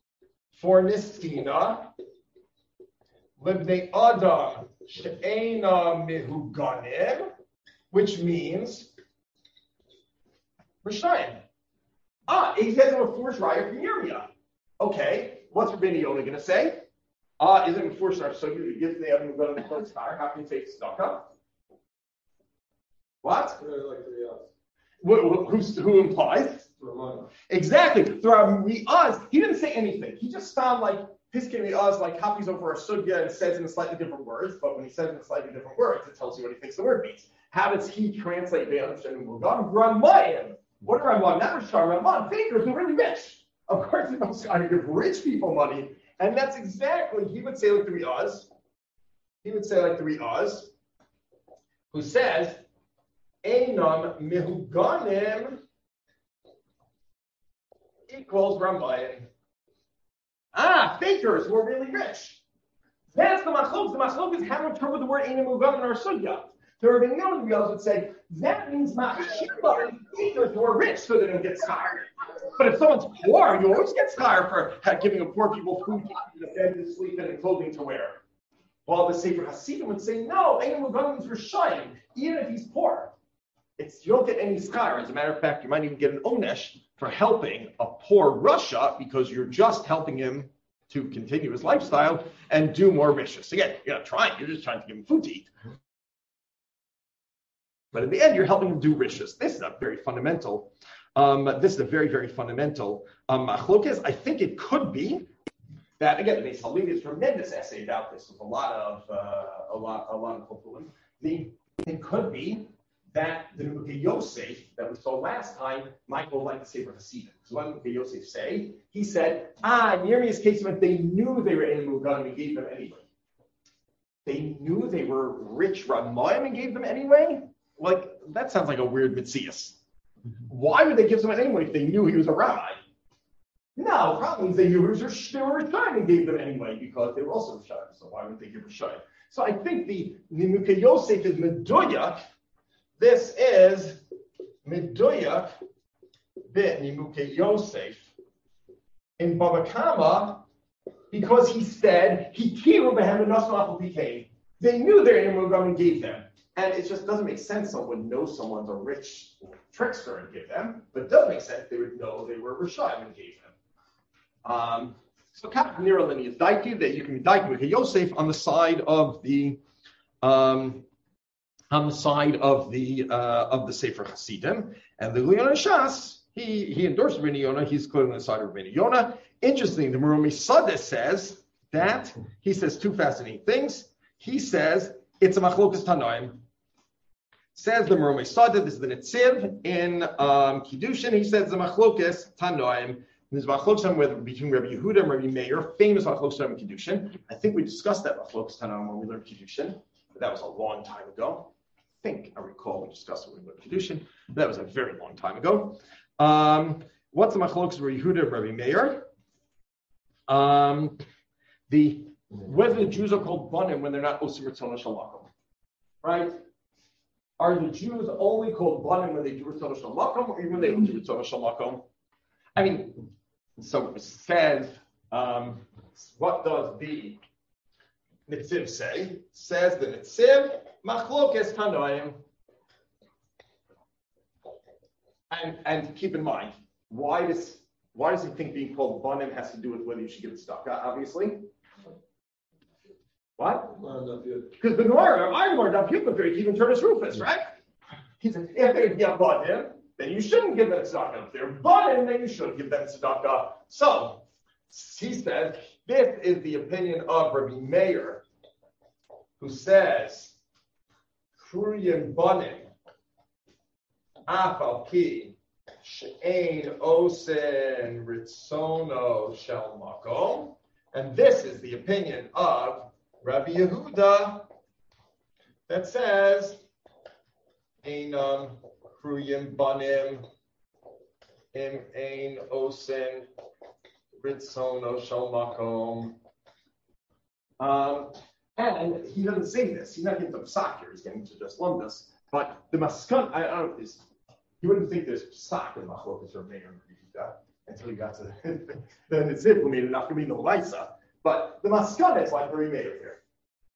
[SPEAKER 9] for nistina libnei adam she'ena mehuganim, which means Rishayim. Ah, he says I'm a forced riot from Yirmiyah. Okay, what's Rabbeinu Yonah going to say? Ah, isn't it forced riot? So you give the other got the first fire. How can you take tzedakah? What? Who, who's, who implies? Exactly. Riaz, he didn't say anything. He just found like Piskin Riaz like copies over a sugya and says in slightly different words, but when he says in slightly different words, it tells you what he thinks the word means. How does he translate the understanding of Ramayim? What are Ramayim? Not Rishar, Ramayim. Fakers are really rich. Of course, he knows how to give rich people money. And that's exactly, he would say like the Riaz. He would say like the Riaz, who says, Einam Mehuganim equals Ramayim. Ah, fakers who are really rich. That's the machlok. The machlok is how to interpret the word Einam Mehuganim in our sugya. The Rabbeinu Yonah would say, that means Machshira and fakers who are rich so they don't get scared. But if someone's poor, you always get scared for giving a poor people food to eat, a bed to sleep in, and clothing to wear. While the Sefer Hasidim would say, no, Einam Mehuganim is Rishayim, even if he's poor. It's, you don't get any schar. As a matter of fact, you might even get an onesh for helping a poor Russia because you're just helping him to continue his lifestyle and do more vicious. Again, you're not trying, you're just trying to give him food to eat. But in the end, you're helping him do rishus. This is a very fundamental, um, this is a very, very fundamental um, machlokes. I think it could be that, again, the Beis Halevi is a tremendous essay about this with a lot of, uh, a lot, a lot of chilkulim. The It could be that the Nimukei Yosef that we saw last time might go like the Sefer Hasidim. So what did Nimukei Yosef say? He said, ah, in Yirmiyah's case, if they knew they were in Muganim and gave them anyway. They knew they were rich Ramayim and gave them anyway? Like, that sounds like a weird mitzias. Why would they give someone anyway if they knew he was a rabbi? No, probably they knew he was a, they were a Rishayim and gave them anyway because they were also Rishayim. So why would they give Rishayim? So I think the Nimukei Yosef is Meduyak. This is Meduyak bit Nimukei Yosef in Baba Kama because he said he kiru behem and became. They knew their Nimukei and gave them. And it just doesn't make sense someone would know someone's a rich trickster and give them, but it does make sense they would know they were Rishayim and gave them. Um, so Kach Niralini is daiki that you can be daiki with Yosef on the side of the um, on the side of the uh, of the Sefer Hasidim, and the Leon Shas he he endorsed Rabbeinu Yonah. He's clearly on the side of Rabbeinu Yonah. Interesting, the Merumi Sadeh says that he says two fascinating things. He says it's a machlokas tanoim. Says the Merumi Sadeh, this is the Netziv in um, Kiddushin. He says the machlokas tanoim. There's machlokas with between Rabbi Yehuda and Rabbi Meir, famous machlokas in Kiddushin. I think we discussed that machlokas tanoim when we learned Kiddushin, but that was a long time ago. I think I recall we discussed it when we learned Kiddushin. That was a very long time ago. Um, what's the machlokas of Rabbi Yehuda and Rabbi Meir? Um, the whether the Jews are called banim when they're not osim ritzon shalakum, right? Are the Jews only called banim when they do ritzon shalakum, or even when they don't do ritzon shalakum? I mean, so it says, um, what does the Netziv say? Says the Netziv machlokes tanoim, and and keep in mind why does why does he think being called banim has to do with whether you should give tzedakah? Obviously. What? Because the Gemara, I Gemara, Daf Yud, very even Turnus Rufus, right? He said, if they get banim, then you shouldn't give them tzedakah. If they're banim, then you should give them tzedakah. So he said, this is the opinion of Rabbi Meir, who says, Kruyim banim, afal ki, she'ein osen ritzono shel makom. And this is the opinion of Rabbi Yehuda that says, Einam kruyim banim im ein osen ritzono shel makom. Um, and he doesn't say this. He's not getting to psak here. He's getting to just lumdus. But the maskan, I, I don't know, is you wouldn't think there's psak in machlokas or Meir and Rabbi Yehuda until you got to then it's it who made enough to be no laisa. But the maskana is like Rabbi Meir here.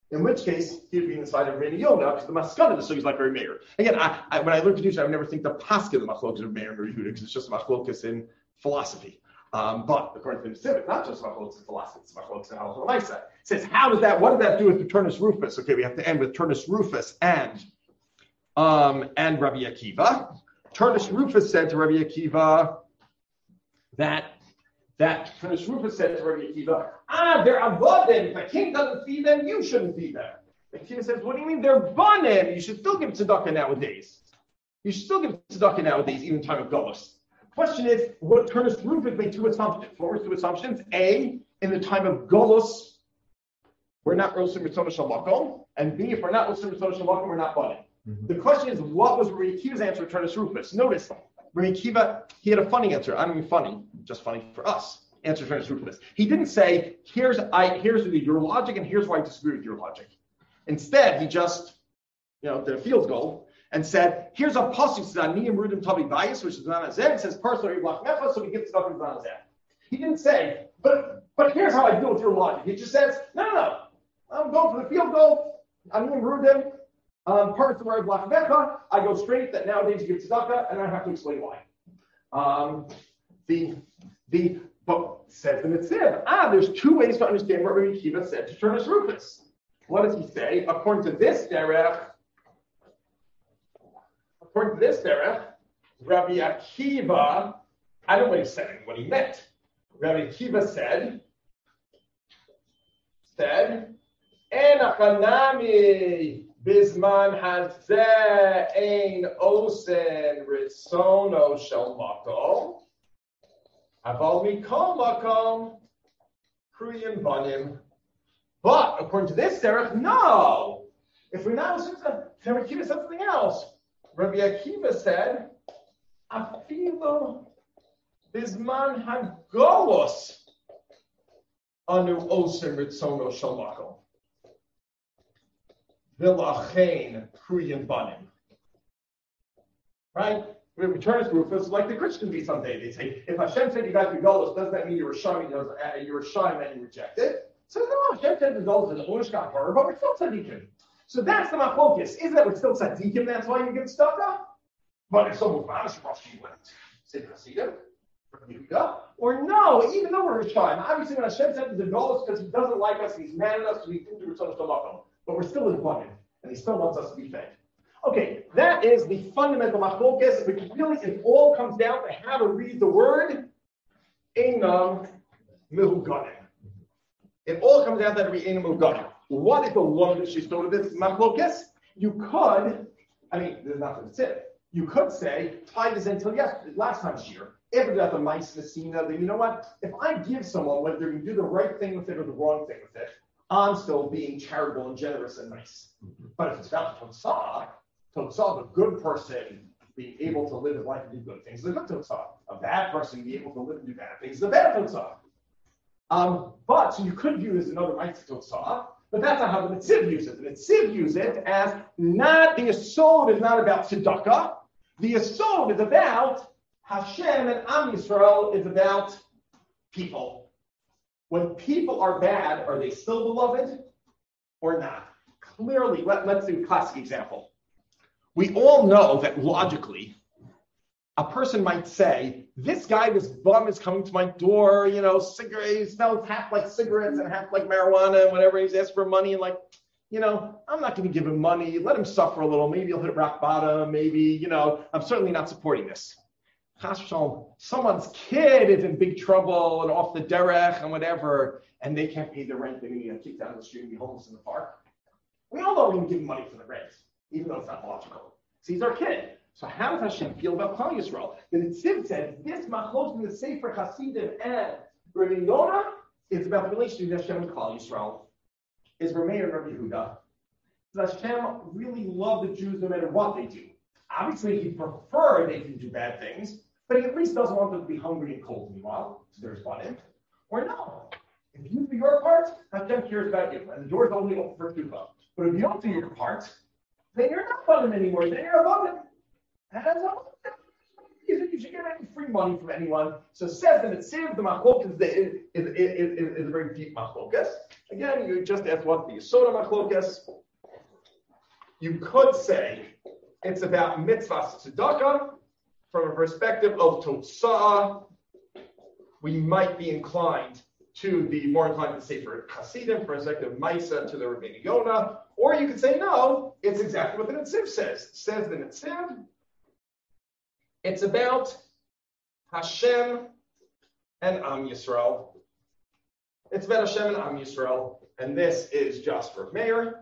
[SPEAKER 9] In which case, he'd be inside of Rabbi Yonah, because the maskana of the sugi is like very mayor. Again, I, I, when I learned Kedusha, I would never think the paska of the machlokas of Meir and Rabbi Yehuda, because it's just machlokas in philosophy. Um, but according to the Civic, not just machlokas in philosophy, it's machlokas in halacha l'maisa. It says, how does that? What did that do with Turnus Rufus? Okay, we have to end with Turnus Rufus and um, and Rabbi Akiva. Turnus Rufus said to Rabbi Akiva that that Turnus Rufus said to Rabbi Akiva, ah, they're avodim. If the king doesn't feed them, you shouldn't feed them. Akiva says, what do you mean they're banim? You should still give tzedakah nowadays. You should still give tzedakah nowadays, even in time of Golus. Question is, what Turnus Rufus made two assumptions. What were two assumptions? A, in the time of Golus, we're not rosim ritzon shalakom, and B, if we're not rosim ritzon shalakom, we're not banim. Mm-hmm. The question is, what was Rabbi Akiva's answer to Turnus Rufus? Notice, Rabbi Akiva, he had a funny answer. I don't mean funny, just funny for us. Answer to Turnus Rufus. He didn't say, here's I here's the, your logic, and here's why I disagree with your logic. Instead, he just, you know, did a field goal and said, here's a pasuk says Aniyim Rudim Tavi Bayis, which is Zanazeh. It says personally Blach Mefa, so we give tzedakah to Zanazeh. He didn't say, but but here's how I deal with your logic. He just says, no, no, no. I'm going for the field goal. Aniyim Rudim, um, personally Blach Mefa. I go straight that nowadays you give tzedakah, and I don't have to explain why. Um, the the but says the Mitzvah. Ah, there's two ways to understand what Rabbi Akiva said to Turnus Rufus. What does he say? According to this derech, according to this derech, Rabbi Akiva, I don't know what he said, what he meant. Rabbi Akiva said, said, Enachanami bisman hazeh ein osen ritzono shel makom, aval mikol makom kriyim banim. But according to this derech, no. If we're not listening to Rabbi Akiva said something else. Rabbi Akiva said, "Afilu bisman hagolus anu osim ritzono shel makom v'lachein kriyim banim." Right? We return to Rufus like the Christians be someday. They say, if Hashem said you guys be golus, doesn't that mean you were shy? You were shy and you reject it? So no, Hashem said the golus is only got her, but we're still tzaddikim. So that's the focus. Isn't that we're still tzaddikim? That's why you get stuck up. But if someone vanished, she went. Say Hasidim, or no, even though we're Rishayim, obviously when Hashem said the golus because he doesn't like us, he's mad at us, so he didn't do Ritzon Shel, but we're still in Banim, and he still wants us to be fed. Okay, that is the fundamental machlokas, which really it all comes down to how to read the word Einam Mehuganim. It all comes down to how to read Einam Mehuganim. What is the one that she started this machlokas? You could, I mean, there's nothing to say. You could say, tie this until yesterday, last time's year. If it's at the mice messina, then you know what? If I give someone whether they're going to do the right thing with it or the wrong thing with it, I'm still being charitable and generous and nice. But if it's about Totzah, Totzah, the good person being able to live his life and do good things, is a good Totzah. A bad person being able to live and do bad things is a bad Totzah. Um, but, so you could view it as another mice Totzah, but that's not how the Netziv uses it. The Netziv uses it as not, the Yesod is not about tzedakah. The Yesod is about Hashem, and Am Yisrael is about people. When people are bad, are they still beloved or not? Clearly, let, let's do a classic example. We all know that logically, a person might say, this guy, this bum is coming to my door, you know, cigarette, he smells half like cigarettes and half like marijuana and whatever, he's asked for money and like, you know, I'm not going to give him money, let him suffer a little, maybe he'll hit rock bottom, maybe, you know, I'm certainly not supporting this. Someone's kid is in big trouble and off the derech and whatever, and they can't pay their rent, they're going to get kicked out of the street and be homeless in the park. We all know we're going to give him money for the rent, even though it's not logical. So he's our kid. So how does Hashem feel about Klal Yisrael? The Netziv says this machlokes in the Sefer Hasidim and Rabbi Yonah is about the relationship between Hashem and Klal Yisrael. Is Rameir and Rabbi Yehuda. Does Hashem really love the Jews no matter what they do? Obviously, he prefer they can do bad things, but he at least doesn't want them to be hungry and cold meanwhile. So there's one. Or no. If you do your part, Hashem cares about you, and the door's only open for two votes. But if you don't do your part, then you're not above him anymore. Then you're above him. reason you should get any free money from anyone. So it says that it's the machlokas is, is, is, is, is a very deep machlokas. Again, you just ask what the soda machlokas. You could say it's about mitzvahs tzedakah from a perspective of totsa'ah. We might be inclined to be more inclined to say for Hasidim, for perspective of Maisa to the Rabbeinu Yonah, or you could say no, it's exactly what the Netziv says. It says the Netziv, it's about Hashem and Am Yisrael. It's about Hashem and Am Yisrael, and this is just for Meir,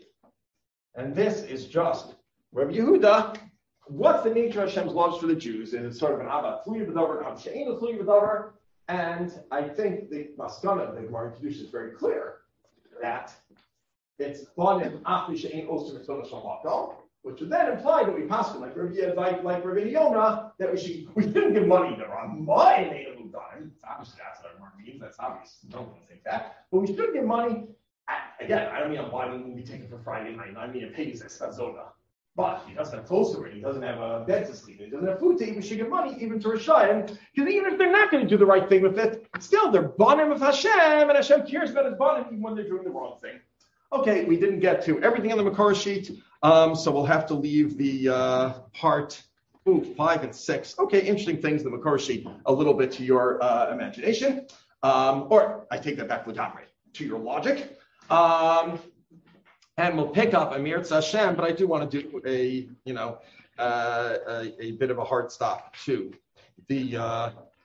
[SPEAKER 9] and this is just Rabbi Yehuda. What's the nature of Hashem's laws for the Jews? It's sort of an Abba Tluya B'davar, Ab She'einu Tluya B'davar. And I think the Maskana, the Gemara introduced, is very clear that it's Banim Afi She'ein Oster Mitzvah Shalom, which would then imply that we pass like like like Rabbi Yonah that we should we shouldn't give money to run my name of time. Obviously, that's what our means. That's obvious. No one will think that, but we should give money. Again, I don't mean I'm buying we take it for Friday night. I mean it pays us Zona. But he doesn't have clothes to wear, he doesn't have a bed to sleep in, he doesn't have food to eat, we should give money even to Rishayim, because even if they're not going to do the right thing with it, still they're banim of Hashem, and Hashem cares about his banim even when they're doing the wrong thing. Okay, we didn't get to everything on the Makor sheet, um, so we'll have to leave the uh, part ooh, five and six. Okay, interesting things in the Makor sheet, a little bit to your uh, imagination, um, or I take that back Lagamre, to your logic. Um, And we'll pick up Amir Hashem, but I do want to do a, you know, uh, a, a bit of a hard stop to the uh,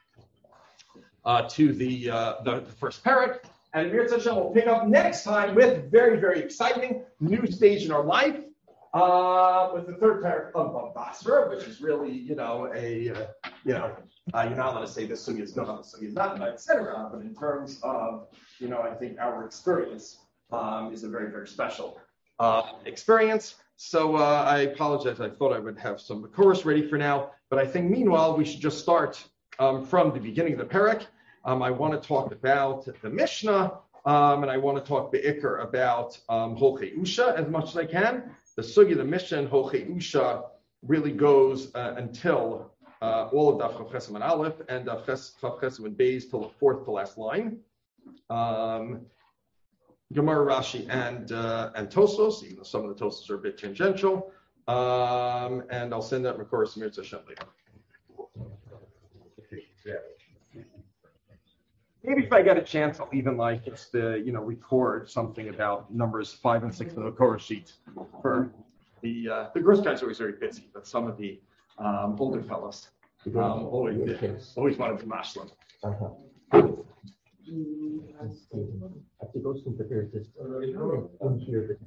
[SPEAKER 9] uh, to the, uh, the the first parak. And Amir Hashem will pick up next time with very very exciting new stage in our life uh, with the third parak of Basra, which is really you know a uh, you know uh, you're not allowed to say this sugi is not, this sugi is not, et cetera. But in terms of you know I think our experience. Um, is a very, very special uh, experience. So uh, I apologize. I thought I would have some chorus ready for now, but I think meanwhile we should just start um, from the beginning of the parak. Um, I want to talk about the Mishnah, um, and I want to talk be'ikr about um, Holchei Usha as much as I can. The sugi of the Mishnah and Holchei Usha really goes uh, until uh, all of Daf Chav Chesed and Aleph and Daf Chav Chesed and Beis till the fourth to last line. Um, Gemara, Rashi, and uh, and Tosos, even though some of the Tosos are a bit tangential. Um, and I'll send that Makor Samir to Hashem later. Maybe if I get a chance, I'll even like just uh, you know record something about numbers five and six in the Makor sheet. For the uh, the girls guys are always very busy, but some of the um, older fellows um, always always want to be mashlim.
[SPEAKER 5] Uh-huh. I have to go to the therapist. I'm here.